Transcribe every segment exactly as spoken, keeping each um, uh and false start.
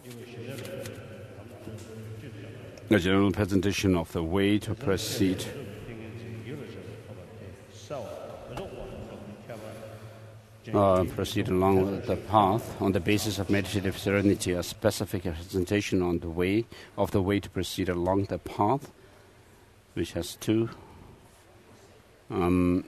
A general presentation of the way to proceed. Uh, proceed along the path on the basis of meditative serenity, a specific presentation on the way of the way to proceed along the path, which has two um,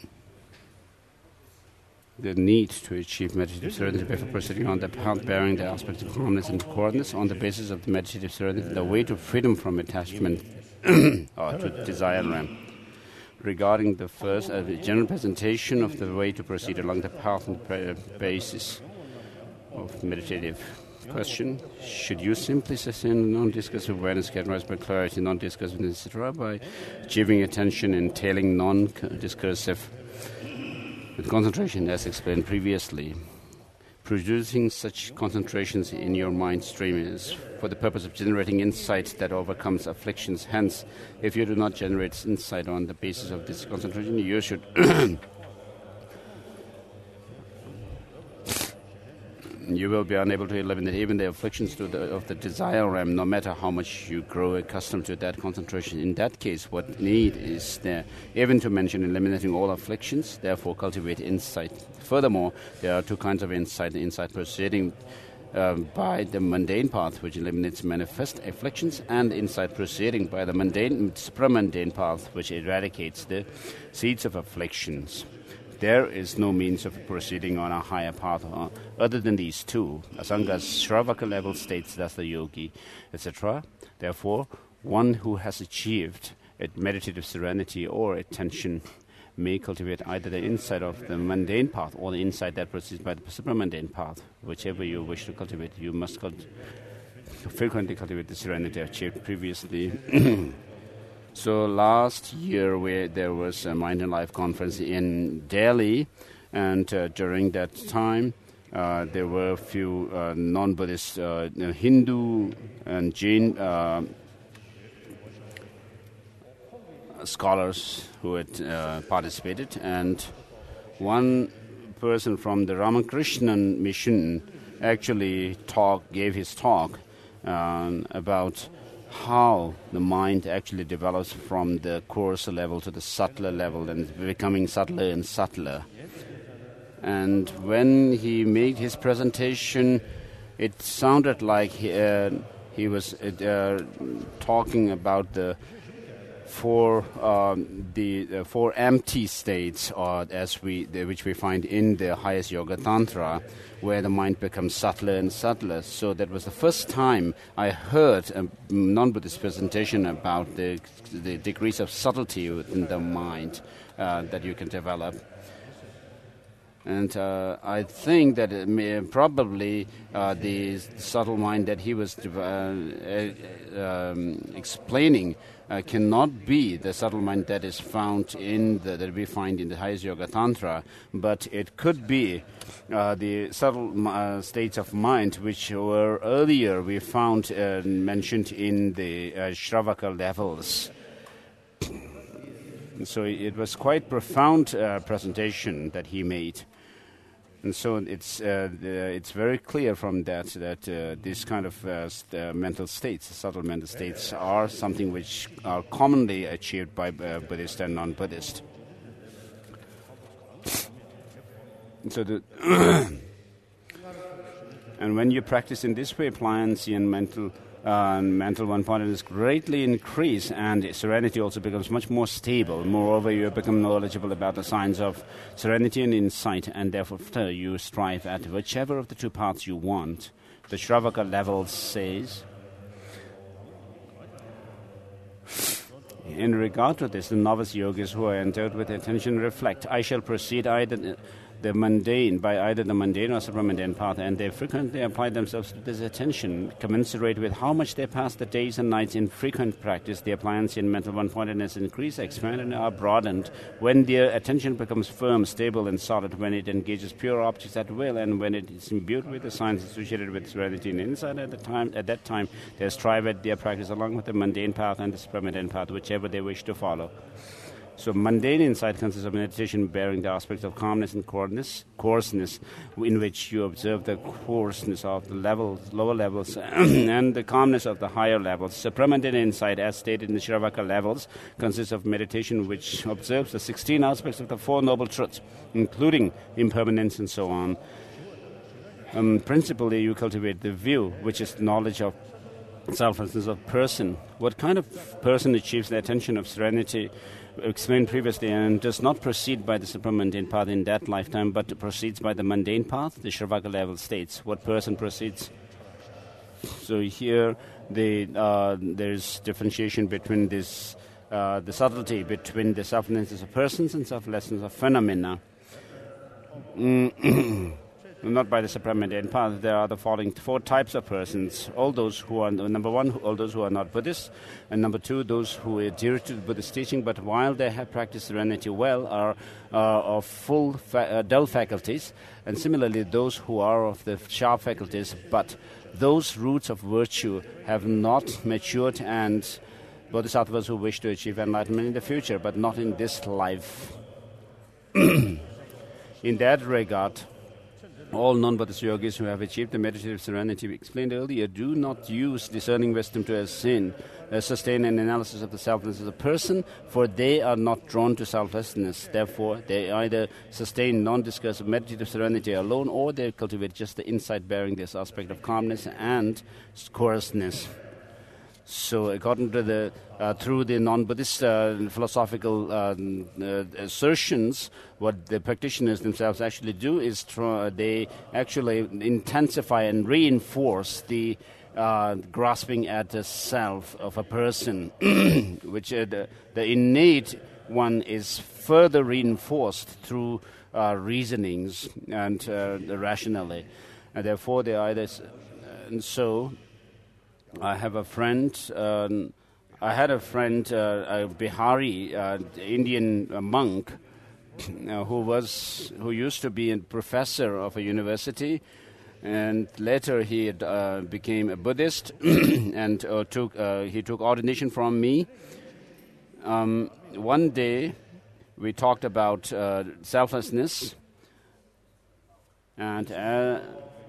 the need to achieve meditative serenity before proceeding on the path bearing the aspects of calmness and coordinates on the basis of the meditative serenity, the way to freedom from attachment or to desire realm. Regarding the first, a uh, general presentation of the way to proceed along the path on the basis of meditative question: should you simply sustain non-discursive awareness characterized by clarity, non-discursive, et cetera, by achieving attention, entailing non-discursive with concentration, as explained previously? Producing such concentrations in your mind stream is for the purpose of generating insight that overcomes afflictions. Hence, if you do not generate insight on the basis of this concentration, you should you will be unable to eliminate even the afflictions to the, of the desire realm, no matter how much you grow accustomed to that concentration. In that case, what need is there, even to mention eliminating all afflictions, therefore cultivate insight. Furthermore, there are two kinds of insight: insight proceeding um, by the mundane path, which eliminates manifest afflictions, and insight proceeding by the mundane, supramundane path, which eradicates the seeds of afflictions. There is no means of proceeding on a higher path uh, other than these two. Asanga's Shravaka level states, thus the yogi, et cetera. Therefore, one who has achieved a meditative serenity or attention may cultivate either the insight of the mundane path or the insight that proceeds by the supramundane path. Whichever you wish to cultivate, you must cult- frequently cultivate the serenity achieved previously. So last year we, there was a Mind and Life conference in Delhi, and uh, during that time uh, there were a few uh, non-Buddhist uh, Hindu and Jain uh, scholars who had uh, participated, and one person from the Ramakrishnan mission actually talk, gave his talk um, about how the mind actually develops from the coarser level to the subtler level and becoming subtler and subtler. And when he made his presentation, it sounded like he, uh, he was uh, talking about the four um, the uh, four empty states, or as we the, which we find in the highest Yoga Tantra, where the mind becomes subtler and subtler. So that was the first time I heard a non-Buddhist presentation about the the degrees of subtlety within the mind uh, that you can develop. And uh, I think that it may, probably uh, the subtle mind that he was uh, uh, um, explaining uh, cannot be the subtle mind that is found in the, that we find in the highest Yoga Tantra, but it could be uh, the subtle uh, states of mind which were earlier we found uh, mentioned in the uh, Shravaka levels. So it was quite profound uh, presentation that he made. And so it's uh, the, it's very clear from that that uh, these kind of uh, st- uh, mental states, subtle mental states, are something which are commonly achieved by uh, Buddhist and non-Buddhist. So the and when you practice in this way, pliancy and mental uh, mental one-pointedness greatly increase, and serenity also becomes much more stable. Moreover, you become knowledgeable about the signs of serenity and insight, and therefore you strive at whichever of the two paths you want. The Shravaka level says, in regard to this, the novice yogis who are endowed with attention reflect, I shall proceed either the mundane, by either the mundane or supramundane path, and they frequently apply themselves to this attention, commensurate with how much they pass the days and nights in frequent practice. The appliance in mental one-pointedness increase, expand, and are broadened. When their attention becomes firm, stable, and solid, when it engages pure objects at will, and when it is imbued with the signs associated with serenity and insight at the time, at that time, they strive at their practice along with the mundane path and the supramundane path, whichever they wish to follow. So mundane insight consists of meditation bearing the aspects of calmness and coarseness, coarseness, in which you observe the coarseness of the levels, lower levels, and the calmness of the higher levels. Supramundane insight, as stated in the Shiravaka levels, consists of meditation which observes the sixteen aspects of the Four Noble Truths, including impermanence and so on. Um, principally, you cultivate the view, which is knowledge of selflessness of person. What kind of person achieves the attention of serenity, explained previously, and does not proceed by the supramundane path in that lifetime, but proceeds by the mundane path? The Shiravaka level states what person proceeds. So here, the, uh, there's differentiation between this, uh, the subtlety between the selflessness of persons and selflessness of phenomena. Not by the supramundane path. There are the following four types of persons. All those who are, number one, all those who are not Buddhists, and number two, those who adhere to Buddhist teaching, but while they have practiced serenity well, are, are of full fa- uh, dull faculties, and similarly, those who are of the sharp faculties, but those roots of virtue have not matured, and bodhisattvas who wish to achieve enlightenment in the future, but not in this life. In that regard, all non-Buddhist yogis who have achieved the meditative serenity we explained earlier do not use discerning wisdom to ascend, uh, sustain an analysis of the selflessness of the person, for they are not drawn to selflessness. Therefore, they either sustain non-discursive meditative serenity alone, or they cultivate just the insight bearing this aspect of calmness and coarseness. So, according to the uh, through the non-Buddhist uh, philosophical uh, uh, assertions, what the practitioners themselves actually do is try, they actually intensify and reinforce the uh, grasping at the self of a person, which uh, the, the innate one is further reinforced through uh, reasonings and uh, rationally, and therefore they either s- and so. I have a friend, um, I had a friend, uh, a Bihari, uh, Indian uh, monk, uh, who was, who used to be a professor of a university, and later he had, uh, became a Buddhist, and uh, took, uh, he took ordination from me. Um, one day, we talked about uh, selflessness, and uh,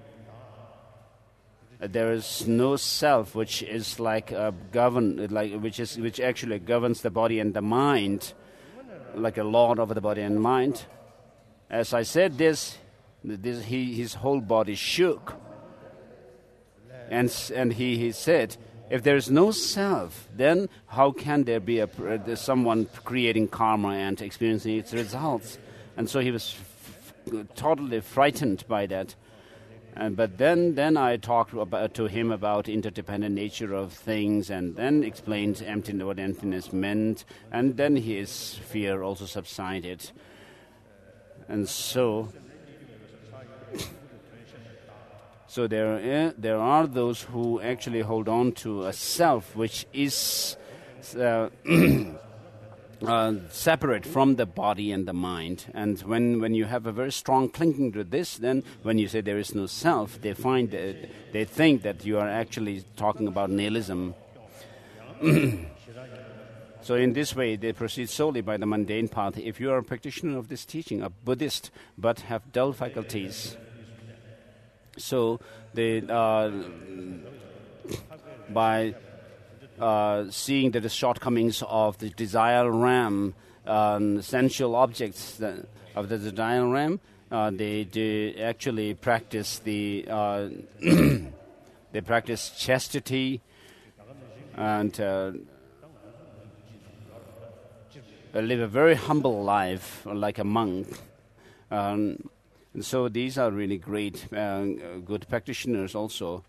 there is no self which is like uh, govern, like which is which actually governs the body and the mind, like a lord over the body and mind. As I said this, this he, his whole body shook, and and he, he said, if there is no self, then how can there be a uh, someone creating karma and experiencing its results? And so he was f- f- totally frightened by that. And, but then, then I talked about, to him about interdependent nature of things, and then explained emptiness, what emptiness meant, and then his fear also subsided. And so, so there, uh, there are those who actually hold on to a self which is uh, Uh, separate from the body and the mind. And when, when you have a very strong clinging to this, then when you say there is no self, they find that they think that you are actually talking about nihilism. So in this way, they proceed solely by the mundane path. If you are a practitioner of this teaching, a Buddhist, but have dull faculties, so they uh, by Uh, seeing the shortcomings of the desire ram, um, sensual objects that, of the desire ram, uh, they, they actually practice the uh, they practice chastity and uh, live a very humble life like a monk. Um, and so these are really great, uh, good practitioners also.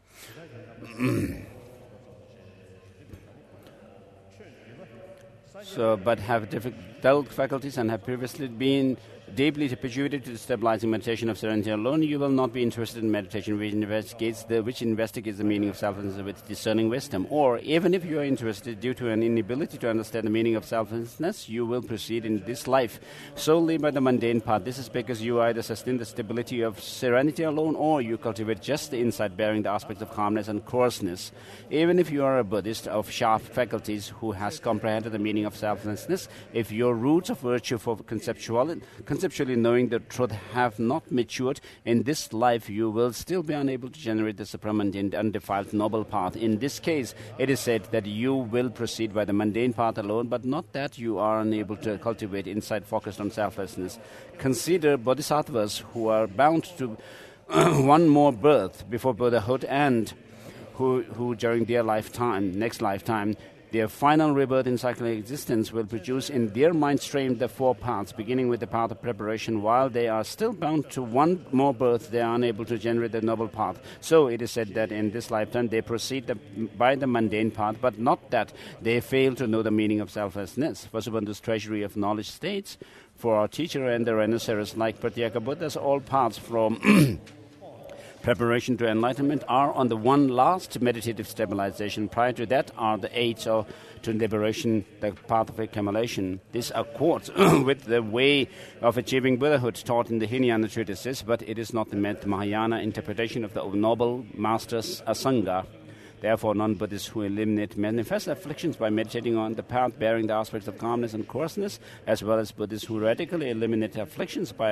So, but have difficult faculties and have previously been deeply habituated to the stabilizing meditation of serenity alone, you will not be interested in meditation which investigates the, which investigates the meaning of selflessness with discerning wisdom. Or, even if you are interested due to an inability to understand the meaning of selflessness, you will proceed in this life solely by the mundane path. This is because you either sustain the stability of serenity alone, or you cultivate just the insight bearing the aspects of calmness and coarseness. Even if you are a Buddhist of sharp faculties who has comprehended the meaning of selflessness, if your roots of virtue for conceptual, conceptually knowing the truth have not matured in this life, you will still be unable to generate the supreme and undefiled noble path. In this case, it is said that you will proceed by the mundane path alone, but not that you are unable to cultivate insight focused on selflessness. Consider bodhisattvas who are bound to one more birth before Buddhahood, and who, who during their lifetime, next lifetime, their final rebirth in cyclic existence will produce in their mind stream the four paths, beginning with the path of preparation. While they are still bound to one more birth, they are unable to generate the noble path. So it is said that in this lifetime they proceed the, by the mundane path, but not that they fail to know the meaning of selflessness. Vasubandhu's Treasury of Knowledge states, for our teacher and the rhinoceros, like Pratyeka Buddhas, all paths from preparation to enlightenment are on the one last meditative stabilization. Prior to that are the eight or to liberation, the path of accumulation. This accords with the way of achieving Buddhahood taught in the Hinayana treatises, but it is not the Mahayana interpretation of the noble master's Asanga. Therefore, non-Buddhists who eliminate manifest afflictions by meditating on the path bearing the aspects of calmness and coarseness, as well as Buddhists who radically eliminate afflictions by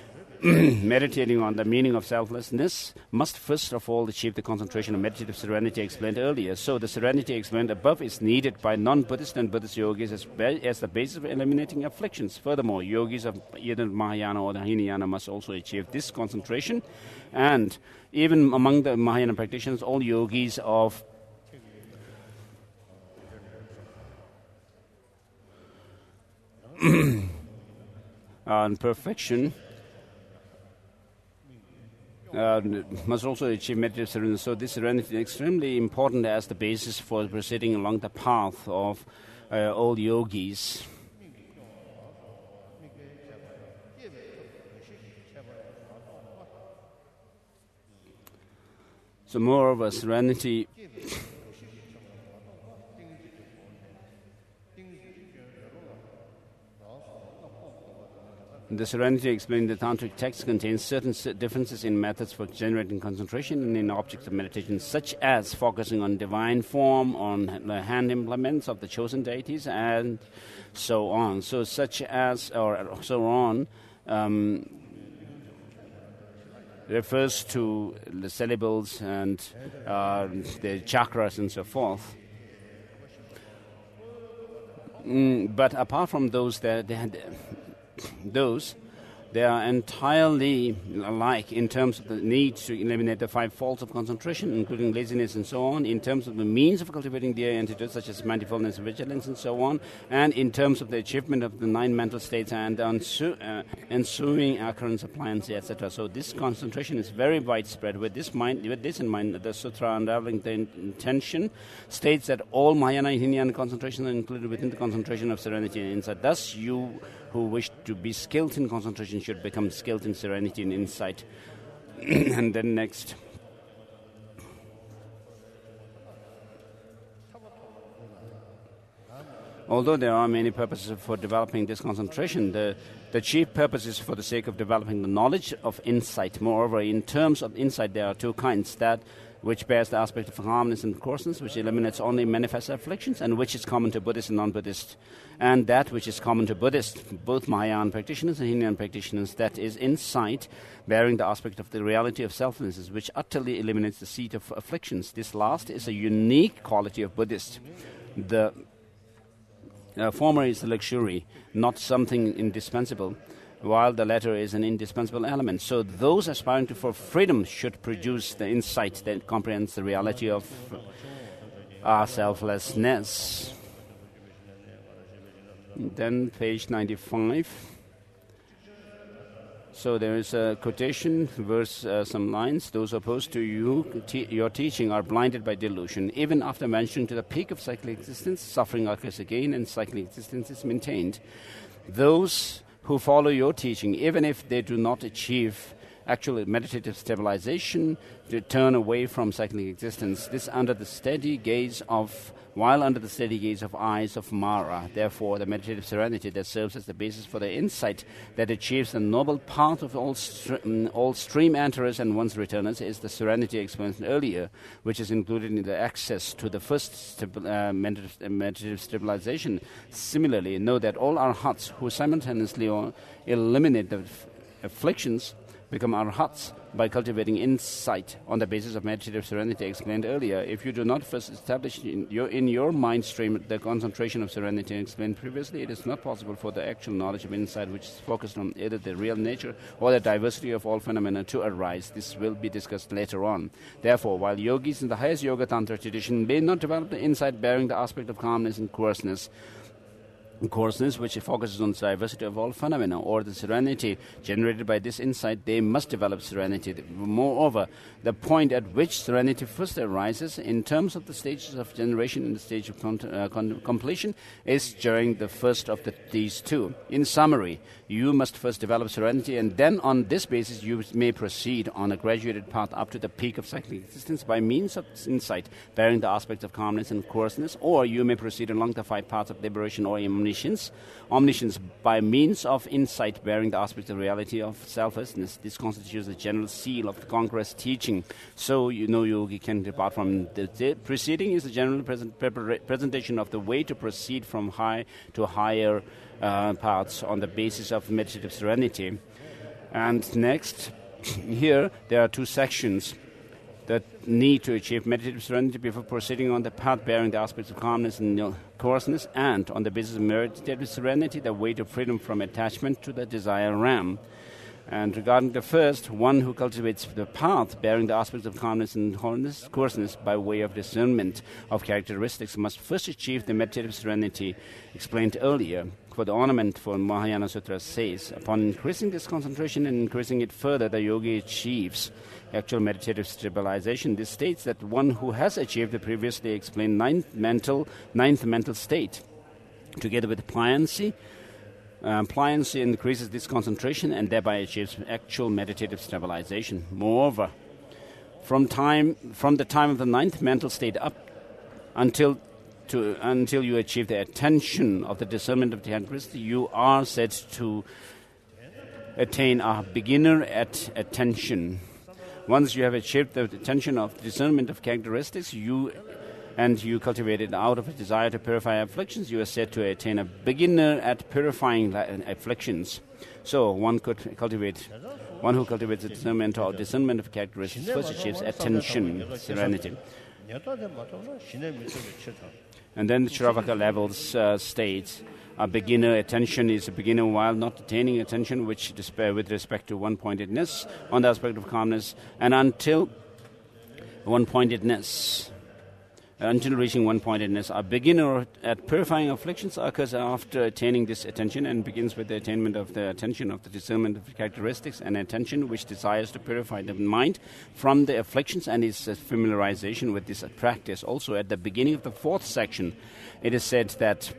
meditating on the meaning of selflessness, must first of all achieve the concentration of meditative serenity explained earlier. So the serenity explained above is needed by non-Buddhist and Buddhist yogis as, be- as the basis of eliminating afflictions. Furthermore, yogis of either Mahayana or the Hinayana must also achieve this concentration. And even among the Mahayana practitioners, all yogis of uh, perfection Uh, must also achieve meditative serenity. So this serenity is extremely important as the basis for proceeding along the path of uh, all yogis. So moreover, serenity The Serenity explained the Tantric text contains certain differences in methods for generating concentration and in objects of meditation, such as focusing on divine form, on the hand implements of the chosen deities, and so on. So such as, or so on, um, refers to the syllables and uh, the chakras and so forth. Mm, but apart from those, they, they had... Those, they are entirely alike in terms of the need to eliminate the five faults of concentration, including laziness and so on, in terms of the means of cultivating the entities such as mindfulness, vigilance and so on, and in terms of the achievement of the nine mental states and ensu- uh, ensuing occurrence of plans, et cetera. So this concentration is very widespread. With this mind, with this in mind, the Sutra Unraveling the Intention states that all Mahayana and Hinayana concentrations are included within the concentration of serenity and insight. Thus, you who wish to be skilled in concentration should become skilled in serenity and insight. And then next. Although there are many purposes for developing this concentration, the, the chief purpose is for the sake of developing the knowledge of insight. Moreover, in terms of insight, there are two kinds: that which bears the aspect of calmness and coarseness, which eliminates only manifest afflictions, and which is common to Buddhists and non-Buddhists, and that which is common to Buddhists, both Mahayana practitioners and Hinayana practitioners, that is insight bearing the aspect of the reality of selflessness, which utterly eliminates the seat of afflictions. This last is a unique quality of Buddhists. The uh, former is the luxury, not something indispensable, while the latter is an indispensable element. So those aspiring to for freedom should produce the insight that comprehends the reality of our selflessness. Then page ninety-five. So there is a quotation, verse, uh, some lines. Those opposed to you, te- your teaching are blinded by delusion. Even after mentioning to the peak of cyclic existence, suffering occurs again and cyclic existence is maintained. Those who follow your teaching, even if they do not achieve actual meditative stabilization, to turn away from cyclic existence, this under the steady gaze of, while under the steady gaze of eyes of Mara. Therefore, the meditative serenity that serves as the basis for the insight that achieves the noble path of all, str- all stream enterers and one's returners is the serenity explained earlier, which is included in the access to the first stabi- uh, meditative, uh, meditative stabilization. Similarly, know that all arhats who simultaneously or eliminate the f- afflictions become arhats by cultivating insight on the basis of meditative serenity explained earlier. If you do not first establish in your, in your mind stream the concentration of serenity explained previously, it is not possible for the actual knowledge of insight, which is focused on either the real nature or the diversity of all phenomena, to arise. This will be discussed later on. Therefore, while yogis in the highest Yoga Tantra tradition may not develop the insight bearing the aspect of calmness and coarseness, coarseness which focuses on the diversity of all phenomena, or the serenity generated by this insight, they must develop serenity. Moreover, the point at which serenity first arises in terms of the stages of generation and the stage of con- uh, con- completion is during the first of the, these two. In summary, you must first develop serenity, and then on this basis you may proceed on a graduated path up to the peak of cyclic existence by means of insight bearing the aspects of calmness and coarseness, or you may proceed along the five paths of liberation or omniscience. Omniscience by means of insight bearing the aspects of reality of selflessness. This constitutes the general seal of the Congress teaching. So, you know, yogi can depart from the, the preceding is the general present, prepara- presentation of the way to proceed from high to higher uh, paths on the basis of meditative serenity. And next, here there are two sections that need to achieve meditative serenity before proceeding on the path bearing the aspects of calmness and uh, coarseness, and on the basis of meditative serenity, the way to freedom from attachment to the desire ram. And regarding the first, one who cultivates the path bearing the aspects of calmness and coarseness by way of discernment of characteristics must first achieve the meditative serenity explained earlier. For the ornament for Mahayana Sutra says, upon increasing this concentration and increasing it further, the yogi achieves actual meditative stabilization. This states that one who has achieved the previously explained ninth mental, ninth mental state, together with pliancy, Um, pliancy increases this concentration and thereby achieves actual meditative stabilization. Moreover, from time from the time of the ninth mental state up until to until you achieve the attention of the discernment of the characteristic, you are said to attain a beginner at attention. Once you have achieved the attention of the discernment of characteristics, you and you cultivate it out of a desire to purify afflictions, you are said to attain a beginner at purifying afflictions. So one could cultivate, one who cultivates the discernment or discernment of characteristics first achieves attention, serenity. And then the Charvaka levels uh, states, a beginner attention is a beginner while not attaining attention, which despair with respect to one-pointedness on the aspect of calmness, and until one-pointedness. Until reaching one-pointedness, a beginner at purifying afflictions occurs after attaining this attention and begins with the attainment of the attention of the discernment of characteristics and attention which desires to purify the mind from the afflictions and its familiarization with this practice. Also, at the beginning of the fourth section, it is said that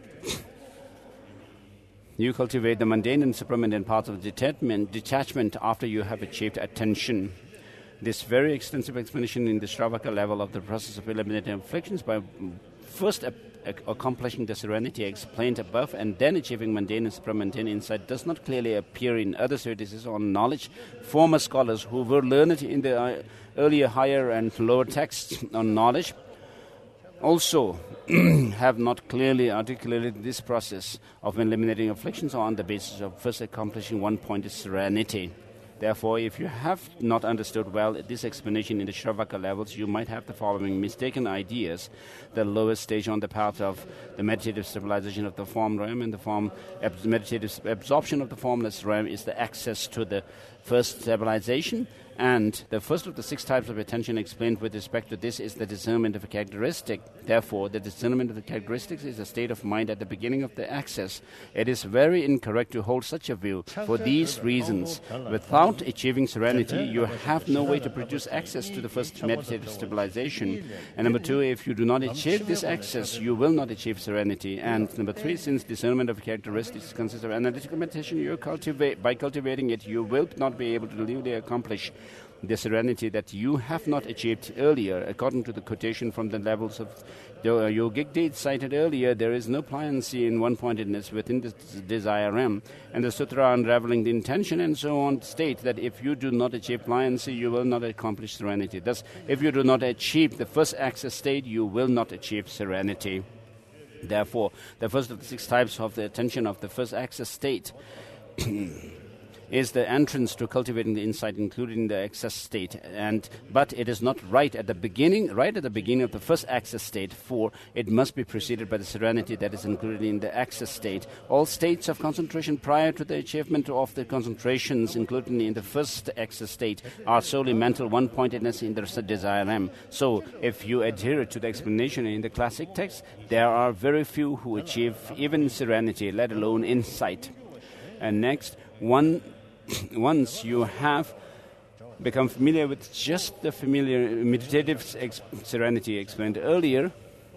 you cultivate the mundane and supramundane parts of detachment, detachment after you have achieved attention. This very extensive explanation in the Shravaka level of the process of eliminating afflictions by first a- a- accomplishing the serenity explained above and then achieving mundane and supramundane insight does not clearly appear in other treatises on knowledge. Former scholars who were learned in the uh, earlier higher and lower texts on knowledge also have not clearly articulated this process of eliminating afflictions on the basis of first accomplishing one-pointed serenity. Therefore, if you have not understood well this explanation in the Shravaka levels, you might have the following mistaken ideas. The lowest stage on the path of the meditative stabilization of the form realm and the form ab- meditative absorption of the formless realm is the access to the first stabilization. And the first of the six types of attention explained with respect to this is the discernment of a characteristic. Therefore, the discernment of the characteristics is a state of mind at the beginning of the access. It is very incorrect to hold such a view. For these reasons, without achieving serenity, you have no way to produce access to the first meditative stabilization. And number two, if you do not achieve this access, you will not achieve serenity. And number three, since discernment of characteristics consists of analytical meditation, you cultivate, by cultivating it, you will not be able to really accomplish the serenity that you have not achieved earlier. According to the quotation from the levels of the yogic deeds cited earlier, there is no pliancy in one-pointedness within the desire realm. And the sutra unraveling the intention and so on state that if you do not achieve pliancy, you will not accomplish serenity. Thus, if you do not achieve the first access state, you will not achieve serenity. Therefore, the first of the six types of the attention of the first access state is the entrance to cultivating the insight, including the access state. And but it is not right at the beginning, right at the beginning of the first access state, for it must be preceded by the serenity that is included in the access state. All states of concentration prior to the achievement of the concentrations included in the first access state are solely mental one-pointedness in the desire realm. So, if you adhere to the explanation in the classic text, there are very few who achieve even serenity, let alone insight. And next, one once you have become familiar with just the familiar meditative ex- serenity explained earlier,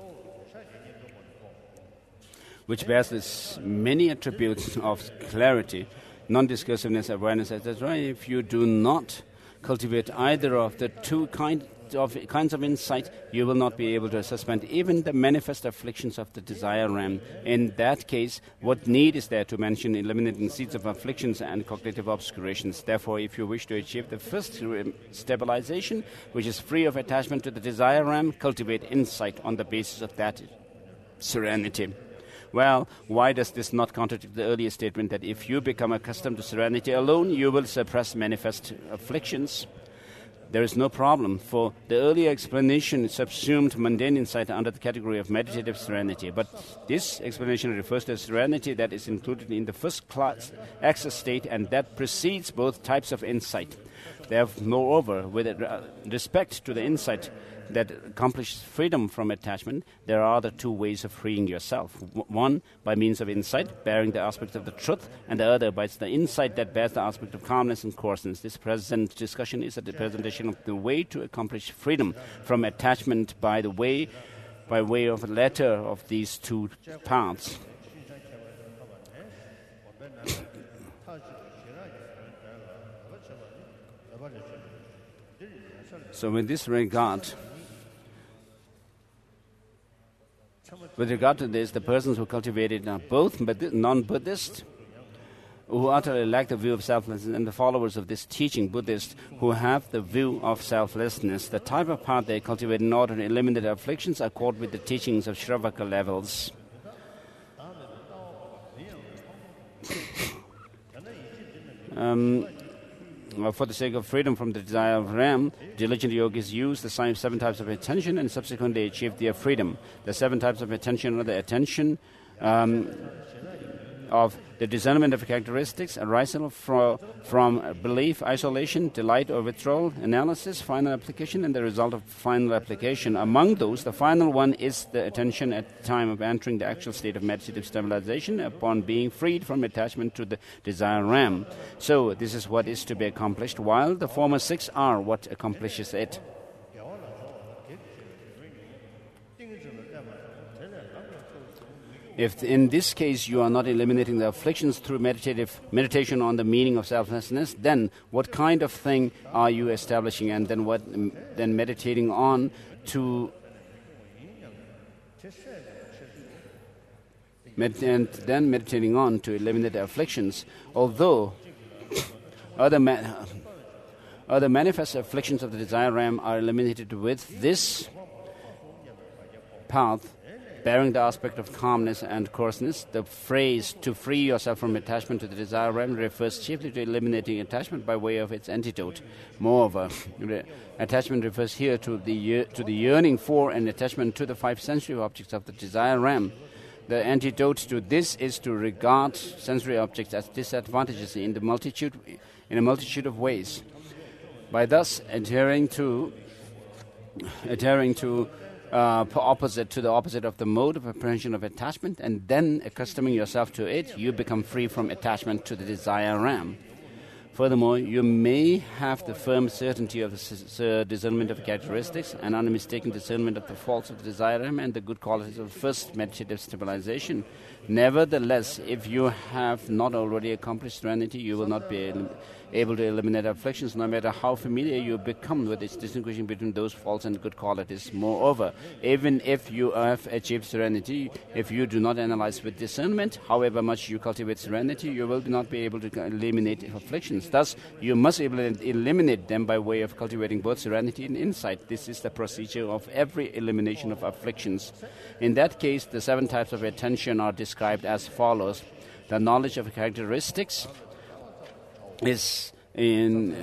which bears this many attributes of clarity, non-discursiveness, awareness, et cetera, if you do not cultivate either of the two kind of kinds of insight, you will not be able to suspend even the manifest afflictions of the desire realm. In that case, what need is there to mention eliminating seeds of afflictions and cognitive obscurations? Therefore, if you wish to achieve the first stabilization, which is free of attachment to the desire realm, cultivate insight on the basis of that serenity. Well, why does this not contradict the earlier statement that if you become accustomed to serenity alone, you will suppress manifest afflictions? There is no problem, for the earlier explanation subsumed mundane insight under the category of meditative serenity. But this explanation refers to serenity that is included in the first class access state and that precedes both types of insight. Therefore, moreover, with respect to the insight that accomplishes freedom from attachment, there are the two ways of freeing yourself. One, by means of insight, bearing the aspect of the truth, and the other by the insight that bears the aspect of calmness and coarseness. This present discussion is a presentation of the way to accomplish freedom from attachment by the way, by way of a letter of these two paths. So in this regard, with regard to this, the persons who cultivated are both non-Buddhist, who utterly lack the view of selflessness, and the followers of this teaching, Buddhists, who have the view of selflessness. The type of path they cultivate in order to eliminate afflictions accord with the teachings of Shravaka levels. Um, Well, for the sake of freedom from the desire of realm, diligent yogis use the seven types of attention and subsequently achieve their freedom. The seven types of attention are the attention um, of the discernment of characteristics, arisal from, from belief, isolation, delight or withdrawal, analysis, final application, and the result of final application. Among those, the final one is the attention at the time of entering the actual state of meditative stabilization upon being freed from attachment to the desire realm. So, this is what is to be accomplished, while the former six are what accomplishes it. If in this case you are not eliminating the afflictions through meditative meditation on the meaning of selflessness, then what kind of thing are you establishing, and then what then meditating on to med- and then meditating on to eliminate the afflictions, although other ma- other manifest afflictions of the desire realm are eliminated with this path, bearing the aspect of calmness and coarseness. The phrase "to free yourself from attachment to the desire realm" refers chiefly to eliminating attachment by way of its antidote. Moreover, attachment refers here to the year, to the yearning for and attachment to the five sensory objects of the desire realm. The antidote to this is to regard sensory objects as disadvantages in the multitude in a multitude of ways. By thus adhering to adhering to uh, opposite to the opposite of the mode of apprehension of attachment, and then accustoming yourself to it, you become free from attachment to the desire ram. Furthermore, you may have the firm certainty of the s- s- discernment of characteristics, and unmistaken discernment of the faults of the desire ram and the good qualities of first meditative stabilization. Nevertheless, if you have not already accomplished serenity, you will not be el- able to eliminate afflictions, no matter how familiar you become with its distinguishing between those faults and good qualities. Moreover, even if you have achieved serenity, if you do not analyze with discernment, however much you cultivate serenity, you will not be able to eliminate afflictions. Thus, you must be able to eliminate them by way of cultivating both serenity and insight. This is the procedure of every elimination of afflictions. In that case, the seven types of attention are described as follows. The knowledge of characteristics is in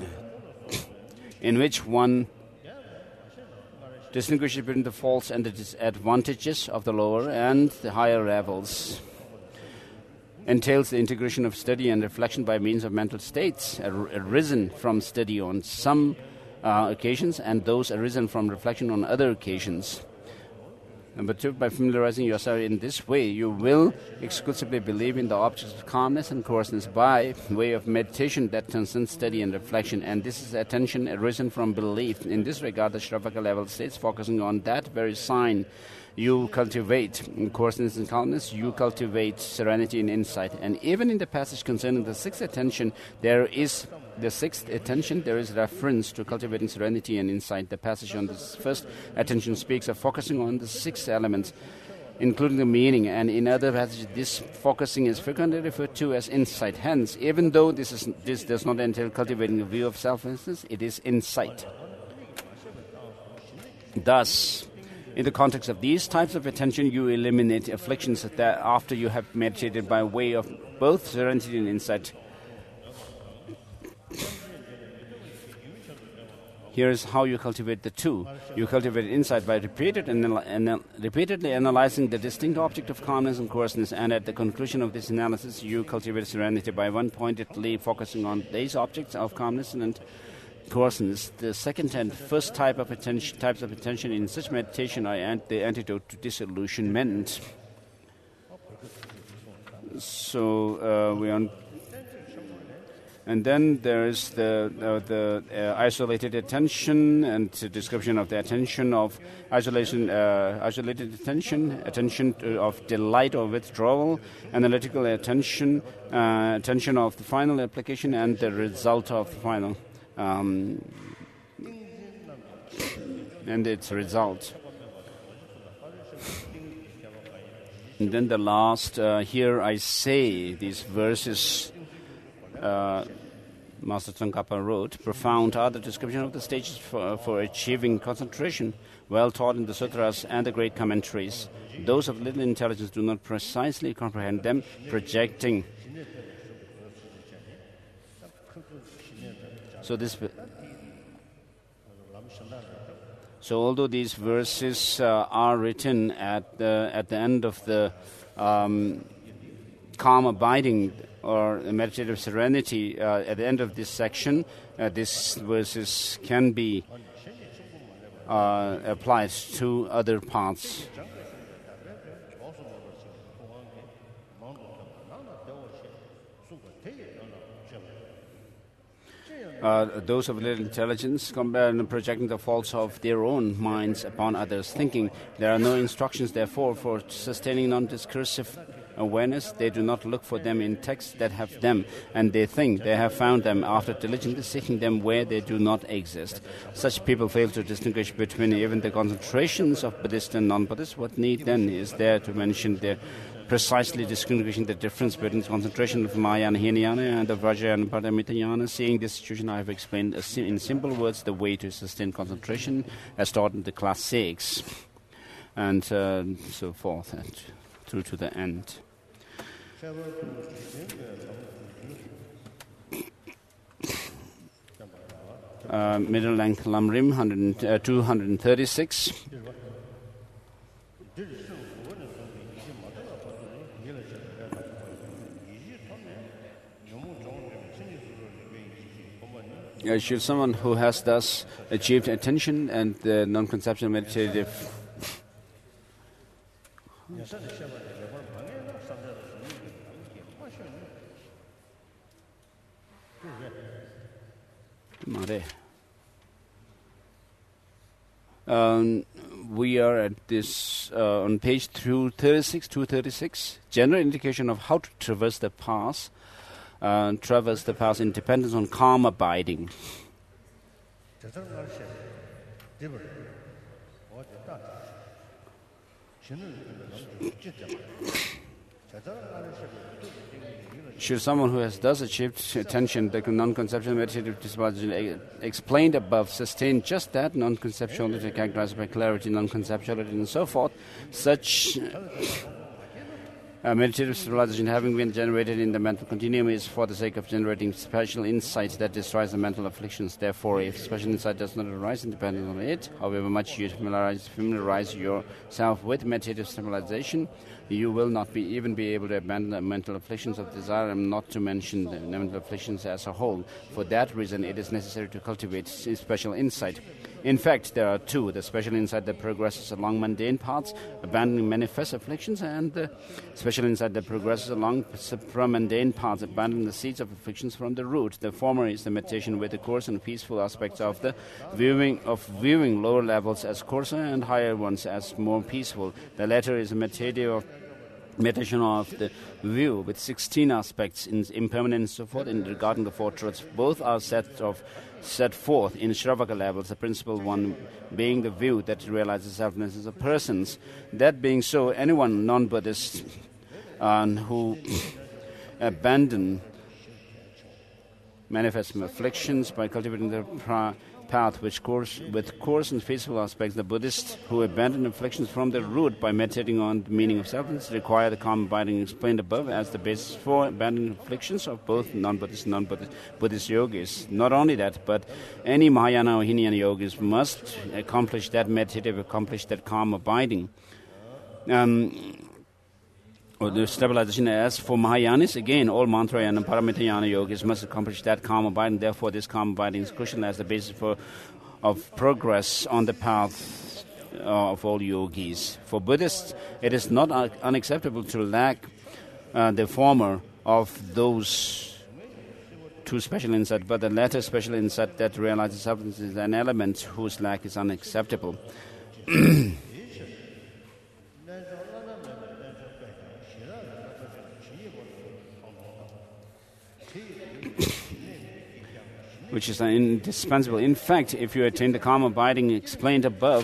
in which one distinguishes between the faults and the disadvantages of the lower and the higher levels. Entails the integration of study and reflection by means of mental states ar- arisen from study on some uh, occasions, and those arisen from reflection on other occasions. Number two, by familiarizing yourself in this way, you will exclusively believe in the objects of calmness and coarseness by way of meditation that transcends study and reflection. And this is attention arisen from belief. In this regard, the Shravaka level states, focusing on that very sign, you cultivate coarseness and calmness, you cultivate serenity and insight. And even in the passage concerning the sixth attention, there is the sixth attention, there is reference to cultivating serenity and insight. The passage on this first attention speaks of focusing on the six elements, including the meaning, and in other passages, this focusing is frequently referred to as insight. Hence, even though this is this does not entail cultivating a view of self-existence, it is insight. Thus, in the context of these types of attention, you eliminate afflictions that after you have meditated by way of both serenity and insight. Here is how you cultivate the two. You cultivate insight by repeated anal- anal- repeatedly analyzing the distinct object of calmness and coarseness, and at the conclusion of this analysis, you cultivate serenity by one-pointedly focusing on these objects of calmness and coarseness. The second and first type of attention, types of attention in such meditation are ant- the antidote to disillusionment. So uh, we are on. And then there is the uh, the uh, isolated attention and the description of the attention of isolation, uh, isolated attention, attention to, of delight or withdrawal, analytical attention, uh, attention of the final application, and the result of the final, um, and its result. And then the last, uh, here I say these verses. Uh, Master Tsongkhapa wrote, profound are the description of the stages for, for achieving concentration, well taught in the sutras and the great commentaries. Those of little intelligence do not precisely comprehend them, projecting. So this. So although these verses uh, are written at the at the end of the um, calm abiding or meditative serenity, uh, at the end of this section, uh, these verses can be uh, applied to other parts. Uh, those of little intelligence compare projecting the faults of their own minds upon others' thinking. There are no instructions, therefore, for sustaining non-discursive awareness. They do not look for them in texts that have them, and they think they have found them after diligently seeking them where they do not exist. Such people fail to distinguish between even the concentrations of Buddhist and non-Buddhist. What need then is there to mention their precisely distinguishing the difference between the concentration of Mahayana Hinayana and the Vajrayana Paramitayana. Seeing this situation, I have explained in simple words the way to sustain concentration as taught in the class six, and uh, so forth, and through to the end. Uh, middle length Lamrim, uh, two hundred thirty-six. Uh, should someone who has thus achieved attention and the non-conceptual meditative Um, we are at this uh, on page two thirty-six, two thirty-six. General indication of how to traverse the path. Uh, traverse the path in dependence on calm abiding. Should someone who has thus achieved attention, the non-conceptual meditative disposition explained above, sustain just that non-conceptuality characterized by clarity, non-conceptuality, and so forth, such uh, meditative civilization having been generated in the mental continuum is for the sake of generating special insight that destroys the mental afflictions. Therefore, if special insight does not arise independent on it, however much you familiarize, familiarize yourself with meditative civilization, you will not be even be able to abandon the mental afflictions of desire, and not to mention the mental afflictions as a whole. For that reason, it is necessary to cultivate special insight. In fact, there are two: the special insight that progresses along mundane paths, abandoning manifest afflictions, and the special insight that progresses along supramundane paths, abandoning the seeds of afflictions from the root. The former is the meditation with the coarse and peaceful aspects of the viewing of viewing lower levels as coarser and higher ones as more peaceful. The latter is a meditative of meditation of the view with sixteen aspects in impermanence and so forth in regarding the four truths. Both are set of set forth in Shravaka levels, the principal one being the view that realizes selfness of persons. That being so, anyone non-Buddhist uh, who abandon manifest afflictions by cultivating the pra- path which course, with coarse and peaceful aspects, the Buddhists who abandon afflictions from the root by meditating on the meaning of selfness require the calm abiding explained above as the basis for abandoning afflictions of both non-Buddhist and non-Buddhist Buddhist yogis. Not only that, but any Mahayana or Hinayana yogis must accomplish that meditative, accomplish that calm abiding. Um, Or the stabilization. As for Mahayanis, again, all Mantrayana and Paramitayana yogis must accomplish that calm abiding. Therefore, this calm abiding is crucial as the basis for of progress on the path uh, of all yogis. For Buddhists, it is not un- unacceptable to lack uh, the former of those two special insight, but the latter special insight that realizes substance is an element whose lack is unacceptable. Which is indispensable. In fact, if you attain the calm abiding explained above,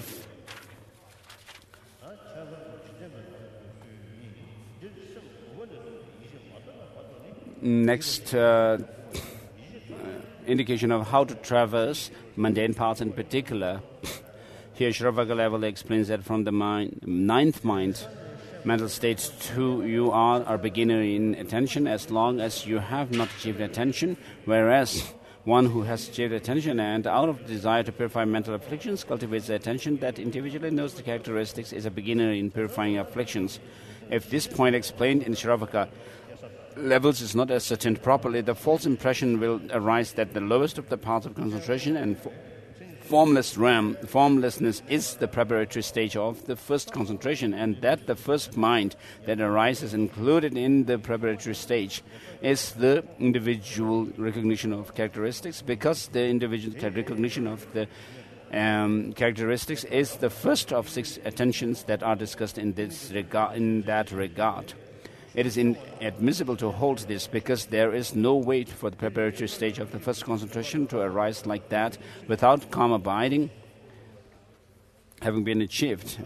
next uh, indication of how to traverse mundane paths in particular. Here, Shravaka level explains that from the mind, ninth mind, mental state two, you are a beginner in attention as long as you have not achieved attention, whereas one who has achieved attention and out of desire to purify mental afflictions cultivates the attention that individually knows the characteristics is a beginner in purifying afflictions. If this point explained in Shravaka levels is not ascertained properly, the false impression will arise that the lowest of the paths of concentration and fo- formless realm, formlessness is the preparatory stage of the first concentration, and that the first mind that arises included in the preparatory stage is the individual recognition of characteristics, because the individual recognition of the um, characteristics is the first of six attentions that are discussed in this regard. In that regard, it is inadmissible to hold this because there is no wait for the preparatory stage of the first concentration to arise like that without calm abiding having been achieved.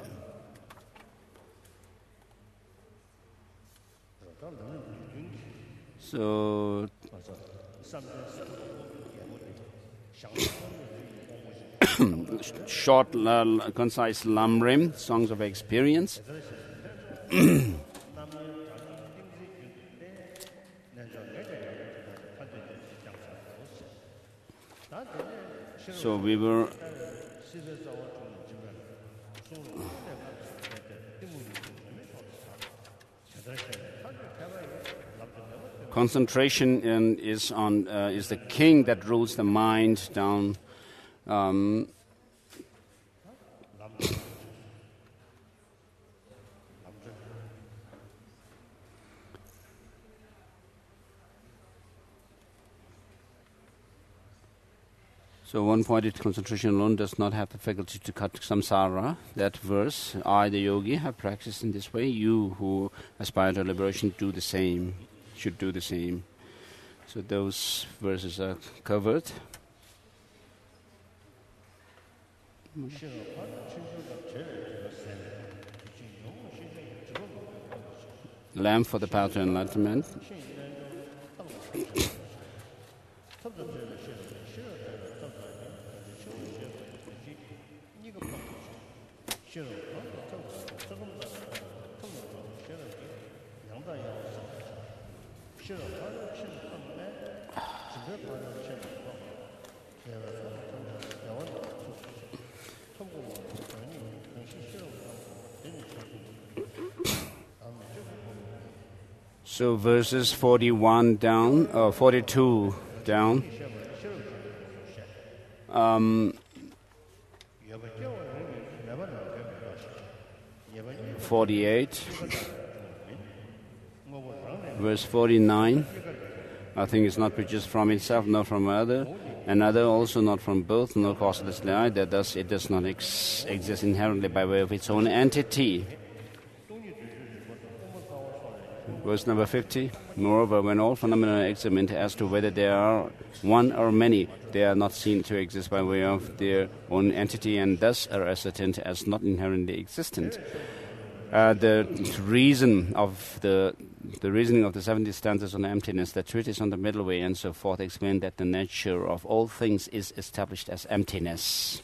So, short, uh, concise Lamrim, Songs of Experience. So we were Concentration in, is on uh, is the king that rules the mind down. Um, So one-pointed concentration alone does not have the faculty to cut samsara. That verse, I, the yogi, have practiced in this way. You who aspire to liberation do the same, should do the same. So those verses are covered. Lamp for the path to enlightenment. So verses forty-one down, uh, forty-two down. Um, forty-eight. Verse forty-nine. I think it's not produced from itself, not from another. Another also not from both, nor causelessly either. Thus it does not ex- exist inherently by way of its own entity. Verse number fifty. Moreover, when all phenomena are examined as to whether they are one or many, they are not seen to exist by way of their own entity, and thus are ascertained as not inherently existent. Uh, the reason of the the reasoning of the seventy stanzas on emptiness, the treatise on the middle way, and so forth, explain that the nature of all things is established as emptiness.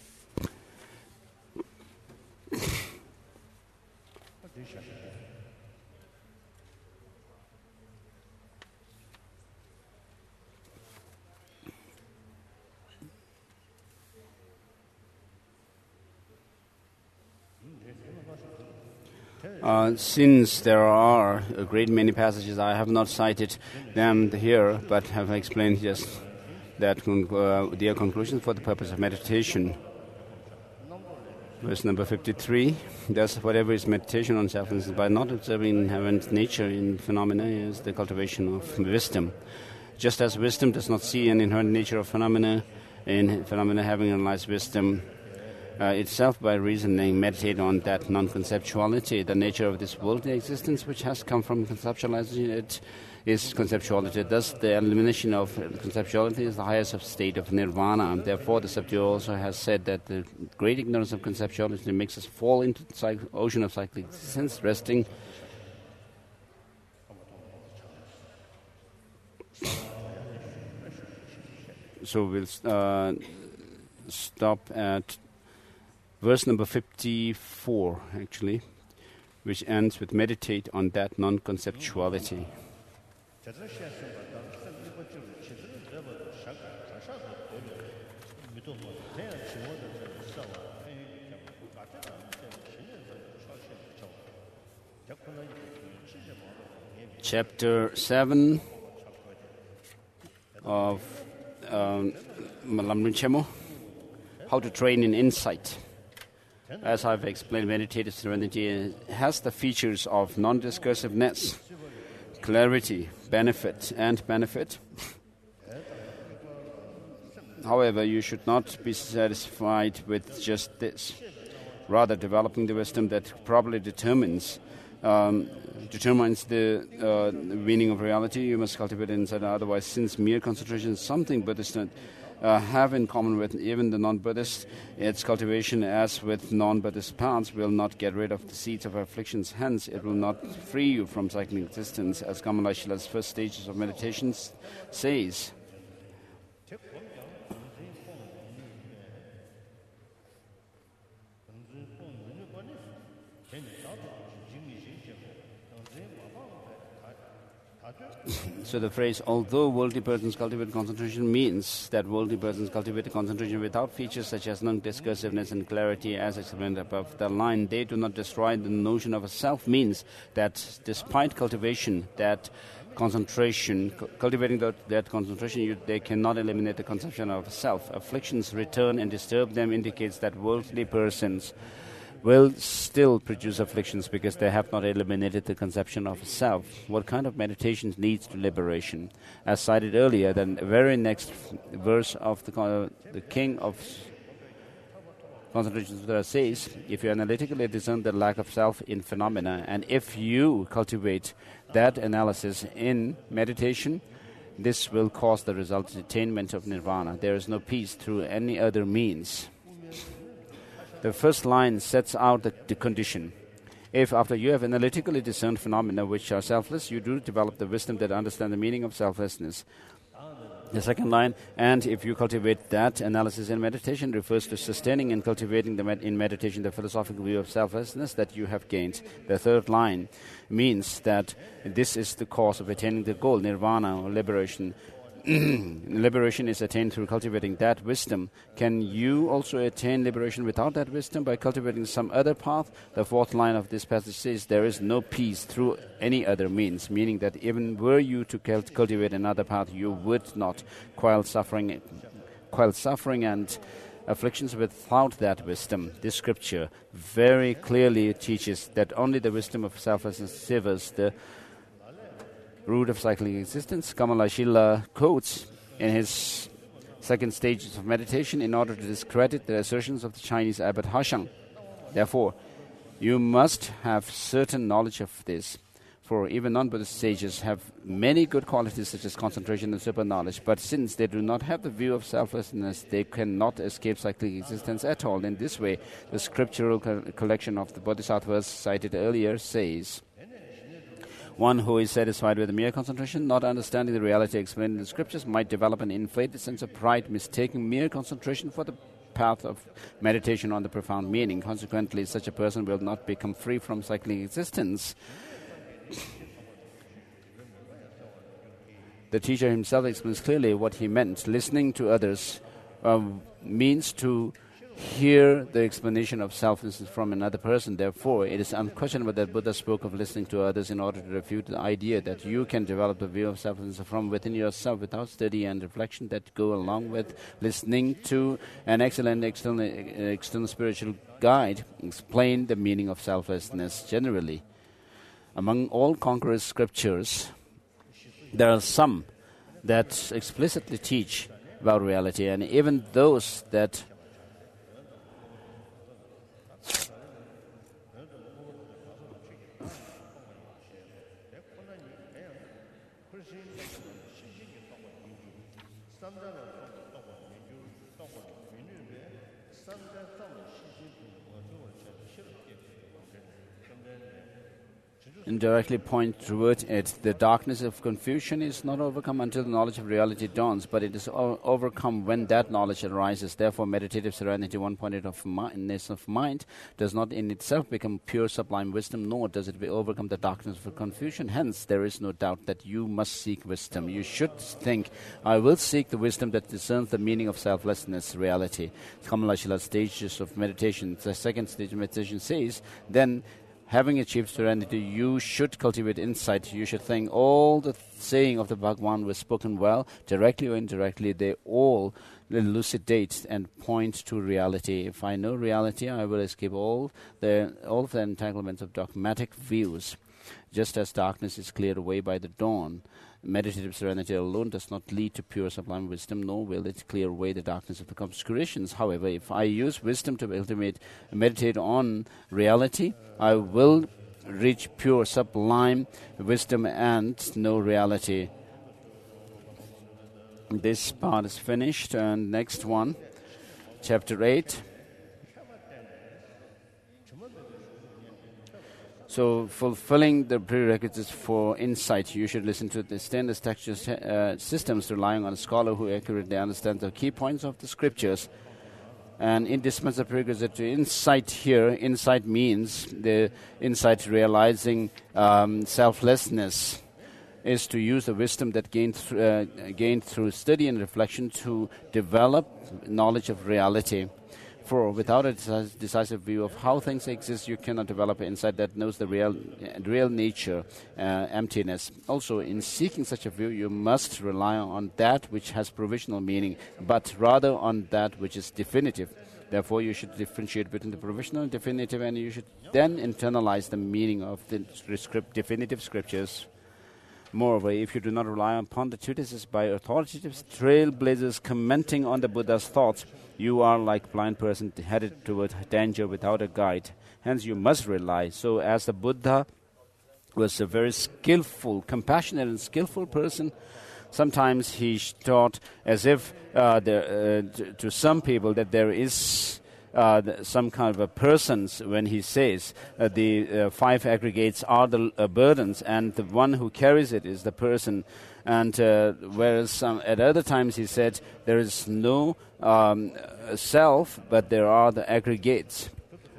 Uh, since there are a great many passages, I have not cited them here, but have explained just that con- uh, their conclusion for the purpose of meditation. Verse number fifty-three. Thus, whatever is meditation on self is by not observing inherent nature in phenomena is the cultivation of wisdom. Just as wisdom does not see an inherent nature of phenomena, in phenomena having analyzed wisdom Uh, itself by reasoning, meditate on that non-conceptuality, the nature of this worldly existence which has come from conceptualizing it is conceptuality. Thus the elimination of conceptuality is the highest state of nirvana. Therefore the Sabdhu also has said that the great ignorance of conceptuality makes us fall into the cycle, ocean of cyclic existence, resting so we'll uh, stop at verse number fifty-four, actually, which ends with meditate on that non-conceptuality. Chapter seven of um, Lamrim Chemo, How to Train in Insight. As I've explained, meditative serenity has the features of non-discursiveness, clarity, benefit, and benefit. However, you should not be satisfied with just this. Rather, developing the wisdom that properly determines um, determines the uh, meaning of reality, you must cultivate inside. Otherwise, since mere concentration is something Buddhists uh, have in common with even the non-Buddhists, its cultivation, as with non-Buddhist paths, will not get rid of the seeds of afflictions. Hence, it will not free you from cycling existence, as Kamalashila's first stages of meditation says. So the phrase, although worldly persons cultivate concentration, means that worldly persons cultivate concentration without features such as non-discursiveness and clarity, as explained above. The line, they do not destroy the notion of a self, means that despite cultivation, that concentration, cu- cultivating that, that concentration, you, they cannot eliminate the conception of self. Afflictions return and disturb them indicates that worldly persons will still produce afflictions because they have not eliminated the conception of self. What kind of meditation leads to liberation? As cited earlier, the very next verse of the, uh, the king of Concentration Sutra says, if you analytically discern the lack of self in phenomena, and if you cultivate that analysis in meditation, this will cause the result of attainment of nirvana. There is no peace through any other means. The first line sets out the, the condition. If after you have analytically discerned phenomena which are selfless, you do develop the wisdom that understands the meaning of selflessness. The second line, and if you cultivate that analysis in meditation, refers to sustaining and cultivating the med- in meditation the philosophical view of selflessness that you have gained. The third line means that this is the cause of attaining the goal, nirvana or liberation. Liberation is attained through cultivating that wisdom. Can you also attain liberation without that wisdom by cultivating some other path? The fourth line of this passage says there is no peace through any other means, meaning that even were you to cult- cultivate another path, you would not quell suffering, quell suffering and afflictions without that wisdom. This scripture very clearly teaches that only the wisdom of selflessness severs the root of cyclic existence. Kamalashila quotes in his second stages of meditation in order to discredit the assertions of the Chinese abbot Hashang. Therefore, you must have certain knowledge of this, for even non-Buddhist sages have many good qualities such as concentration and super knowledge, but since they do not have the view of selflessness, they cannot escape cyclic existence at all. In this way, the scriptural co- collection of the Bodhisattvas cited earlier says, one who is satisfied with mere concentration, not understanding the reality explained in the scriptures, might develop an inflated sense of pride, mistaking mere concentration for the path of meditation on the profound meaning. Consequently, such a person will not become free from cyclic existence. The teacher himself explains clearly what he meant. Listening to others um, means to hear the explanation of selflessness from another person. Therefore, it is unquestionable that Buddha spoke of listening to others in order to refute the idea that you can develop the view of selflessness from within yourself without study and reflection that go along with listening to an excellent external, external spiritual guide explain the meaning of selflessness generally. Among all Conqueror's scriptures, there are some that explicitly teach about reality, and even those that indirectly point toward it. The darkness of confusion is not overcome until the knowledge of reality dawns, but it is o- overcome when that knowledge arises. Therefore, meditative serenity, one pointed of mindness of mind, does not in itself become pure sublime wisdom, nor does it be overcome the darkness of confusion. Hence, there is no doubt that you must seek wisdom. You should think, I will seek the wisdom that discerns the meaning of selflessness, reality. Kamalashila's stages of meditation, the second stage of meditation says, then having achieved serenity, you should cultivate insight. You should think all the th- saying of the Bhagwan was spoken well, directly or indirectly. They all elucidate and point to reality. If I know reality, I will escape all the all of the entanglements of dogmatic views. Just as darkness is cleared away by the dawn, meditative serenity alone does not lead to pure sublime wisdom, nor will it clear away the darkness of the obscurations. However, if I use wisdom to ultimate, meditate on reality, I will reach pure sublime wisdom and know reality. This part is finished, and next one, chapter eight. So, fulfilling the prerequisites for insight, you should listen to the standard texture uh, systems, relying on a scholar who accurately understands the key points of the scriptures. And indispensable prerequisite to insight here, insight means the insight realizing um, selflessness, is to use the wisdom that gained, th- uh, gained through study and reflection to develop knowledge of reality. For without a decis- decisive view of how things exist, you cannot develop an insight that knows the real, uh, real nature, uh, emptiness. Also, in seeking such a view, you must rely on that which has provisional meaning, but rather on that which is definitive. Therefore, you should differentiate between the provisional and definitive, and you should then internalize the meaning of the script, definitive scriptures. Moreover, if you do not rely upon the treatises by authoritative trailblazers commenting on the Buddha's thoughts, you are like a blind person headed toward danger without a guide. Hence, you must rely. So, as the Buddha was a very skillful, compassionate and skillful person, sometimes he taught as if uh, there, uh, t- to some people that there is uh, th- some kind of a persons when he says uh, the uh, five aggregates are the uh, burdens and the one who carries it is the person. And uh, whereas some, at other times he said there is no um, self, but there are the aggregates.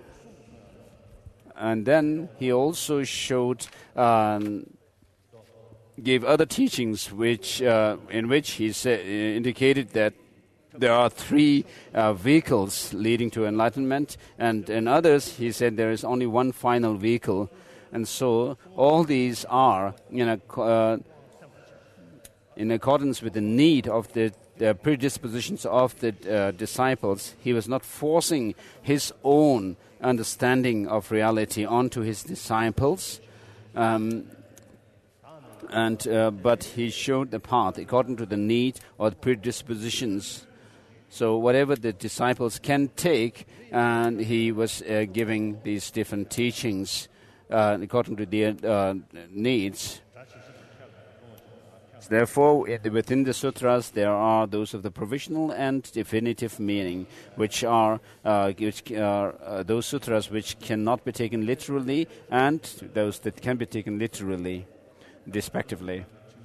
And then he also showed, um, gave other teachings which uh, in which he sa- indicated that there are three uh, vehicles leading to enlightenment, and in others he said there is only one final vehicle. And so all these are in, a, uh, in accordance with the need of the, the predispositions of the uh, disciples. He was not forcing his own understanding of reality onto his disciples, um, and uh, but he showed the path according to the need or the predispositions. So whatever the disciples can take, and he was uh, giving these different teachings uh, according to their uh, needs. So therefore, in the, within the sutras, there are those of the provisional and definitive meaning, which are uh, which are uh, those sutras which cannot be taken literally, and those that can be taken literally, respectively.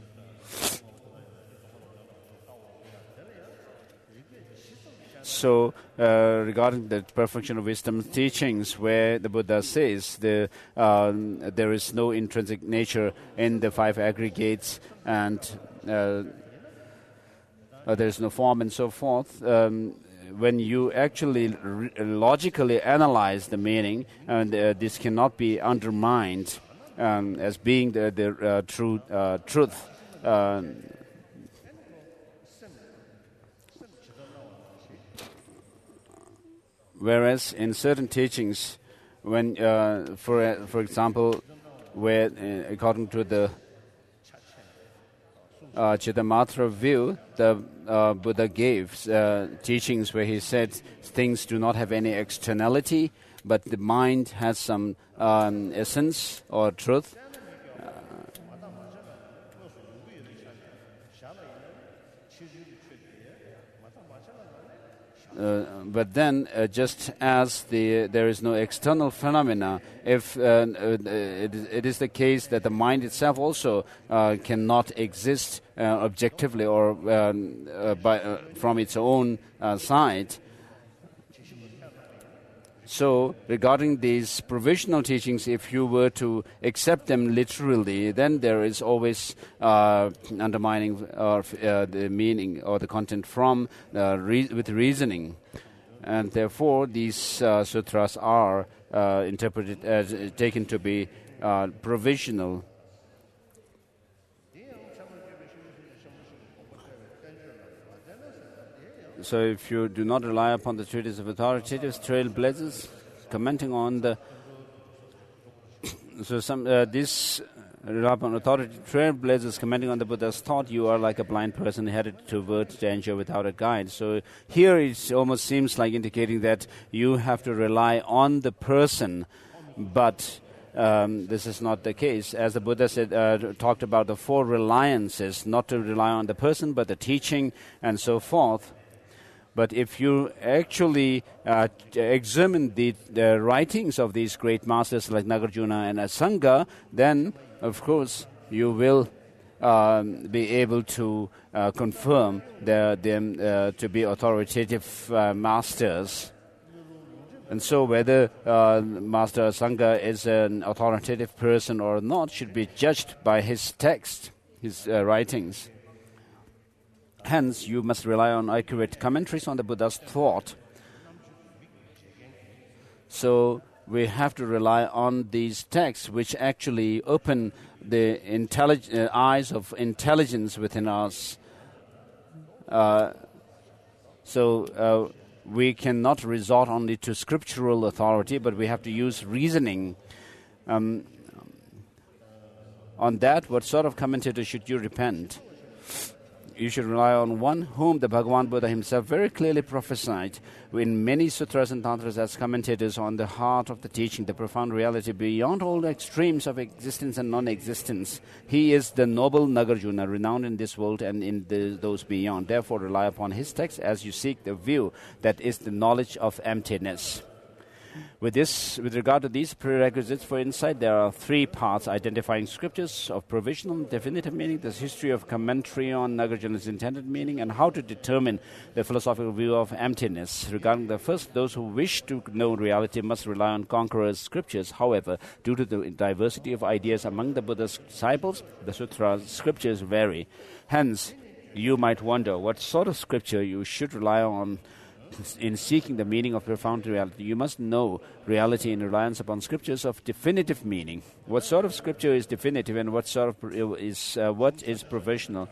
So, uh, regarding the perfection of wisdom teachings, where the Buddha says the, um, there is no intrinsic nature in the five aggregates, and uh, uh, there is no form and so forth, um, when you actually re- logically analyze the meaning, and uh, this cannot be undermined um, as being the, the uh, true uh, truth. Uh, Whereas in certain teachings, when, uh, for uh, for example, where uh, according to the uh, Chittamatra view, the uh, Buddha gave uh, teachings where he said things do not have any externality, but the mind has some um, essence or truth. Uh, but then, uh, just as the there is no external phenomena, if uh, uh, it, it is the case that the mind itself also uh, cannot exist uh, objectively or um, uh, by, uh, from its own uh, side. So, regarding these provisional teachings, if you were to accept them literally, then there is always uh, undermining of uh, the meaning or the content from uh, re- with reasoning, and therefore these uh, sutras are uh, interpreted as uh, taken to be uh, provisional. So if you do not rely upon the treatise of authoritative trailblazers, commenting on the... so some uh, this rely upon authoritative trailblazers commenting on the Buddha's thought, you are like a blind person headed toward danger without a guide. So here it almost seems like indicating that you have to rely on the person, but um, this is not the case. As the Buddha said, uh, talked about the four reliances, not to rely on the person, but the teaching and so forth. But if you actually uh, examine the, the writings of these great masters like Nagarjuna and Asanga, then, of course, you will um, be able to uh, confirm the, them uh, to be authoritative uh, masters. And so whether uh, Master Asanga is an authoritative person or not should be judged by his text, his uh, writings. Hence, you must rely on accurate commentaries on the Buddha's thought. So we have to rely on these texts, which actually open the intellig- uh, eyes of intelligence within us. Uh, so uh, we cannot resort only to scriptural authority, but we have to use reasoning. Um, on that, what sort of commentator should you repent? You should rely on one whom the Bhagavan Buddha himself very clearly prophesied in many sutras and tantras as commentators on the heart of the teaching, the profound reality beyond all the extremes of existence and non-existence. He is the noble Nagarjuna, renowned in this world and in the, those beyond. Therefore, rely upon his text as you seek the view that is the knowledge of emptiness. With this, with regard to these prerequisites for insight, there are three parts: identifying scriptures of provisional and definitive meaning, the history of commentary on Nagarjuna's intended meaning, and how to determine the philosophical view of emptiness. Regarding the first, those who wish to know reality must rely on Conqueror's scriptures. However, due to the diversity of ideas among the Buddha's disciples, the sutra scriptures vary. Hence, you might wonder what sort of scripture you should rely on in seeking the meaning of profound reality. You must know reality in reliance upon scriptures of definitive meaning. What sort of scripture is definitive, and what sort of is uh, what is provisional?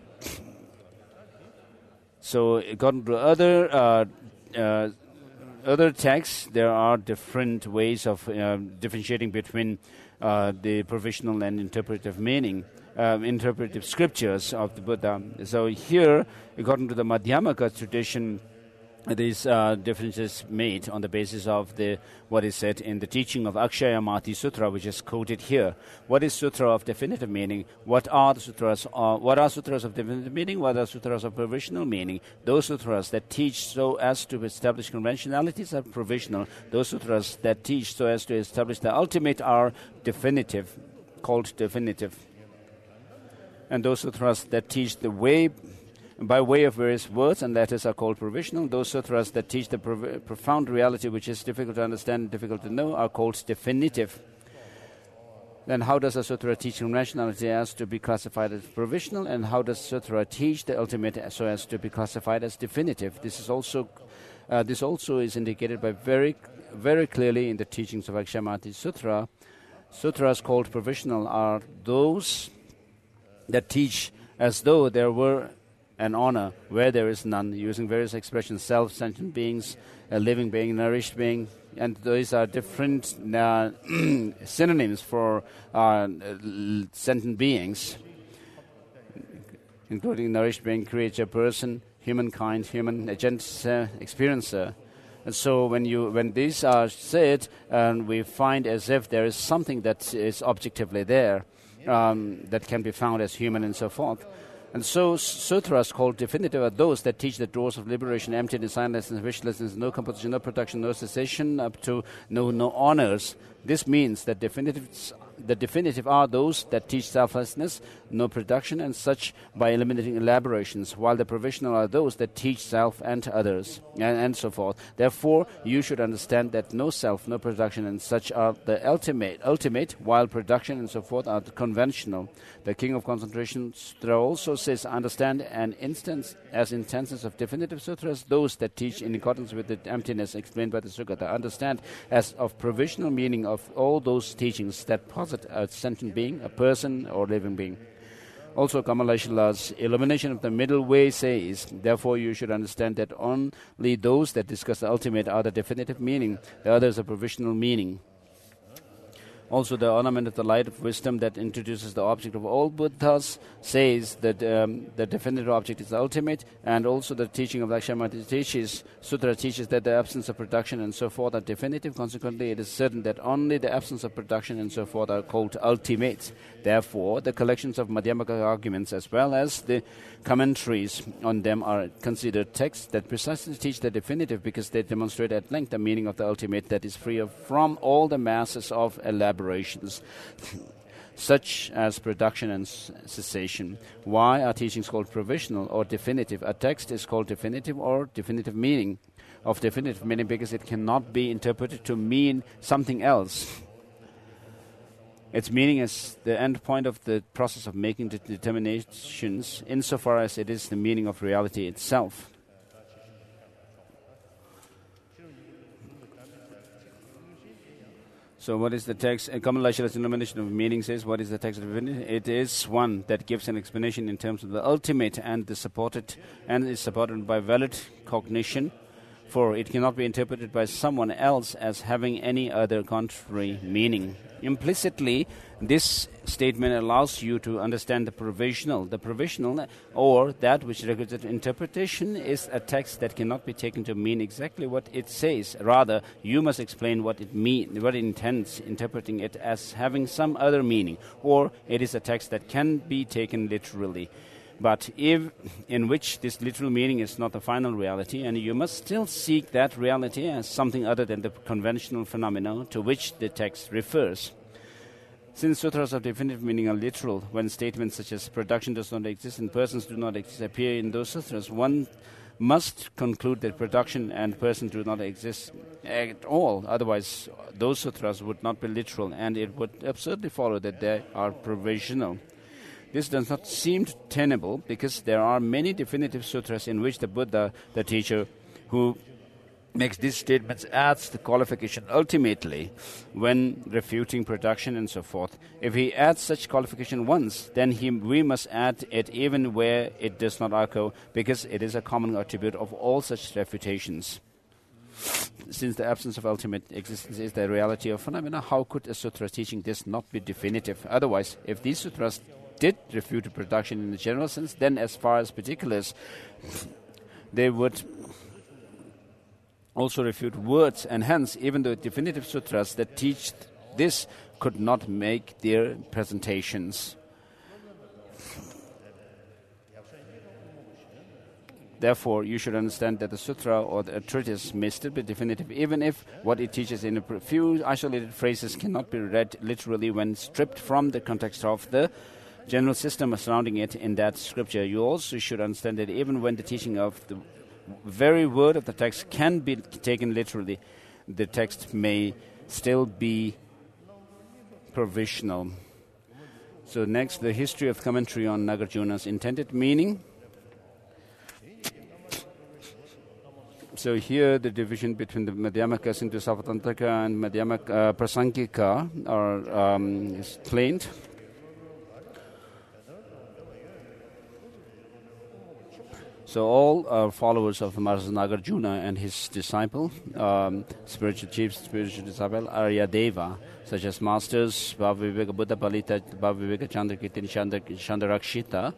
So, according to other uh, uh, other texts, there are different ways of uh, differentiating between uh, the provisional and interpretive meaning. Um, interpretive scriptures of the Buddha. So here, according to the Madhyamaka tradition, these uh, differences made on the basis of the what is said in the teaching of Akshayamati Sutra, which is quoted here. What is sutra of definitive meaning? What are the sutras? Uh, what are sutras of definitive meaning? What are sutras of provisional meaning? Those sutras that teach so as to establish conventionalities are provisional. Those sutras that teach so as to establish the ultimate are definitive, called definitive. And those sutras that teach the way by way of various words and letters are called provisional. Those sutras that teach the prov- profound reality, which is difficult to understand and difficult to know, are called definitive. Then how does a sutra teach conventionality as to be classified as provisional, and how does sutra teach the ultimate so as to be classified as definitive? This is also uh, this also is indicated by very very clearly in the teachings of Akshayamati Sutra. Sutras called provisional are those that teach as though there were an honor where there is none, using various expressions: self, sentient beings, a living being, nourished being, and those are different uh, synonyms for uh, sentient beings, including nourished being, creature, person, humankind, human agent, uh, experiencer. And so when you when these are said, um, we find as if there is something that is objectively there, um, that can be found as human and so forth. And so sutras called definitive are those that teach the doors of liberation, emptiness, silentness, wishlessness, no composition, no production, no cessation, up to no no honors. This means that definitives, the definitive are those that teach selflessness, no production, and such by eliminating elaborations, while the provisional are those that teach self and others, and, and so forth. Therefore, you should understand that no self, no production, and such are the ultimate, ultimate, while production and so forth are the conventional. The King of Concentration Sutra also says, understand an instance as instances of definitive sutras, those that teach in accordance with the emptiness explained by the Sugata. Understand as of provisional meaning of all those teachings that posit a sentient being, a person, or living being. Also, Kamalashala's Illumination of the Middle Way says, therefore you should understand that only those that discuss the ultimate are the definitive meaning, the others are provisional meaning. Also, the ornament of the light of wisdom that introduces the object of all Buddhas says that um, the definitive object is the ultimate, and also the teaching of Akshayamati teaches, Sutra teaches that the absence of production and so forth are definitive. Consequently, it is certain that only the absence of production and so forth are called ultimate. Therefore, the collections of Madhyamaka arguments as well as the commentaries on them are considered texts that precisely teach the definitive, because they demonstrate at length the meaning of the ultimate that is free of, from all the masses of elaborations, such as production and s- cessation. Why are teachings called provisional or definitive? A text is called definitive or definitive meaning of definitive meaning because it cannot be interpreted to mean something else. Its meaning is the end point of the process of making the determinations, insofar as it is the meaning of reality itself. So what is the text? Uh, Kamala Shala's illumination of meaning says, what is the text of divinity? It is one that gives an explanation in terms of the ultimate and the supported and is supported by valid cognition, for it cannot be interpreted by someone else as having any other contrary meaning. Implicitly, this statement allows you to understand the provisional. The provisional, or that which requires interpretation, is a text that cannot be taken to mean exactly what it says. Rather, you must explain what it mean, what it intends, interpreting it as having some other meaning, or it is a text that can be taken literally, but if in which this literal meaning is not the final reality, and you must still seek that reality as something other than the conventional phenomena to which the text refers. Since sutras of definitive meaning are literal, when statements such as production does not exist and persons do not exist appear in those sutras, one must conclude that production and persons do not exist at all. Otherwise, those sutras would not be literal, and it would absurdly follow that they are provisional. This does not seem tenable because there are many definitive sutras in which the Buddha, the teacher who makes these statements, adds the qualification ultimately when refuting production and so forth. If he adds such qualification once, then he, we must add it even where it does not occur, because it is a common attribute of all such refutations. Since the absence of ultimate existence is the reality of phenomena, how could a sutra teaching this not be definitive? Otherwise, if these sutras did refute production in the general sense, then as far as particulars, they would also refute words, and hence even the definitive sutras that teach this could not make their presentations. Therefore, you should understand that the sutra or the treatise may still be definitive, even if what it teaches in a few isolated phrases cannot be read literally when stripped from the context of the general system surrounding it in that scripture. You also should understand that even when the teaching of the very word of the text can be taken literally, the text may still be provisional. So next, the history of commentary on Nagarjuna's intended meaning. So here the division between the Madhyamakas into Savatantrika and Madhyamaka uh, Prasangika are um, explained. So all are followers of Maharaj Nagarjuna and his disciple, um, spiritual chief, spiritual disciple, Aryadeva, such as masters Bhaviveka Buddha Palita, Bhaviveka Chandrakirti, Chandarakshita.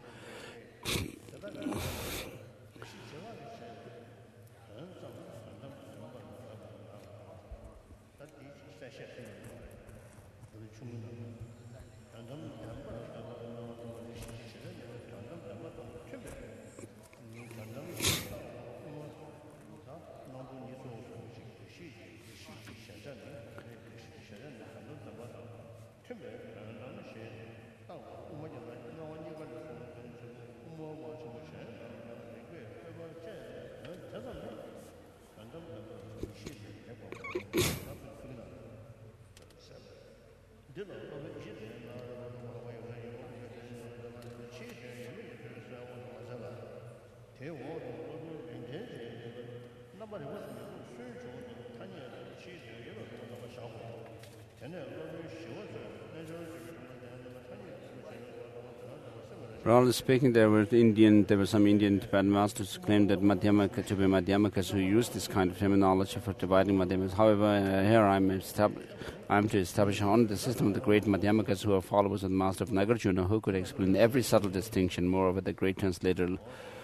Broadly speaking, there were Indian, there were some Indian Tibetan masters who claimed that Madhyamaka to be Madhyamakas who used this kind of terminology for dividing Madhyamakas. However, uh, here I'm, estab- I'm to establish on the system of the great Madhyamakas who are followers of the master of Nagarjuna, who could explain every subtle distinction. Moreover, the great translator.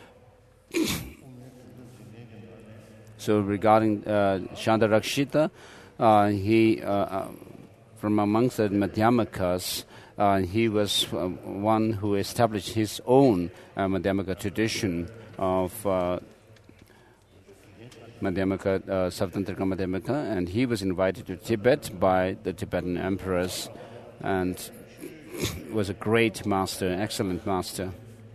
So regarding uh, Chandarakshita, uh, he, uh, uh, from amongst the Madhyamakas, Uh, he was uh, one who established his own uh, Madhyamaka tradition of uh, Madhyamaka, uh, Savatantrika Madhyamaka, and he was invited to Tibet by the Tibetan emperors and was a great master, excellent master.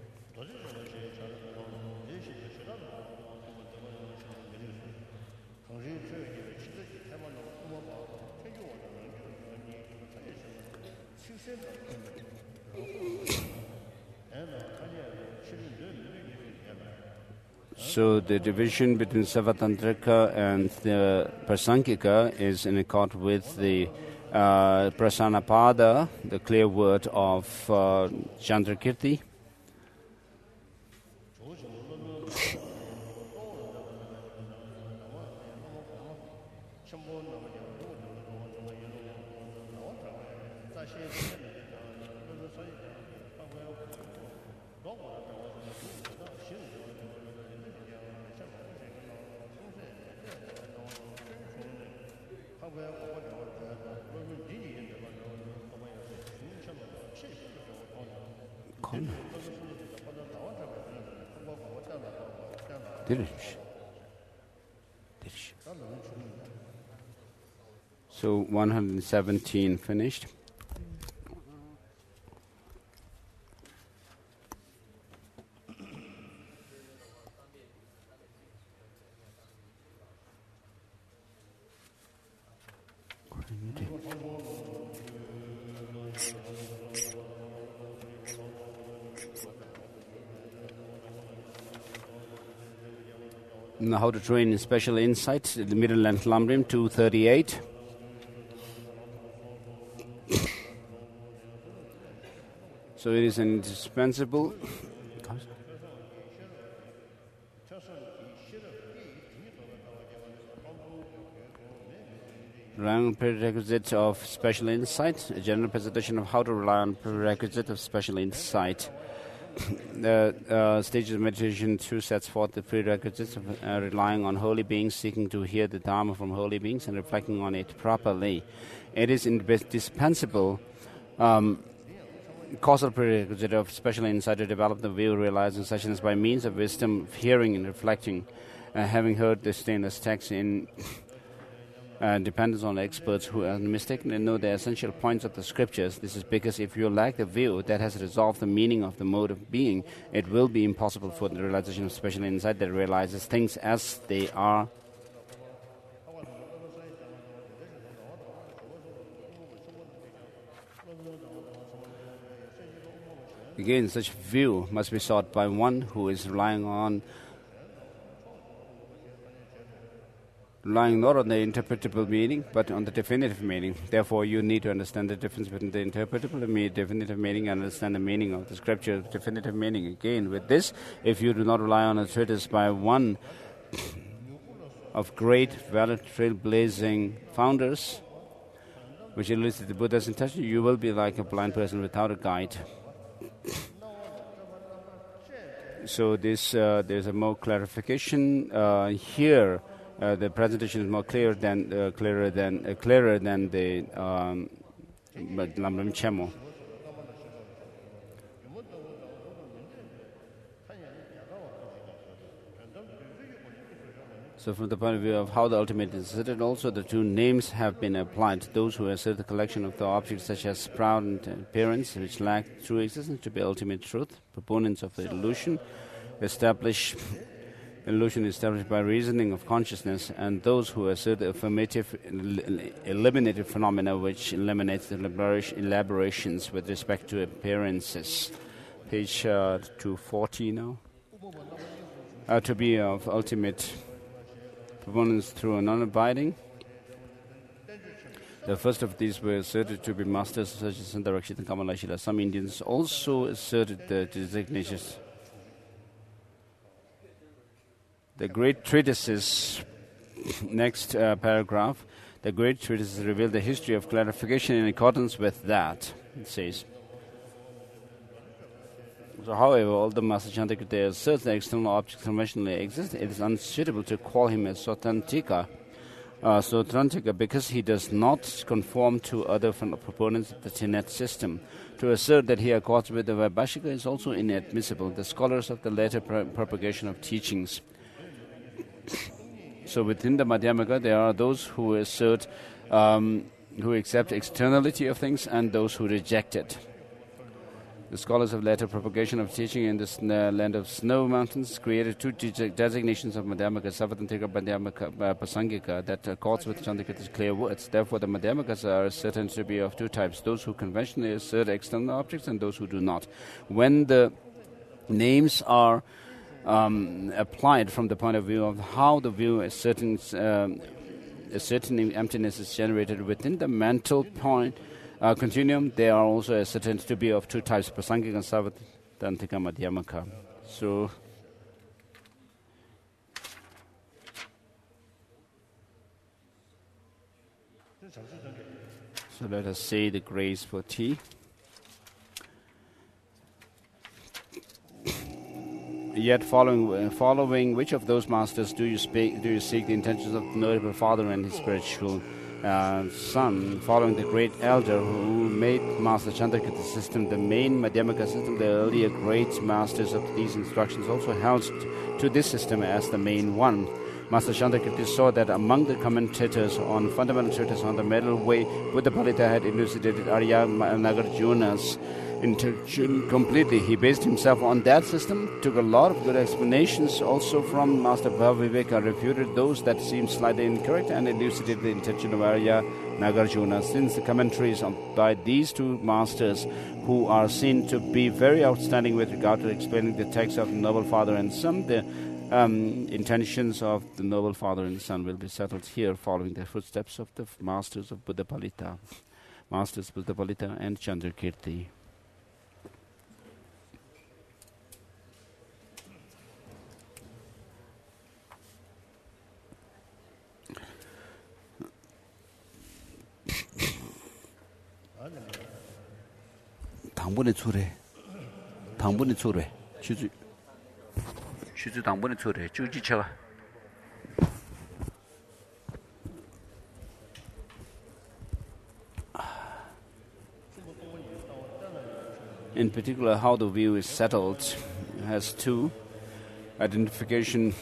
So the division between Savatantrika and the Prasangika is in accord with the uh, Prasanapada, the clear word of uh, Chandrakirti. So one hundred seventeen finished. Now how to train in special insight, the middle length Lamrim, two thirty-eight. So it is indispensable rely on prerequisite of special insight, a general presentation of how to rely on prerequisite of special insight. The uh, stages of meditation two sets forth the prerequisites of uh, relying on holy beings, seeking to hear the Dharma from holy beings, and reflecting on it properly. It is indispensable um, causal prerequisite of special insight to develop the view realizing sessions by means of wisdom, of hearing and reflecting, uh, having heard the stainless text in uh, dependence on experts who are mistakenly know the essential points of the scriptures. This is because if you lack the view that has resolved the meaning of the mode of being, it will be impossible for the realization of special insight that realizes things as they are. Again, such view must be sought by one who is relying on relying not on the interpretable meaning, but on the definitive meaning. Therefore, you need to understand the difference between the interpretable and definitive meaning, and understand the meaning of the scripture, definitive meaning. Again, with this, if you do not rely on a treatise by one of great, valid, trailblazing founders, which elicit the Buddha's intention, you will be like a blind person without a guide. So this, uh, there's a more clarification uh, here. Uh, the presentation is more clear than uh, clearer than uh, clearer than the um, Lamrim Chemo. So from the point of view of how the ultimate is asserted, also the two names have been applied to those who assert the collection of the objects such as proud and appearance, which lack true existence, to be ultimate truth. Proponents of the illusion establish illusion established by reasoning of consciousness, and those who assert the affirmative eliminated phenomena which eliminates the elaboration, elaborations with respect to appearances. Page uh, two forty now. Uh, to be of ultimate proponents through a non-abiding. The first of these were asserted to be masters such as Sundarakshita and Kamalashila. Some Indians also asserted the designations. The great treatises, next uh, paragraph, the great treatises reveal the history of clarification in accordance with that, it says. So, however, although Master Chandrakirti asserts that external objects conventionally exist, it is unsuitable to call him a Sotrantika, uh, Sotrantika because he does not conform to other proponents of the Tenet system. To assert that he accords with the Vaibhashika is also inadmissible. The scholars of the later pro- propagation of teachings. So within the Madhyamaka, there are those who assert, um, who accept externality of things, and those who reject it. The scholars of later propagation of teaching in this uh, land of snow mountains created two de- designations of Madhyamaka, Savatantrika, Madhyamaka, uh, Pasangika, that accords with Chandrakirti's clear words. Therefore, the Madhyamakas are certain to be of two types, those who conventionally assert external objects and those who do not. When the names are Um, applied from the point of view of how the view is certain, um, a certain emptiness is generated within the mental point uh, continuum, they are also ascertained to be of two types, Prasangika and Savattantika Madhyamaka. So, so let us say the grace for tea. Yet, following uh, following which of those masters do you speak? Do you seek the intentions of the Noble Father and his spiritual uh, son? Following the great elder who made Master Chandrakirti system the main Madhyamaka system, the earlier great masters of these instructions also held to this system as the main one. Master Chandrakirti saw that among the commentators on fundamental treatise on the middle way, Buddhapalita had elucidated Arya Nagarjuna's intention completely. He based himself on that system, took a lot of good explanations also from Master Bhaviveka, refuted those that seemed slightly incorrect, and elucidated the intention of Arya Nagarjuna. Since the commentaries on, by these two masters, who are seen to be very outstanding with regard to explaining the text of the Noble Father and Son, the um, intentions of the Noble Father and Son will be settled here, following the footsteps of the masters of Buddhapalita, Masters Buddhapalita and Chandrakirti. 당분의 초래, 당분의 초래, 주주, 주주 당분의 초래, 주지처가. In particular, how the view is settled has two: identification.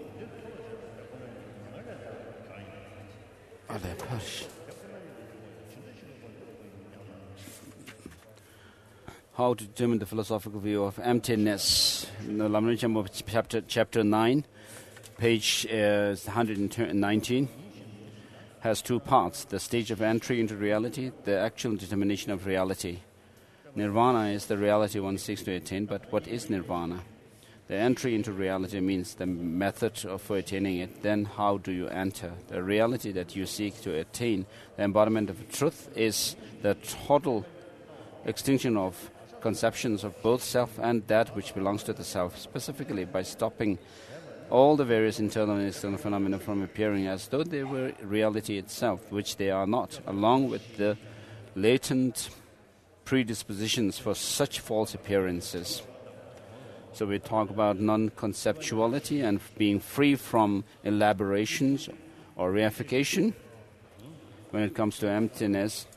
How to determine the philosophical view of emptiness. In the Lamrim chapter, chapter nine, page uh, one hundred nineteen, has two parts: the stage of entry into reality, the actual determination of reality. Nirvana is the reality one seeks to attain, but what is nirvana? The entry into reality means the method of for attaining it. Then how do you enter? The reality that you seek to attain, the embodiment of truth, is the total extinction of conceptions of both self and that which belongs to the self, specifically by stopping all the various internal and external phenomena from appearing as though they were reality itself, which they are not, along with the latent predispositions for such false appearances. So we talk about non-conceptuality and being free from elaborations or reification. When it comes to emptiness,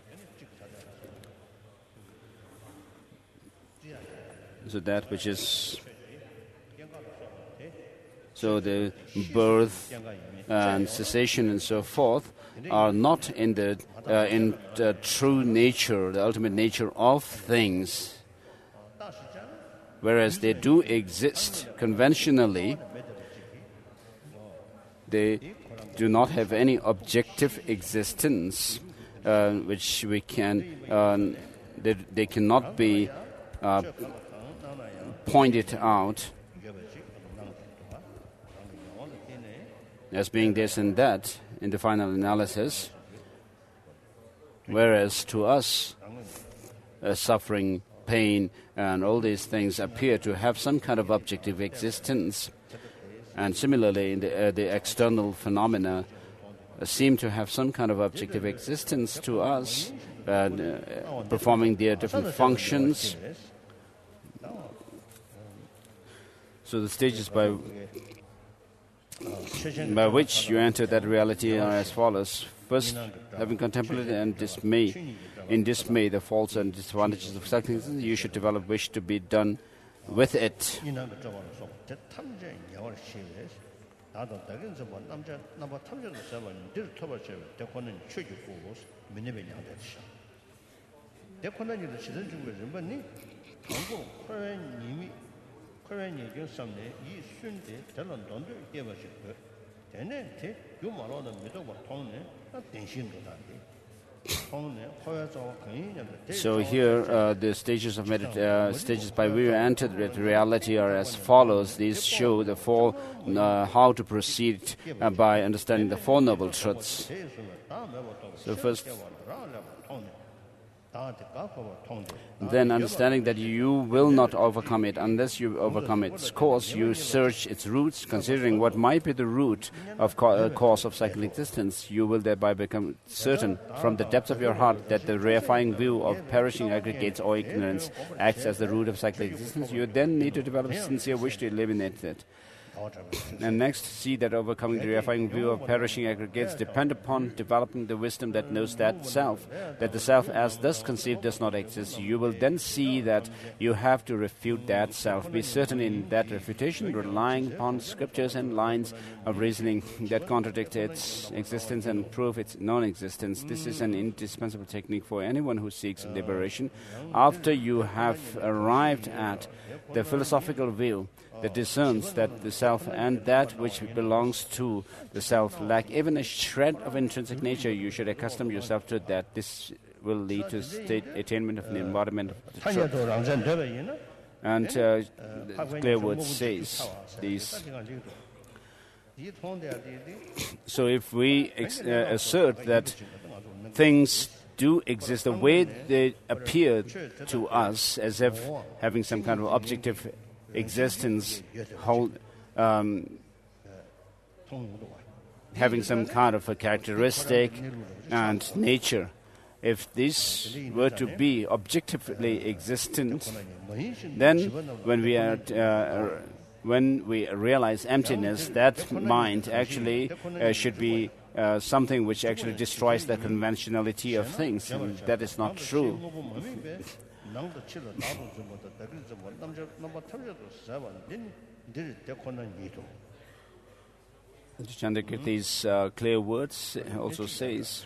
so that which is, so the birth and cessation and so forth are not in the uh, in the true nature, the ultimate nature of things, whereas they do exist conventionally. They do not have any objective existence, uh, which we can. Uh, they, they cannot be uh, pointed out as being this and that in the final analysis, whereas to us, uh, suffering, pain, and all these things appear to have some kind of objective existence. And similarly, in the, uh, the external phenomena uh, seem to have some kind of objective existence to us, uh, uh, performing their different functions. So the stages by by which you enter that reality are as follows. First, having contemplated and dismay, in dismay the faults and disadvantages of such things, you should develop wish to be done with it. So here, uh, the stages of medit- uh, stages by which we enter the reality are as follows. These show the four uh, how to proceed uh, by understanding the Four Noble Truths. So first, then understanding that you will not overcome it unless you overcome its cause, you search its roots, considering what might be the root of co- uh, cause of cyclic existence. You will thereby become certain from the depths of your heart that the reifying view of perishing aggregates or ignorance acts as the root of cyclic existence. You then need to develop a sincere wish to eliminate it. And next, see that overcoming the reifying view of perishing aggregates depend upon developing the wisdom that knows that self, that the self as thus conceived does not exist. You will then see that you have to refute that self. Be certain in that refutation, relying upon scriptures and lines of reasoning that contradict its existence and prove its non-existence. This is an indispensable technique for anyone who seeks liberation. After you have arrived at the philosophical view that discerns that the self and that which belongs to the self lack even a shred of intrinsic nature, you should accustom yourself to that. This will lead to state attainment of the embodiment of the truth. And uh, the clear word says these. So if we ex- uh, assert that things do exist the way they appear to us, as if having some kind of objective existence, hold, um, having some kind of a characteristic and nature. If this were to be objectively existent, then when we are uh, when we realize emptiness, that mind actually uh, should be uh, something which actually destroys the conventionality of things, and that is not true. Chandrakirti's uh, clear words also says,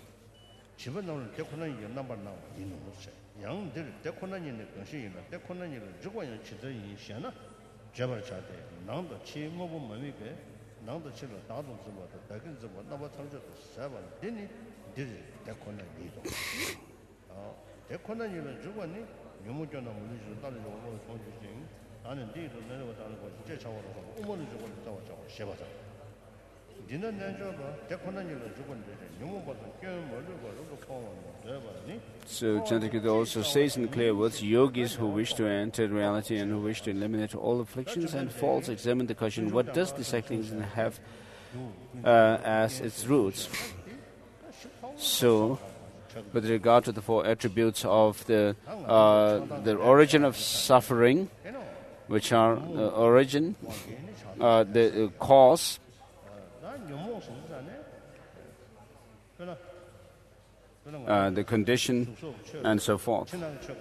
so Chandrakirti also says in clear words, yogis who wish to enter reality and who wish to eliminate all afflictions and faults examine the question, what does the cycling have uh, as its roots? So, with regard to the four attributes of the uh, the origin of suffering, which are uh, origin, uh, the uh, cause, uh, the condition, and so forth.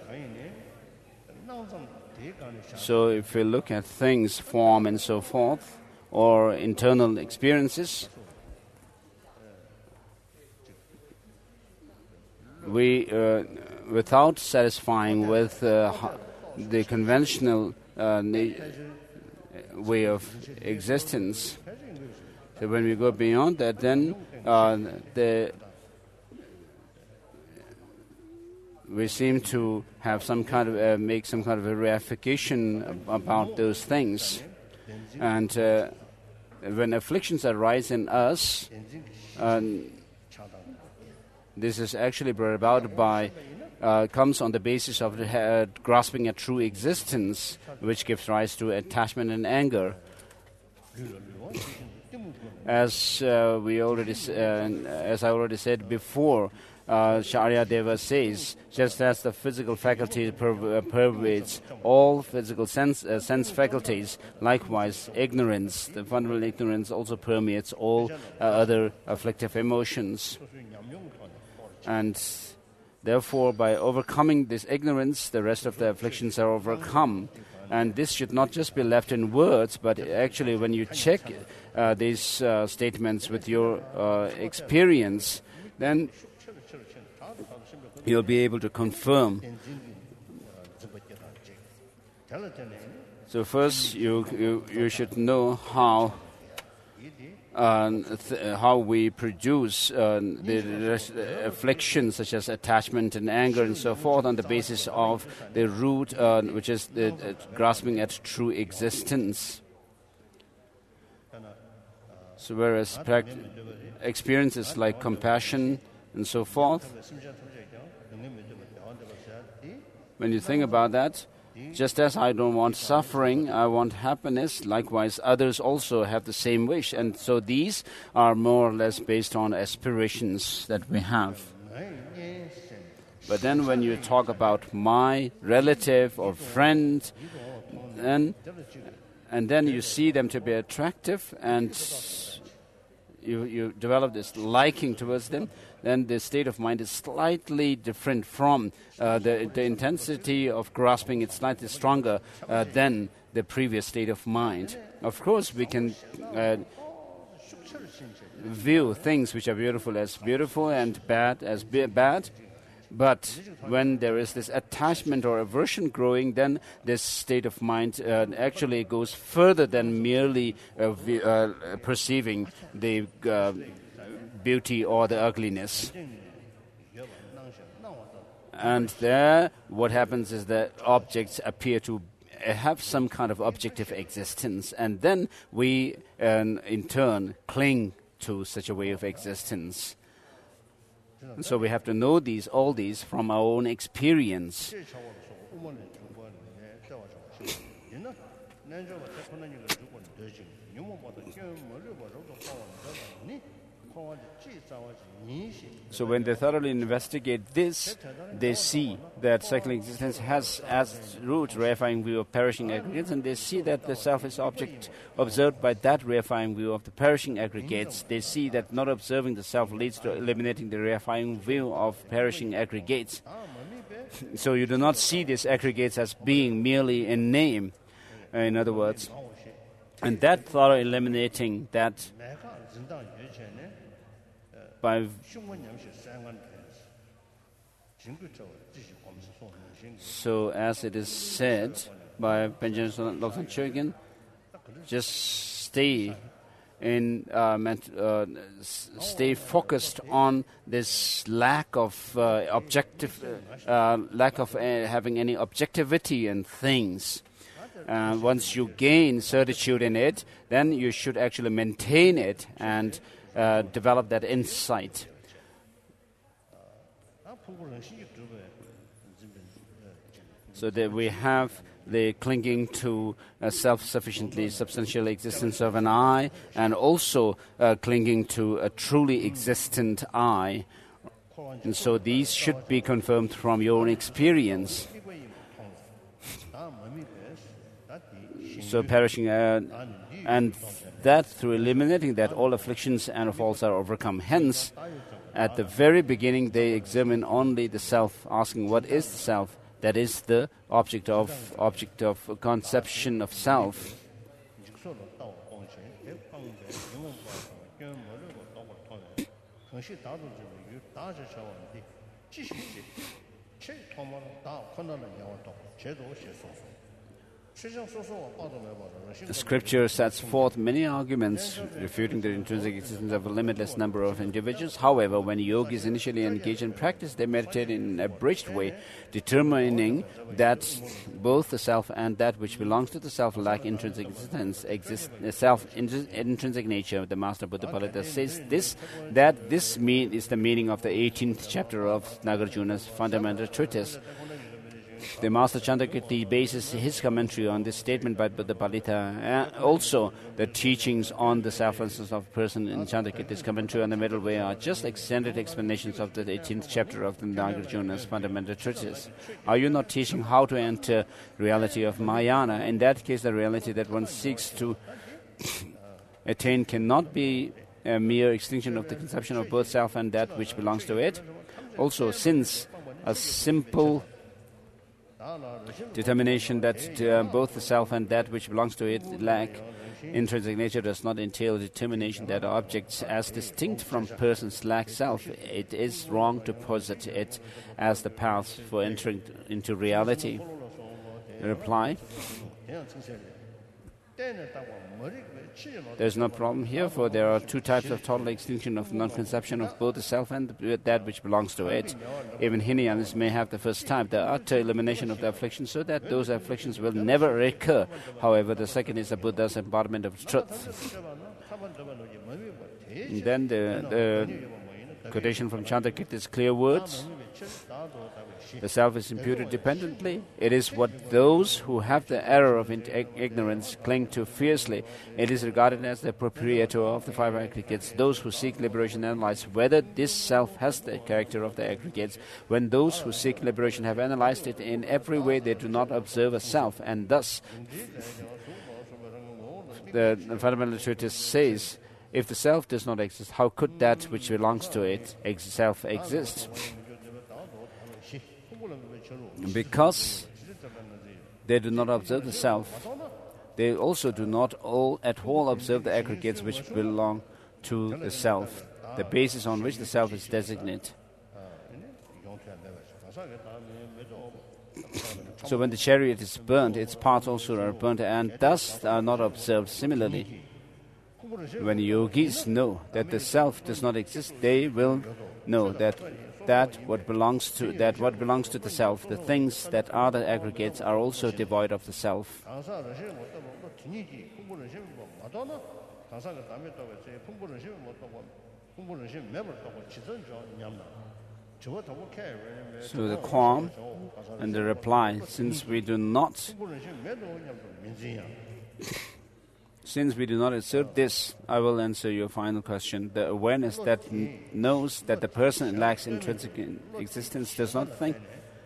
So if we look at things, form, and so forth, or internal experiences, we, uh, without satisfying with uh, the conventional uh, na- way of existence, so when we go beyond that, then uh, the we seem to have some kind of uh, make some kind of a reification ab- about those things, and uh, when afflictions arise in us, uh, this is actually brought about by, uh, comes on the basis of the, uh, grasping a true existence, which gives rise to attachment and anger. As uh, we already, uh, as I already said before, uh, Sharya Deva says, just as the physical faculty per- uh, pervades all physical sense uh, sense faculties, likewise ignorance, the fundamental ignorance, also permeates all uh, other afflictive emotions. And therefore, by overcoming this ignorance, the rest of the afflictions are overcome. And this should not just be left in words, but actually when you check uh, these uh, statements with your uh, experience, then you'll be able to confirm. So first, you, you, you should know how uh, th- how we produce uh, the res- afflictions such as attachment and anger and so forth on the basis of the root, uh, which is the, uh, grasping at true existence. So whereas pract- experiences like compassion and so forth, when you think about that, just as I don't want suffering, I want happiness, likewise others also have the same wish. And so these are more or less based on aspirations that we have. But then when you talk about my relative or friend, and, and then you see them to be attractive and you, you develop this liking towards them, then the state of mind is slightly different from uh, the, the intensity of grasping. It's slightly stronger uh, than the previous state of mind. Of course, we can uh, view things which are beautiful as beautiful and bad as be- bad. But when there is this attachment or aversion growing, then this state of mind uh, actually goes further than merely uh, vi- uh, perceiving the uh, beauty or the ugliness. And there, what happens is that objects appear to have some kind of objective existence, and then we, uh, in turn, cling to such a way of existence. And so we have to know these, all these, from our own experience. So when they thoroughly investigate this, they see that cycling existence has as its root reifying view of perishing aggregates, and they see that the self is object observed by that reifying view of the perishing aggregates. They see that not observing the self leads to eliminating the reifying view of perishing aggregates. So you do not see these aggregates as being merely in name, in other words. And that thorough eliminating that by so as it is said by Benjamin Lobsang Chogyam, just stay in uh, ment- uh, s- stay focused on this lack of uh, objective uh, uh, lack of uh, having any objectivity in things. Uh, once you gain certitude in it, then you should actually maintain it and uh, develop that insight. So that we have the clinging to a self-sufficiently substantial existence of an I, and also uh, clinging to a truly existent I. And so these should be confirmed from your own experience. So perishing, uh, and that through eliminating that, all afflictions and faults are overcome. Hence, at the very beginning, they examine only the self, asking what is the self. That is the object of object of conception of self. The scripture sets forth many arguments refuting the intrinsic existence of a limitless number of individuals. However, when yogis initially engage in practice, they meditate in an abridged way, determining that both the self and that which belongs to the self lack intrinsic existence, exist, uh, self intr- intrinsic nature. The Master Buddhapalita says this, that this mean is the meaning of the eighteenth chapter of Nagarjuna's fundamental treatise. The Master Chandrakirti bases his commentary on this statement by Buddhapalita, and also the teachings on the selflessness of a person in Chandrakirti's commentary on the middle way are just extended explanations of the eighteenth chapter of the Nagarjuna's fundamental treatise. Are you not teaching how to enter reality of Mahayana? In that case, the reality that one seeks to attain cannot be a mere extinction of the conception of both self and that which belongs to it. Also, since a simple determination that uh, both the self and that which belongs to it lack intrinsic nature does not entail determination that objects as distinct from persons lack self. It is wrong to posit it as the path for entering into reality. The reply: There's no problem here, for there are two types of total extinction of non-conception of both the self and that which belongs to it. Even Hinayans may have the first type, the utter elimination of the affliction, so that those afflictions will never recur. However, the second is the Buddha's embodiment of truth. And then the, the quotation from Chandrakirti's clear words. The self is imputed dependently. It is what those who have the error of ignorance cling to fiercely. It is regarded as the proprietor of the five aggregates. Those who seek liberation analyze whether this self has the character of the aggregates. When those who seek liberation have analyzed it in every way, they do not observe a self, and thus the, the fundamental treatise says, if the self does not exist, how could that which belongs to it itself exist? Because they do not observe the self, they also do not all at all observe the aggregates which belong to the self, the basis on which the self is designated. So when the chariot is burnt, its parts also are burnt, and thus are not observed similarly. When yogis know that the self does not exist, they will know that that what belongs to that what belongs to the self, the things that are the aggregates, are also devoid of the self. So the qualm and the reply, since we do not Since we do not assert this, I will answer your final question. The awareness that n- knows that the person lacks intrinsic in- existence does not think.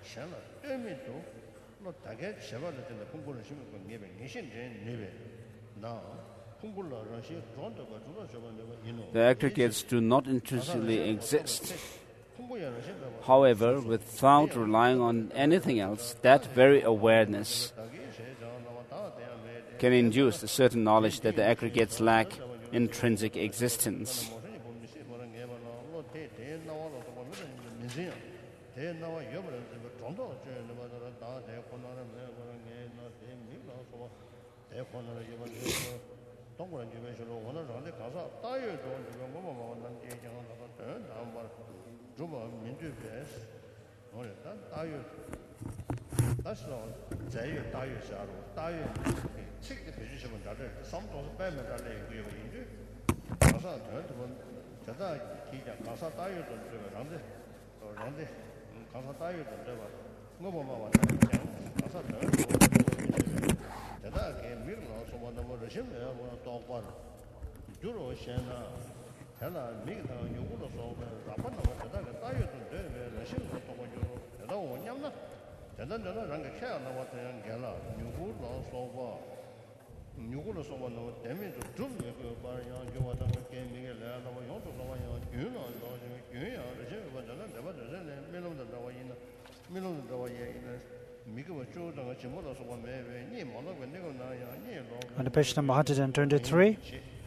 The aggregates do not intrinsically exist. However, without relying on anything else, that very awareness can induce a certain knowledge that the aggregates lack intrinsic existence. On to page number one hundred twenty-three,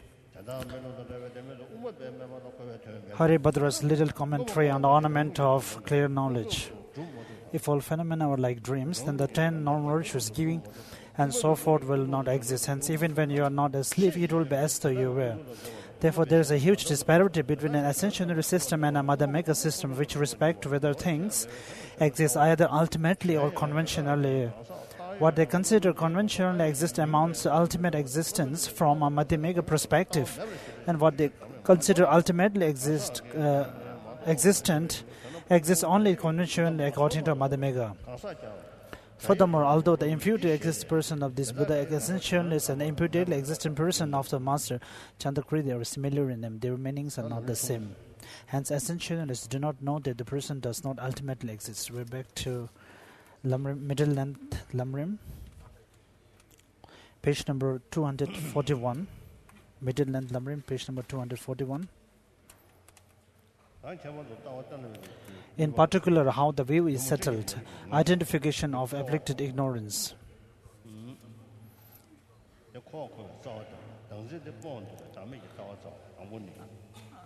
Haribhadra's little commentary on the ornament of clear knowledge. If all phenomena were like dreams, then the ten normal virtues, giving and so forth, will not exist. Hence, even when you are not asleep, it will be as though you were. Therefore, there is a huge disparity between an ascensionary system and a Madhyamaka system, which respect whether things exist either ultimately or conventionally. What they consider conventionally exist amounts to ultimate existence from a Madhyamaka perspective, and what they consider ultimately exist uh, existent exists only conventionally according to Madhyamaka. Furthermore, although the imputed exists person of this Buddha essentially is an imputedly existent person of the Master Chandrakirti are similar in them, their meanings are not the same. Hence, essentialists do not know that the person does not ultimately exist. We're back to Lamrim, middle length Lamrim, page number two hundred forty-one. Middle length Lamrim, page number two hundred forty-one. In particular, how the view is settled, identification of afflicted ignorance.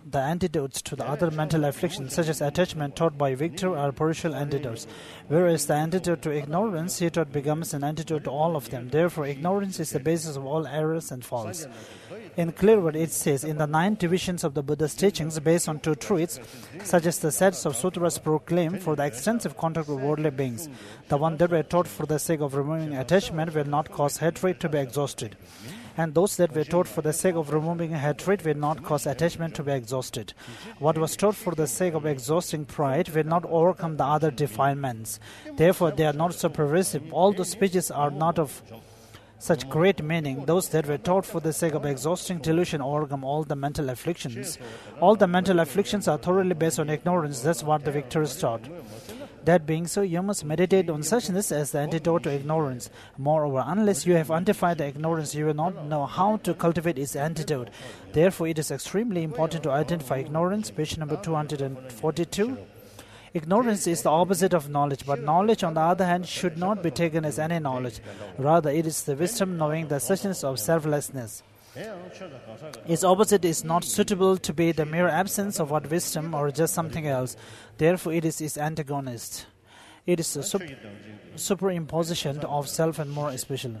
the antidotes to the other mental afflictions, such as attachment taught by Victor, are partial antidotes, whereas the antidote to ignorance, he taught, becomes an antidote to all of them. Therefore, ignorance is the basis of all errors and faults. In clear word, it says, in the nine divisions of the Buddha's teachings, based on two truths, such as the sets of sutras proclaim for the extensive contact with worldly beings, the one that were taught for the sake of removing attachment will not cause hatred to be exhausted, and those that were taught for the sake of removing hatred will not cause attachment to be exhausted. What was taught for the sake of exhausting pride will not overcome the other defilements. Therefore, they are not so pervasive. All the speeches are not of such great meaning. Those that were taught for the sake of exhausting delusion overcome all the mental afflictions. All the mental afflictions are thoroughly based on ignorance. That's what the victors taught. That being so, you must meditate on suchness as the antidote to ignorance. Moreover, unless you have undefined the ignorance, you will not know how to cultivate its antidote. Therefore, it is extremely important to identify ignorance. Page number two hundred forty-two. Ignorance is the opposite of knowledge, but knowledge, on the other hand, should not be taken as any knowledge. Rather, it is the wisdom knowing the suchness of selflessness. Its opposite is not suitable to be the mere absence of what wisdom or just something else. Therefore, it is its antagonist. It is a sup- superimposition of self and more especially.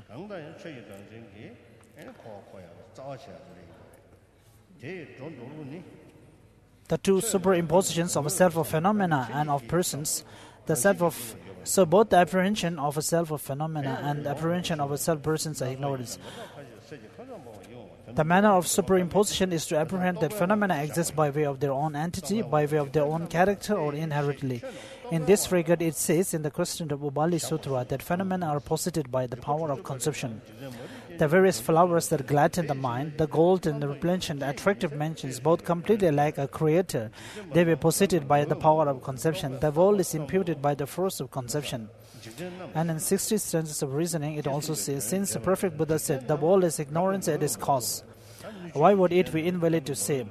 The two superimpositions of a self of phenomena and of persons, the self of so both the apprehension of a self of phenomena and the apprehension of a self persons are ignorance. The manner of superimposition is to apprehend that phenomena exist by way of their own entity, by way of their own character, or inherently. In this regard, it says in the question of Ubali Sutra that phenomena are posited by the power of conception. The various flowers that gladden the mind, the gold and the resplendent attractive mansions, both completely like a creator. They were posited by the power of conception. The world is imputed by the force of conception. And in sixty stanzas of reasoning, it also says, since the perfect Buddha said, the world is ignorance at its cause, why would it be invalid to say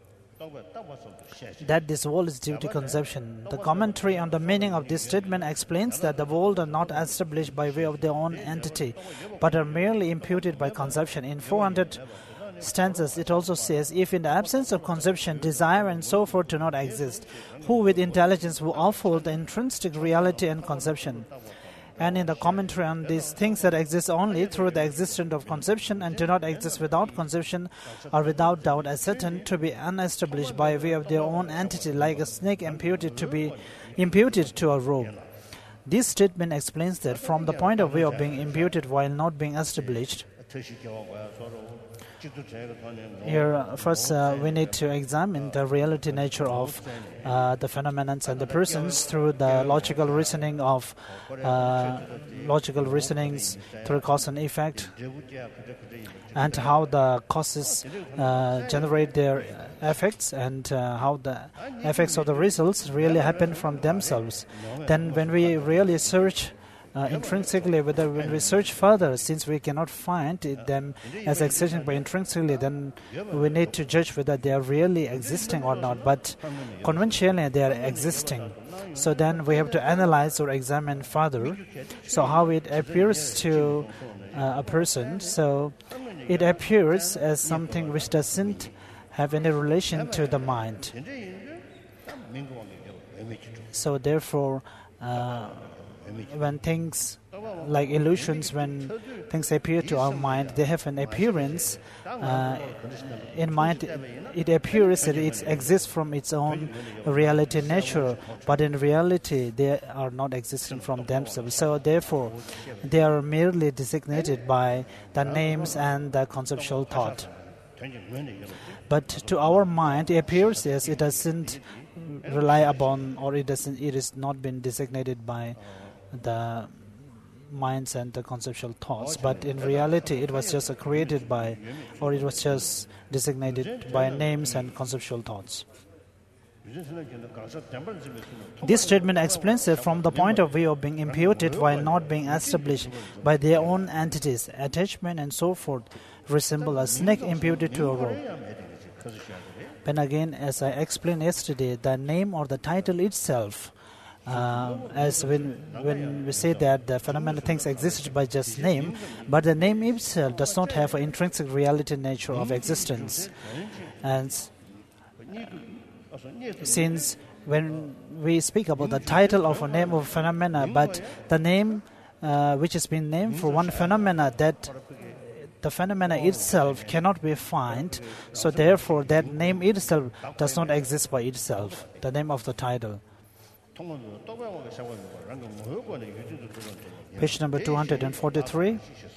that this world is due to conception? The commentary on the meaning of this statement explains that the world are not established by way of their own entity, but are merely imputed by conception. In four hundred stanzas, it also says, if in the absence of conception, desire and so forth do not exist, who with intelligence will uphold the intrinsic reality and conception? And in the commentary on these things that exist only through the existence of conception and do not exist without conception are without doubt ascertained to be unestablished by way of their own entity, like a snake imputed to be imputed to a rope. This statement explains that from the point of view of being imputed while not being established, here, uh, first, uh, we need to examine the reality nature of uh, the phenomena and the persons through the logical reasoning of uh, logical reasonings through cause and effect, and how the causes uh, generate their effects, and uh, how the effects of the results really happen from themselves. Then, when we really search Uh, intrinsically, whether when we search further, since we cannot find it, them as existing by intrinsically, then we need to judge whether they are really existing or not. But conventionally, they are existing. So then we have to analyze or examine further. So how it appears to uh, a person. So it appears as something which doesn't have any relation to the mind. So therefore, uh, when things like illusions, when things appear to our mind, they have an appearance. Uh, in mind, it appears that it exists from its own reality nature, but in reality, they are not existing from themselves. So therefore, they are merely designated by the names and the conceptual thought. But to our mind, it appears as it doesn't rely upon, or it doesn't. It is not been designated by the minds and the conceptual thoughts, but in reality it was just created by, or it was just designated by names and conceptual thoughts. This statement explains that from the point of view of being imputed while not being established by their own entities, attachment and so forth resemble a snake imputed to a rope. Then again, as I explained yesterday, the name or the title itself, Uh, as when when we say that the phenomena things exist by just name, but the name itself does not have an intrinsic reality nature of existence. And since when we speak about the title of a name of phenomena, but the name uh, which has been named for one phenomena, that the phenomena itself cannot be found, so therefore that name itself does not exist by itself, the name of the title. Page number two hundred forty-three.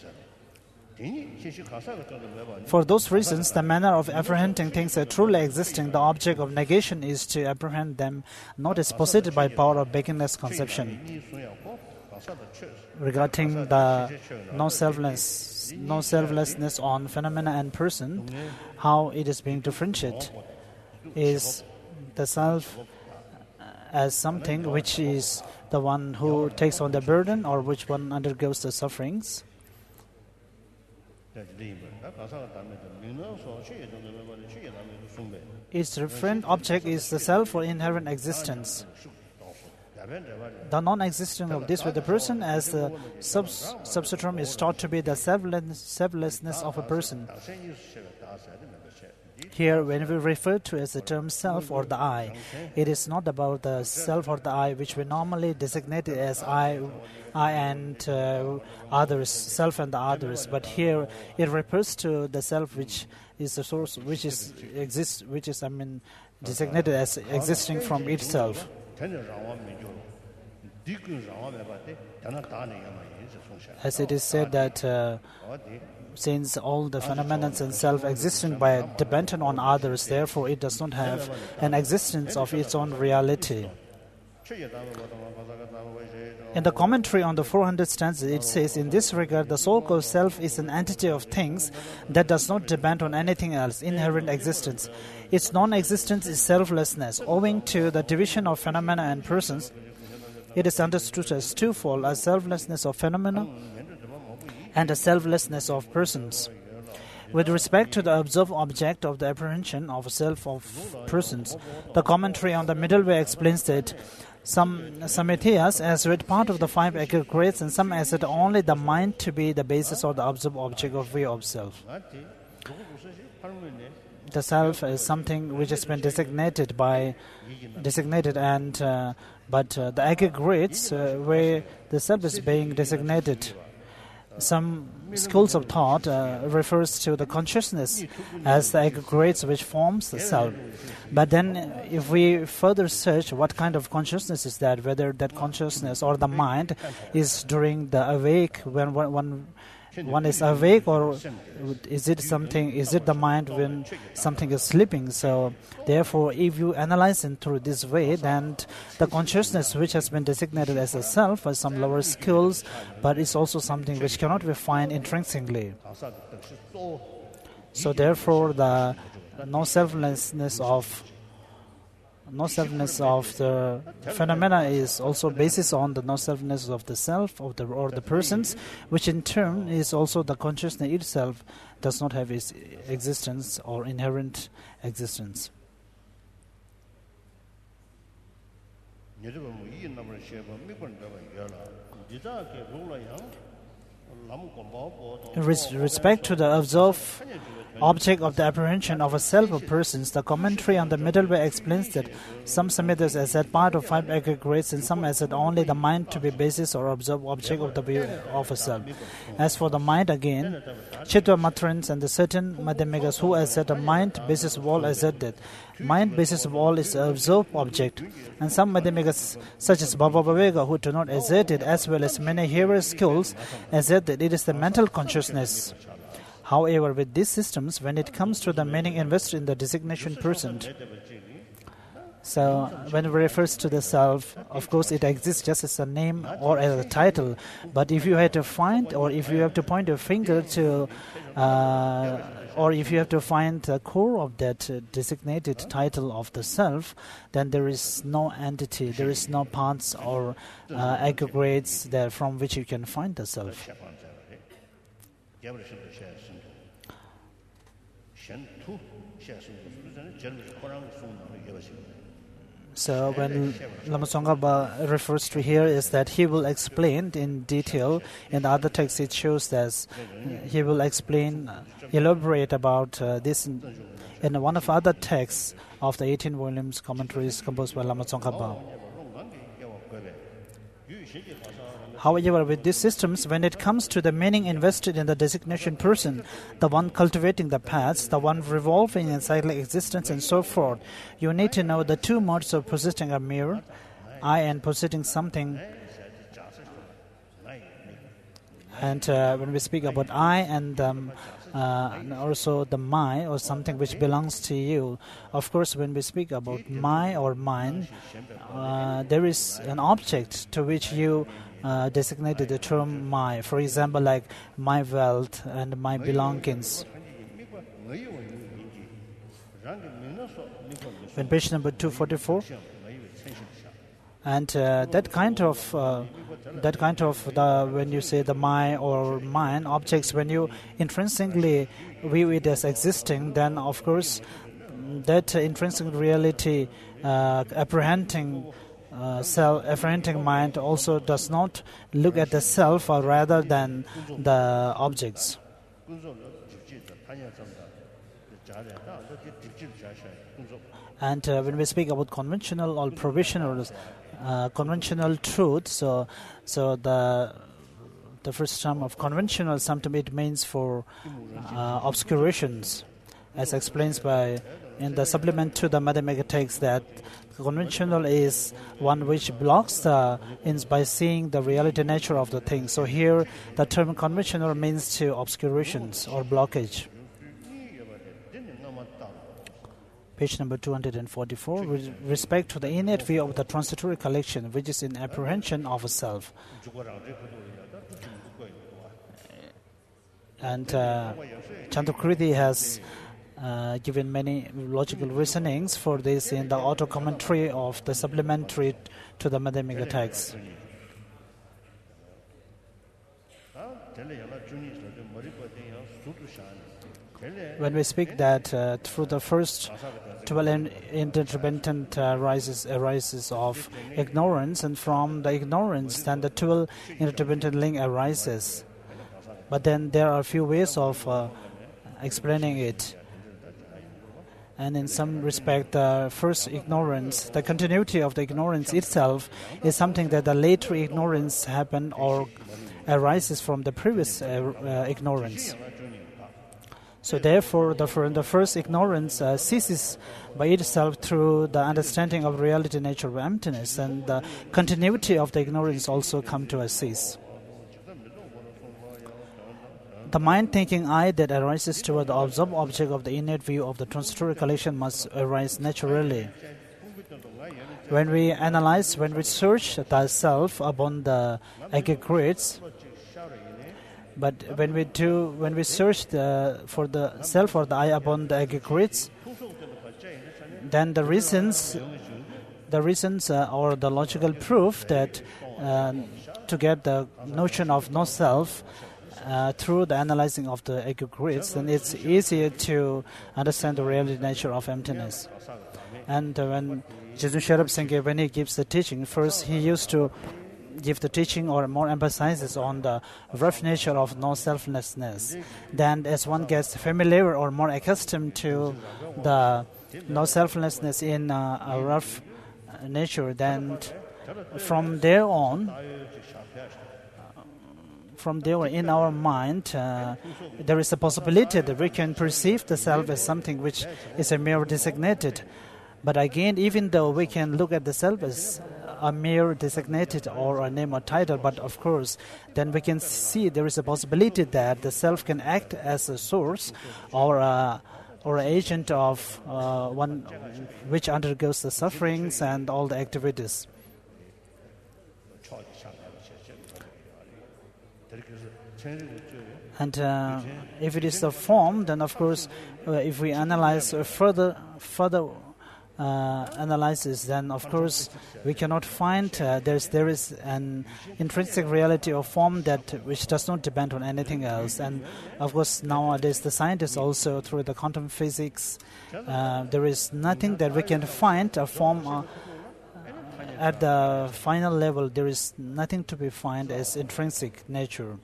For those reasons, the manner of apprehending things as truly existing, the object of negation is to apprehend them not as possessed by power of beginner's conception. Regarding the non-selfless, non-selflessness on phenomena and person, how it is being differentiated is the self as something which is the one who takes on the burden or which one undergoes the sufferings. Its referent object is the self or inherent existence. The non-existence of this with the person as the sub- substratum is taught to be the selfless, selflessness of a person. Here, when we refer to as the term self or the I, it is not about the self or the I, which we normally designate as I, I and uh, others, self and the others. But here, it refers to the self, which is the source, which is exists, which is I mean, designated as existing from itself. As it is said that. Uh, Since all the phenomena and self existing by dependent on others, therefore it does not have an existence of its own reality. In the commentary on the four hundred stanzas, it says, in this regard, the so-called self is an entity of things that does not depend on anything else, inherent existence. Its non-existence is selflessness. Owing to the division of phenomena and persons, it is understood as twofold, as selflessness of phenomena and the selflessness of persons. With respect to the observed object of the apprehension of self of persons, the commentary on the middle way explains that some Samitias as read part of the five aggregates and some as it only the mind to be the basis or the observed object of view of self. The self is something which has been designated by designated and uh, but uh, the aggregates uh, where the self is being designated. Some schools of thought uh, refers to the consciousness as the aggregates which forms the self. But then if we further search what kind of consciousness is that, whether that consciousness or the mind is during the awake, when one, one one is awake, or is it something, is it the mind when something is sleeping? So therefore, if you analyze it through this way, then the consciousness which has been designated as a self has some lower skills, but it's also something which cannot be found intrinsically. So therefore, the no-selflessness of no-selfness of the phenomena is also basis on the no-selfness of the self of the or the persons, which in turn is also the consciousness itself does not have its existence or inherent existence. In respect to the observed object of the apprehension of a self of persons, the commentary on the middle way explains that some Samhitas as that part of five aggregates and some as that only the mind to be basis or observed object of the view of a self. As for the mind again, Chitwa Matrins and the certain Madhyamikas who assert a mind basis of all assert that mind basis of all is the observed object, and some Madhyamikas such as Bhava Viveka who do not assert it, as well as many hearer schools assert that it is the mental consciousness. However, with these systems, when it comes to the meaning invested in the designation person, so when it refers to the self, of course it exists just as a name or as a title, but if you had to find, or if you have to point your finger to, uh, or if you have to find the core of that uh, designated title of the self, then there is no entity, there is no parts or uh, aggregates there from which you can find the self. So when Lama Tsongkhapa refers to here is that he will explain in detail. In the other text it shows that he will explain, uh, elaborate about uh, this in, in one of other texts of the eighteen volumes commentaries composed by Lama Tsongkhapa. However, with these systems, when it comes to the meaning invested in the designation person, the one cultivating the paths, the one revolving in cyclic existence, and so forth, you need to know the two modes of possessing a mirror, I, and possessing something. And uh, when we speak about I and um, uh, and also the my, or something which belongs to you, of course, when we speak about my or mine, uh, there is an object to which you Uh, designated the term my. For example, like my wealth and my belongings. In page number two forty-four, and uh, that kind of uh, that kind of the when you say the my or mine objects, when you intrinsically view it as existing, then of course that intrinsic reality uh, apprehending. Uh, self apprehending mind also does not look at the self, or rather than the objects. And uh, when we speak about conventional or provisional, uh, conventional truth, so so the the first term of conventional, sometimes it means for uh, obscurations, as explained by in the supplement to the Madhyamaka text, that conventional is one which blocks the ins by seeing the reality nature of the thing. So here the term conventional means to obscurations or blockage. Page number two forty-four, with respect to the innate view of the transitory collection, which is in apprehension of a self. And uh, Chandrakrithi has Uh, given many logical reasonings for this in the auto commentary of the supplementary to the Madhyamaka text. When we speak that uh, through the first twelve interdependent uh, rises, arises of ignorance, and from the ignorance then the twelve interdependent link arises. But then there are a few ways of uh, explaining it. And in some respect, the first ignorance, the continuity of the ignorance itself, is something that the later ignorance happened or arises from the previous uh, uh, ignorance. So therefore, the, the first ignorance uh, ceases by itself through the understanding of reality, nature of emptiness, and the continuity of the ignorance also come to a cease. The mind-thinking I that arises toward the observed object of the innate view of the transitory collection must arise naturally. When we analyze, when we search the self upon the aggregates, but when we do, when we search the, for the self or the I upon the aggregates, then the reasons, the reasons uh, or the logical proof that uh, to get the notion of no self. Uh, through the analyzing of the aggregates, then it's easier to understand the reality nature of emptiness. And uh, when Jigten Sherpa Singye, when he gives the teaching, first he used to give the teaching or more emphasizes on the rough nature of no-selflessness. Then as one gets familiar or more accustomed to the no-selflessness in uh, a rough nature, then from there on, From there, in our mind, uh, there is a possibility that we can perceive the self as something which is a mere designated. But again, even though we can look at the self as a mere designated or a name or title, but of course, then we can see there is a possibility that the self can act as a source or a, or an agent of uh, one which undergoes the sufferings and all the activities. And uh, if it is the form, then of course, uh, if we analyze uh, further, further uh, analysis, then of course we cannot find uh, there's there is an intrinsic reality of form that which does not depend on anything else. And of course nowadays the scientists also through the quantum physics, uh, there is nothing that we can find a form. Uh, at the final level, there is nothing to be found as intrinsic nature.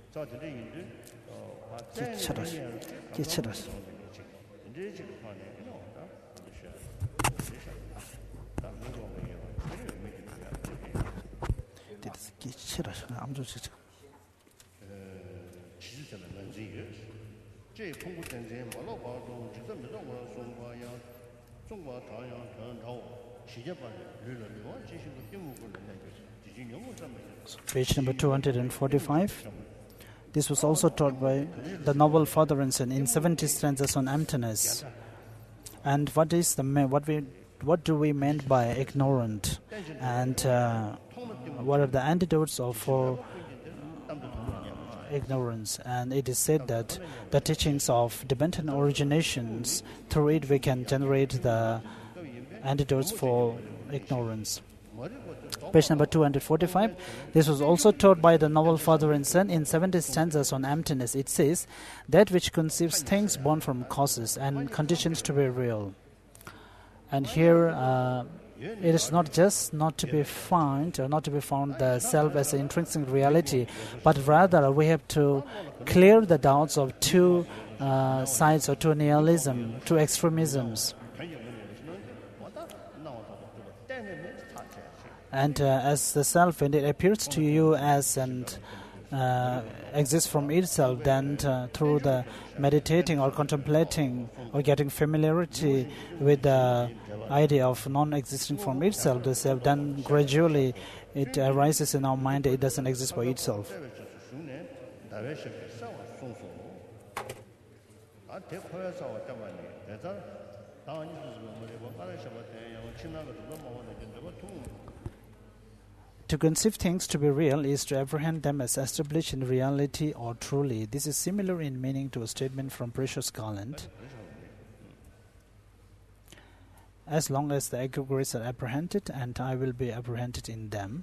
Page number two hundred forty-five. This was also taught by the noble Father Rinzin in seventy stanzas on emptiness. And what is the what we what do we mean by ignorant? And uh, what are the antidotes of for uh, ignorance? And it is said that the teachings of dependent originations, through it we can generate the antidotes for ignorance. Page number two hundred forty-five. This was also taught by the noble Father Rinzin in seventy stanzas on emptiness. It says, that which conceives things born from causes and conditions to be real. And here, uh, it is not just not to be found, or not to be found the self as an intrinsic reality, but rather we have to clear the doubts of two uh, sides, or two nihilism, two extremisms. And uh, as the self, when it appears to you as and uh, exists from itself, then uh, through the meditating or contemplating or getting familiarity with the idea of non-existing from itself, the self, then gradually it arises in our mind that it doesn't exist by itself. To conceive things to be real is to apprehend them as established in reality or truly. This is similar in meaning to a statement from Precious Garland. As long as the aggregates are apprehended, and I will be apprehended in them.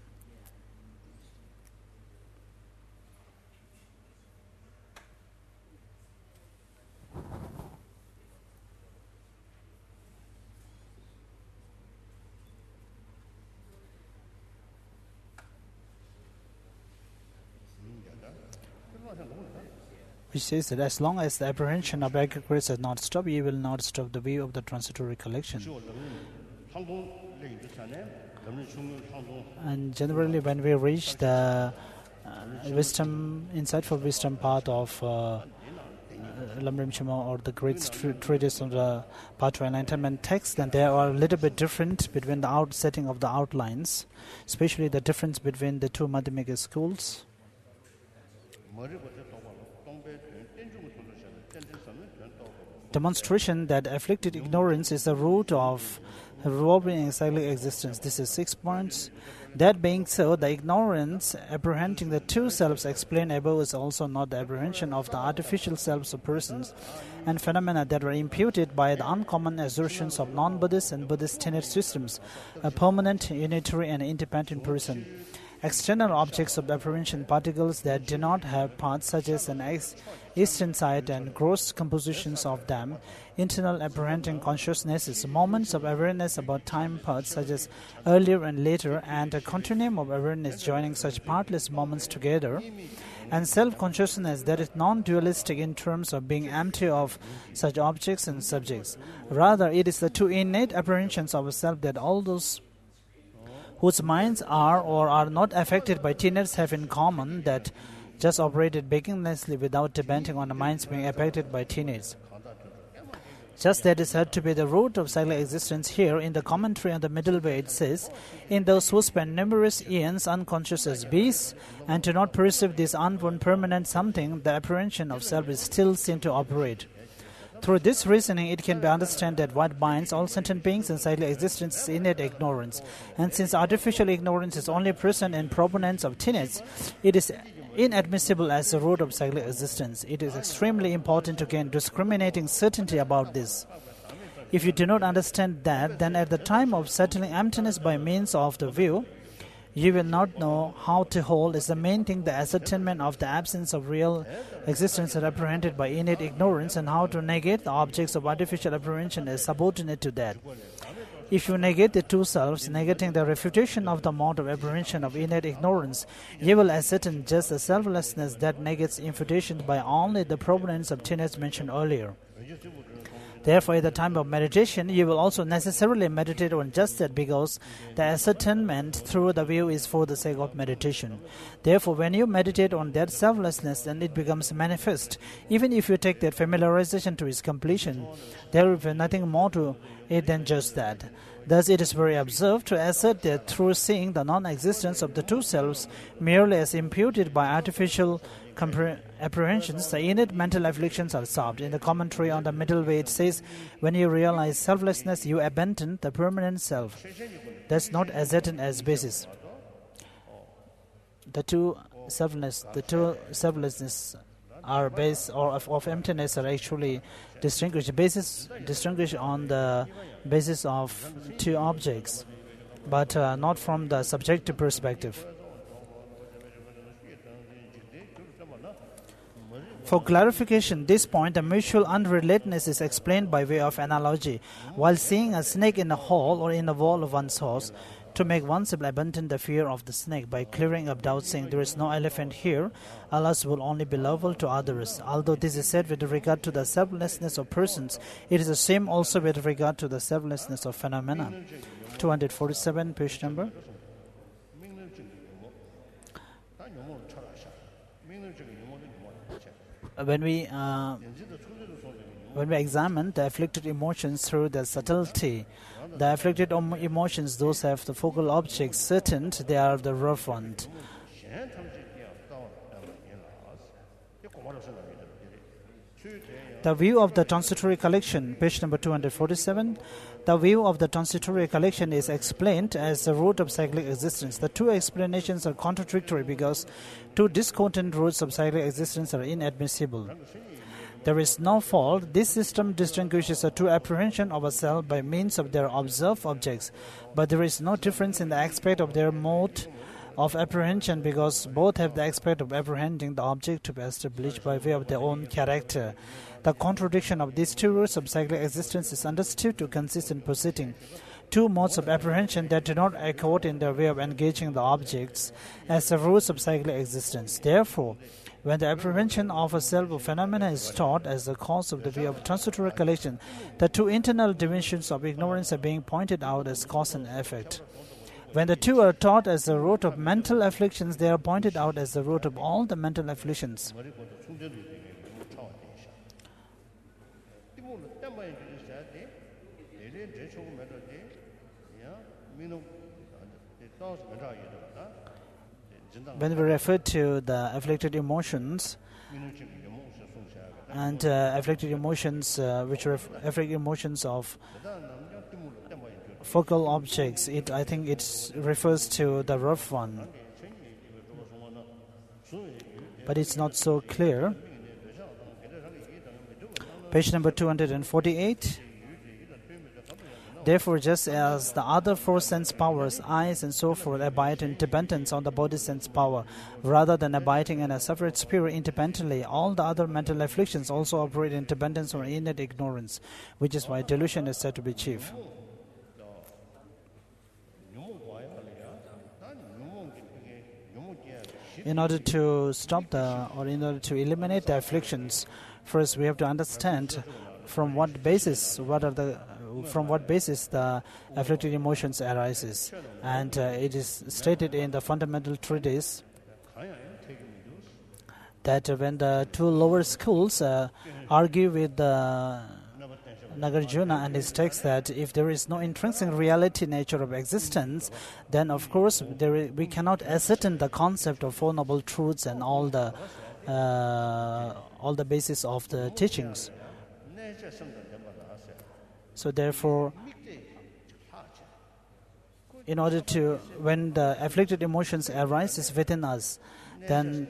Which says that as long as the apprehension of aggregates does not stop, you will not stop the view of the transitory collection. And generally, when we reach the uh, wisdom, insightful wisdom part of uh, Lamrim Chima, or the great st- treatise on the Path to Enlightenment text, then there are a little bit different between the out setting of the outlines, especially the difference between the two Madhyamika schools. Demonstration that afflicted ignorance is the root of revolving and cyclic existence. This is six points. That being so, the ignorance apprehending the two selves explained above is also not the apprehension of the artificial selves of persons and phenomena that were imputed by the uncommon assertions of non-Buddhist and Buddhist tenet systems, a permanent, unitary, and independent person. External objects of apprehension, particles that do not have parts, such as an ex- eastern side and gross compositions of them, internal apprehending consciousnesses, moments of awareness about time parts, such as earlier and later, and a continuum of awareness joining such partless moments together, and self-consciousness that is non-dualistic in terms of being empty of such objects and subjects. Rather, it is the two innate apprehensions of a self that all those whose minds are or are not affected by tenets have in common, that just operated beginninglessly without depending on the minds being affected by tenets. Just that is said to be the root of cyclic existence. Here, in the commentary on the middle way, it says, in those who spend numerous eons unconscious as beasts, and do not perceive this unborn permanent something, the apprehension of self is still seen to operate. Through this reasoning, it can be understood that what binds all sentient beings in cyclic existence is innate ignorance. And since artificial ignorance is only present in proponents of tenets, it is inadmissible as the root of cyclic existence. It is extremely important to gain discriminating certainty about this. If you do not understand that, then at the time of settling emptiness by means of the view, you will not know how to hold is the main thing the ascertainment of the absence of real existence is apprehended by innate ignorance, and how to negate the objects of artificial apprehension is subordinate to that. If you negate the two selves, negating the refutation of the mode of apprehension of innate ignorance, you will ascertain just the selflessness that negates imputation by only the provenance of tenets mentioned earlier. Therefore, at the time of meditation, you will also necessarily meditate on just that, because the ascertainment through the view is for the sake of meditation. Therefore, when you meditate on that selflessness, then it becomes manifest. Even if you take that familiarization to its completion, there will be nothing more to it than just that. Thus, it is very absurd to assert that through seeing the non-existence of the two selves merely as imputed by artificial compre- apprehensions, the innate mental afflictions are solved. In the commentary on the middle way, it says, when you realize selflessness, you abandon the permanent self. That's not ascertained as basis. The two selfless, the two selflessness are base or of, of emptiness are actually distinguished. Basis distinguished on the basis of two objects, but uh, not from the subjective perspective. For clarification, this point, the mutual unrelatedness is explained by way of analogy. While seeing a snake in a hole or in the wall of one's house, to make oneself abandon the fear of the snake by clearing up doubt, saying there is no elephant here, Allah's will only be lovable to others. Although this is said with regard to the selflessness of persons, it is the same also with regard to the selflessness of phenomena. two hundred forty-seven, page number. When we uh, when we examine the afflicted emotions through the subtlety, the afflicted emotions, those have the focal objects certain, they are the rough ones. The view of the transitory collection, page number two hundred forty-seven. The view of the transitory collection is explained as the root of cyclic existence. The two explanations are contradictory because two discordant roots of cyclic existence are inadmissible. There is no fault. This system distinguishes the true apprehension of a self by means of their observed objects, but there is no difference in the aspect of their mode of apprehension, because both have the aspect of apprehending the object to be established by way of their own character. The contradiction of these two roots of cyclic existence is understood to consist in positing two modes of apprehension that do not accord in their way of engaging the objects as the roots of cyclic existence. Therefore, when the apprehension of a self or phenomena is taught as the cause of the way of transitory collection, the two internal dimensions of ignorance are being pointed out as cause and effect. When the two are taught as the root of mental afflictions, they are pointed out as the root of all the mental afflictions. When we refer to the afflicted emotions, and uh, afflicted emotions, uh, which are afflicted emotions of focal objects, it I think it refers to the rough one, but it's not so clear. Page number two hundred forty-eight. Therefore, just as the other four sense powers, eyes and so forth, abide in dependence on the body sense power, rather than abiding in a separate spirit independently, all the other mental afflictions also operate in dependence on innate ignorance, which is why delusion is said to be chief. In order to stop the, or in order to eliminate the afflictions, first we have to understand from what basis, what are the from what basis the afflicted emotions arises. And uh, it is stated in the fundamental treatise that uh, when the two lower schools uh, argue with the Nagarjuna and his text that if there is no intrinsic reality nature of existence, then of course there is, we cannot ascertain the concept of Four Noble Truths and all the uh, all the basis of the teachings. So therefore, in order to, when the afflicted emotions arises within us, then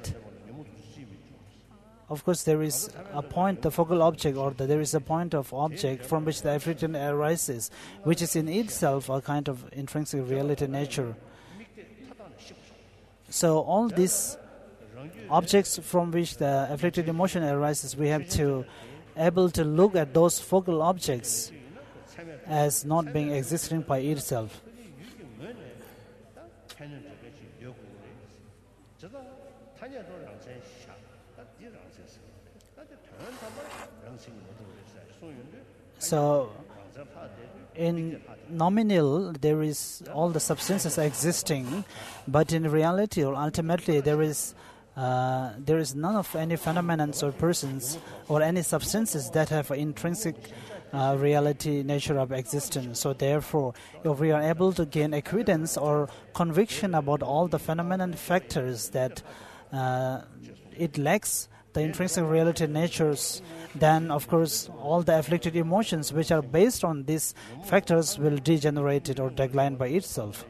of course there is a point, the focal object, or the, there is a point of object from which the affliction arises, which is in itself a kind of intrinsic reality nature. So all these objects from which the afflicted emotion arises, we have to able to look at those focal objects as not being existing by itself. So, in nominal, there is all the substances existing, but in reality or ultimately, there is uh, there is none of any phenomena or persons or any substances that have an intrinsic uh, reality nature of existence. So, therefore, if we are able to gain acquaintance or conviction about all the phenomena and factors that uh, it lacks the intrinsic reality natures, then of course all the afflicted emotions which are based on these factors will degenerate or decline by itself.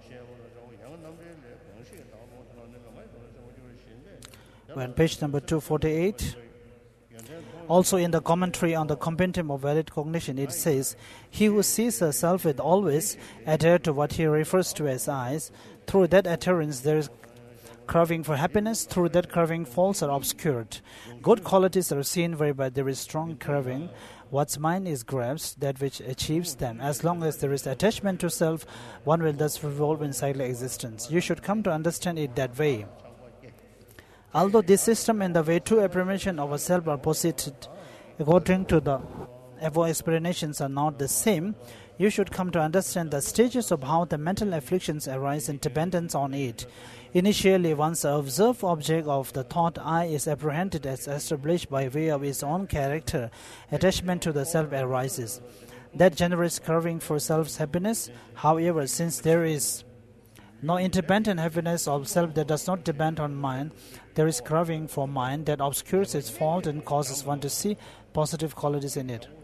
When page number two forty-eight, also in the commentary on the compendium of valid cognition, it says, he who sees a self will always adhere to what he refers to as eyes. Through that adherence there is craving for happiness. Through that craving, faults are obscured. Good qualities are seen whereby there is strong craving. What's mine is grasped, that which achieves them. As long as there is attachment to self, one will thus revolve in cyclic existence. You should come to understand it that way. Although this system and the way to apprehension of a self are posited according to the above explanations are not the same, you should come to understand the stages of how the mental afflictions arise in dependence on it. Initially, once the observed object of the thought I is apprehended as established by way of its own character, attachment to the self arises. That generates craving for self's happiness. However, since there is no independent happiness of self that does not depend on mind, there is craving for mind that obscures its fault and causes one to see positive qualities in it.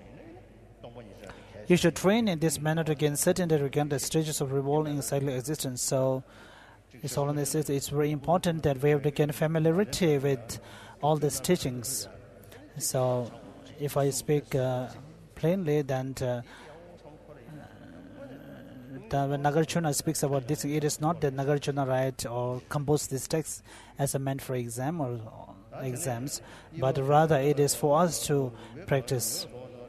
You should train in this manner to gain certainty regarding the stages of revolving cyclic existence. So, it's all in this. It's very important that we have to gain familiarity with all these teachings. So, if I speak uh, plainly, then uh, the, when Nagarjuna speaks about this, it is not that Nagarjuna write or compose this text as a meant for exam or exams, but rather it is for us to practice.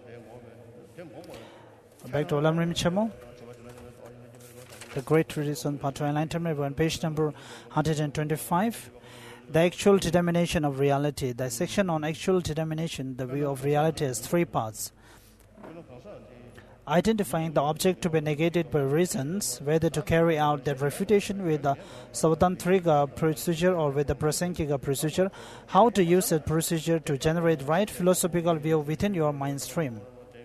Back to Olam Rinpoche, the Great Treatise on Path to Enlightenment, on page number one hundred twenty-five. The actual determination of reality. The section on actual determination, the view of reality, has three parts. Identifying the object to be negated by reasons, whether to carry out that refutation with the Savatantrika procedure or with the Prasankika procedure, how to use that procedure to generate right philosophical view within your mind stream.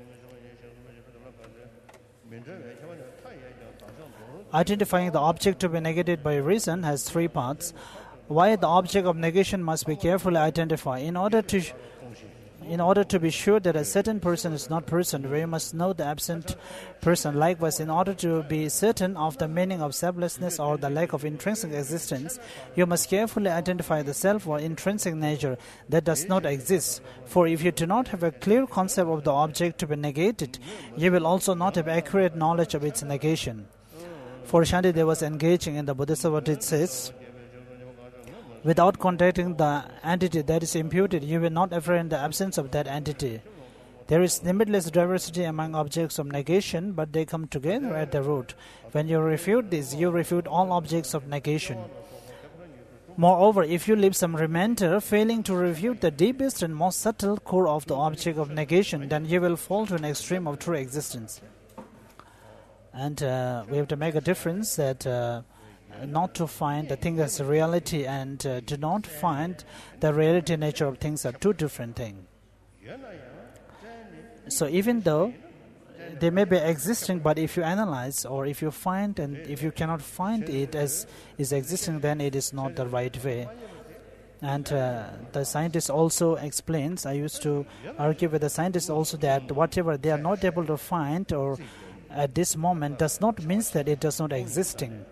Identifying the object to be negated by reason has three parts. Why the object of negation must be carefully identified. In order to in order to be sure that a certain person is not person, we must know the absent person. Likewise, in order to be certain of the meaning of selflessness or the lack of intrinsic existence, you must carefully identify the self or intrinsic nature that does not exist. For if you do not have a clear concept of the object to be negated, you will also not have accurate knowledge of its negation. For Shantideva was engaging in the Bodhisattva, it says, without contacting the entity that is imputed, you will not apprehend the absence of that entity. There is limitless diversity among objects of negation, but they come together at the root. When you refute this, you refute all objects of negation. Moreover, if you leave some remainder, failing to refute the deepest and most subtle core of the object of negation, then you will fall to an extreme of true existence. And uh, we have to make a difference that uh, not to find the thing as a reality and uh, to not find the reality nature of things are two different things. So even though they may be existing, but if you analyze or if you find and if you cannot find it as is existing, then it is not the right way. And uh, the scientist also explains, I used to argue with the scientists also that whatever they are not able to find or at this moment does not mean that it does not existing.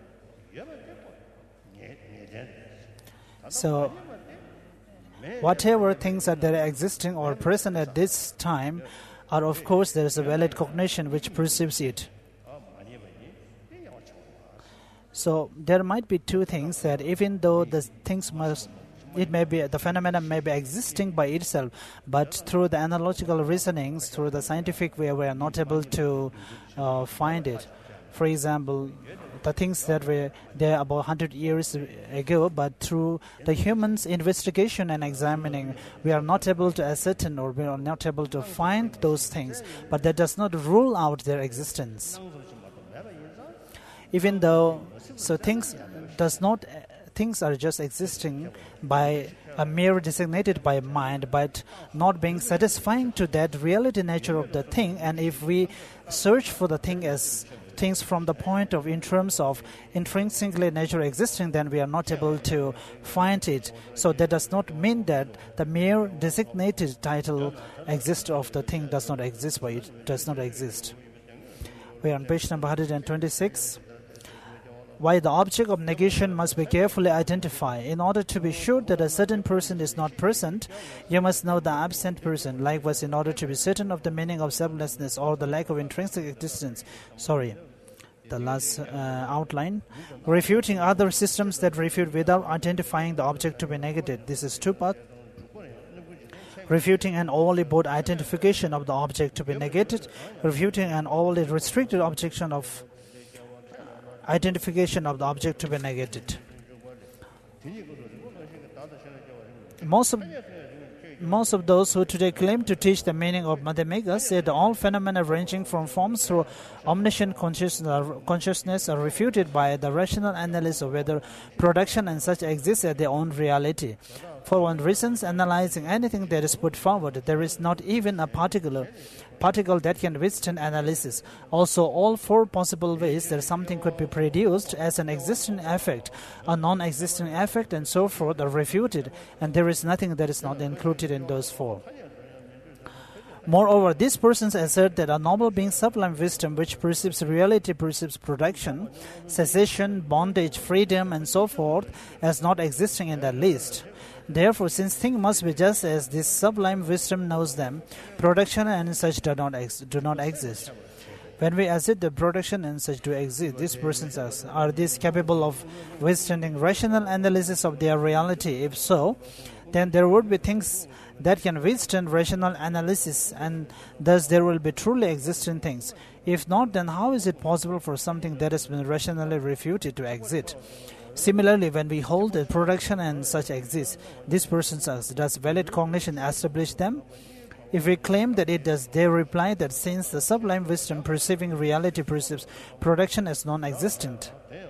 So, whatever things are there existing or present at this time are, of course, there is a valid cognition which perceives it. So, there might be two things that even though the things must it may be the phenomenon may be existing by itself, but through the analogical reasonings, through the scientific way, we are not able to uh, find it. For example, the things that were there about one hundred years ago, but through the humans' investigation and examining, we are not able to ascertain or we are not able to find those things. But that does not rule out their existence. Even though, so things does not, things are just existing by a mere designated by mind, but not being satisfying to that reality nature of the thing. And if we search for the thing as things from the point of in terms of intrinsically nature existing, then we are not able to find it. So that does not mean that the mere designated title exist of the thing does not exist, but it does not exist. We are on page number one hundred twenty-six. Why the object of negation must be carefully identified. In order to be sure that a certain person is not present, you must know the absent person. Likewise, in order to be certain of the meaning of selflessness or the lack of intrinsic existence. Sorry, the last uh, outline. Refuting other systems that refute without identifying the object to be negated. This is two parts. Refuting an overly broad identification of the object to be negated. Refuting an overly restricted objection of identification of the object to be negated. Most of, most of those who today claim to teach the meaning of Madhyamaka say that all phenomena ranging from forms through omniscient consciousness are refuted by the rational analysis of whether production and such exist as their own reality. For one reason, analyzing anything that is put forward, there is not even a particular particle that can withstand analysis. Also, all four possible ways that something could be produced as an existing effect, a non-existing effect, and so forth are refuted, and there is nothing that is not included in those four. Moreover, these persons assert that a noble being sublime wisdom which perceives reality, perceives production, cessation, bondage, freedom, and so forth as not existing in the least. Therefore, since things must be just as this sublime wisdom knows them, production and such do not, ex- do not exist. When we assert that production and such do exist, these persons ask, are these capable of withstanding rational analysis of their reality? If so, then there would be things that can withstand rational analysis, and thus there will be truly existing things. If not, then how is it possible for something that has been rationally refuted to exist? Similarly, when we hold that production and such exist, these persons ask, does valid cognition establish them? If we claim that it does, they reply that since the sublime wisdom perceiving reality perceives production as non-existent,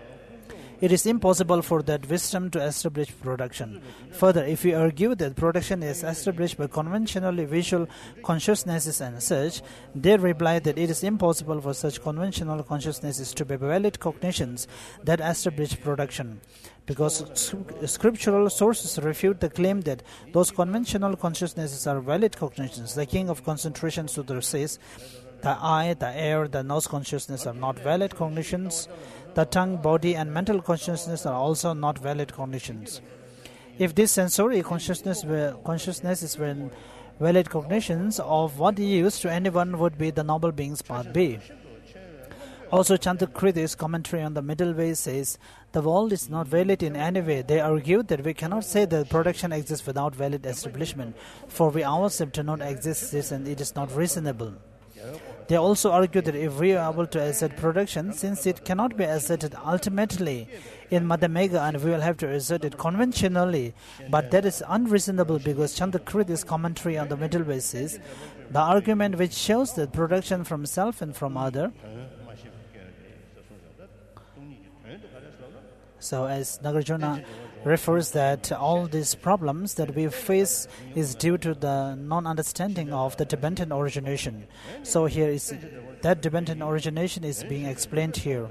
it is impossible for that wisdom to establish production. Further, if we argue that production is established by conventionally visual consciousnesses and such, they reply that it is impossible for such conventional consciousnesses to be valid cognitions that establish production, because scriptural sources refute the claim that those conventional consciousnesses are valid cognitions. The King of Concentration Sutra says, the eye, the air, the nose consciousness are not valid cognitions. The tongue, body, and mental consciousness are also not valid cognitions. If this sensory consciousness were, consciousnesses were valid cognitions, of what use to anyone would be the noble being's part be? Also, Chandrakritti's commentary on the middle way says, the world is not valid in any way. They argue that we cannot say that production exists without valid establishment, for we ourselves do not exist this and it is not reasonable. They also argue that if we are able to assert production, since it cannot be asserted ultimately in Madhyamaka and we will have to assert it conventionally, but that is unreasonable because Chandrakritti's commentary on the middle way says, the argument which shows that production from self and from other. So as Nagarjuna refers that all these problems that we face is due to the non-understanding of the Tibetan origination. So here is that Tibetan origination is being explained here.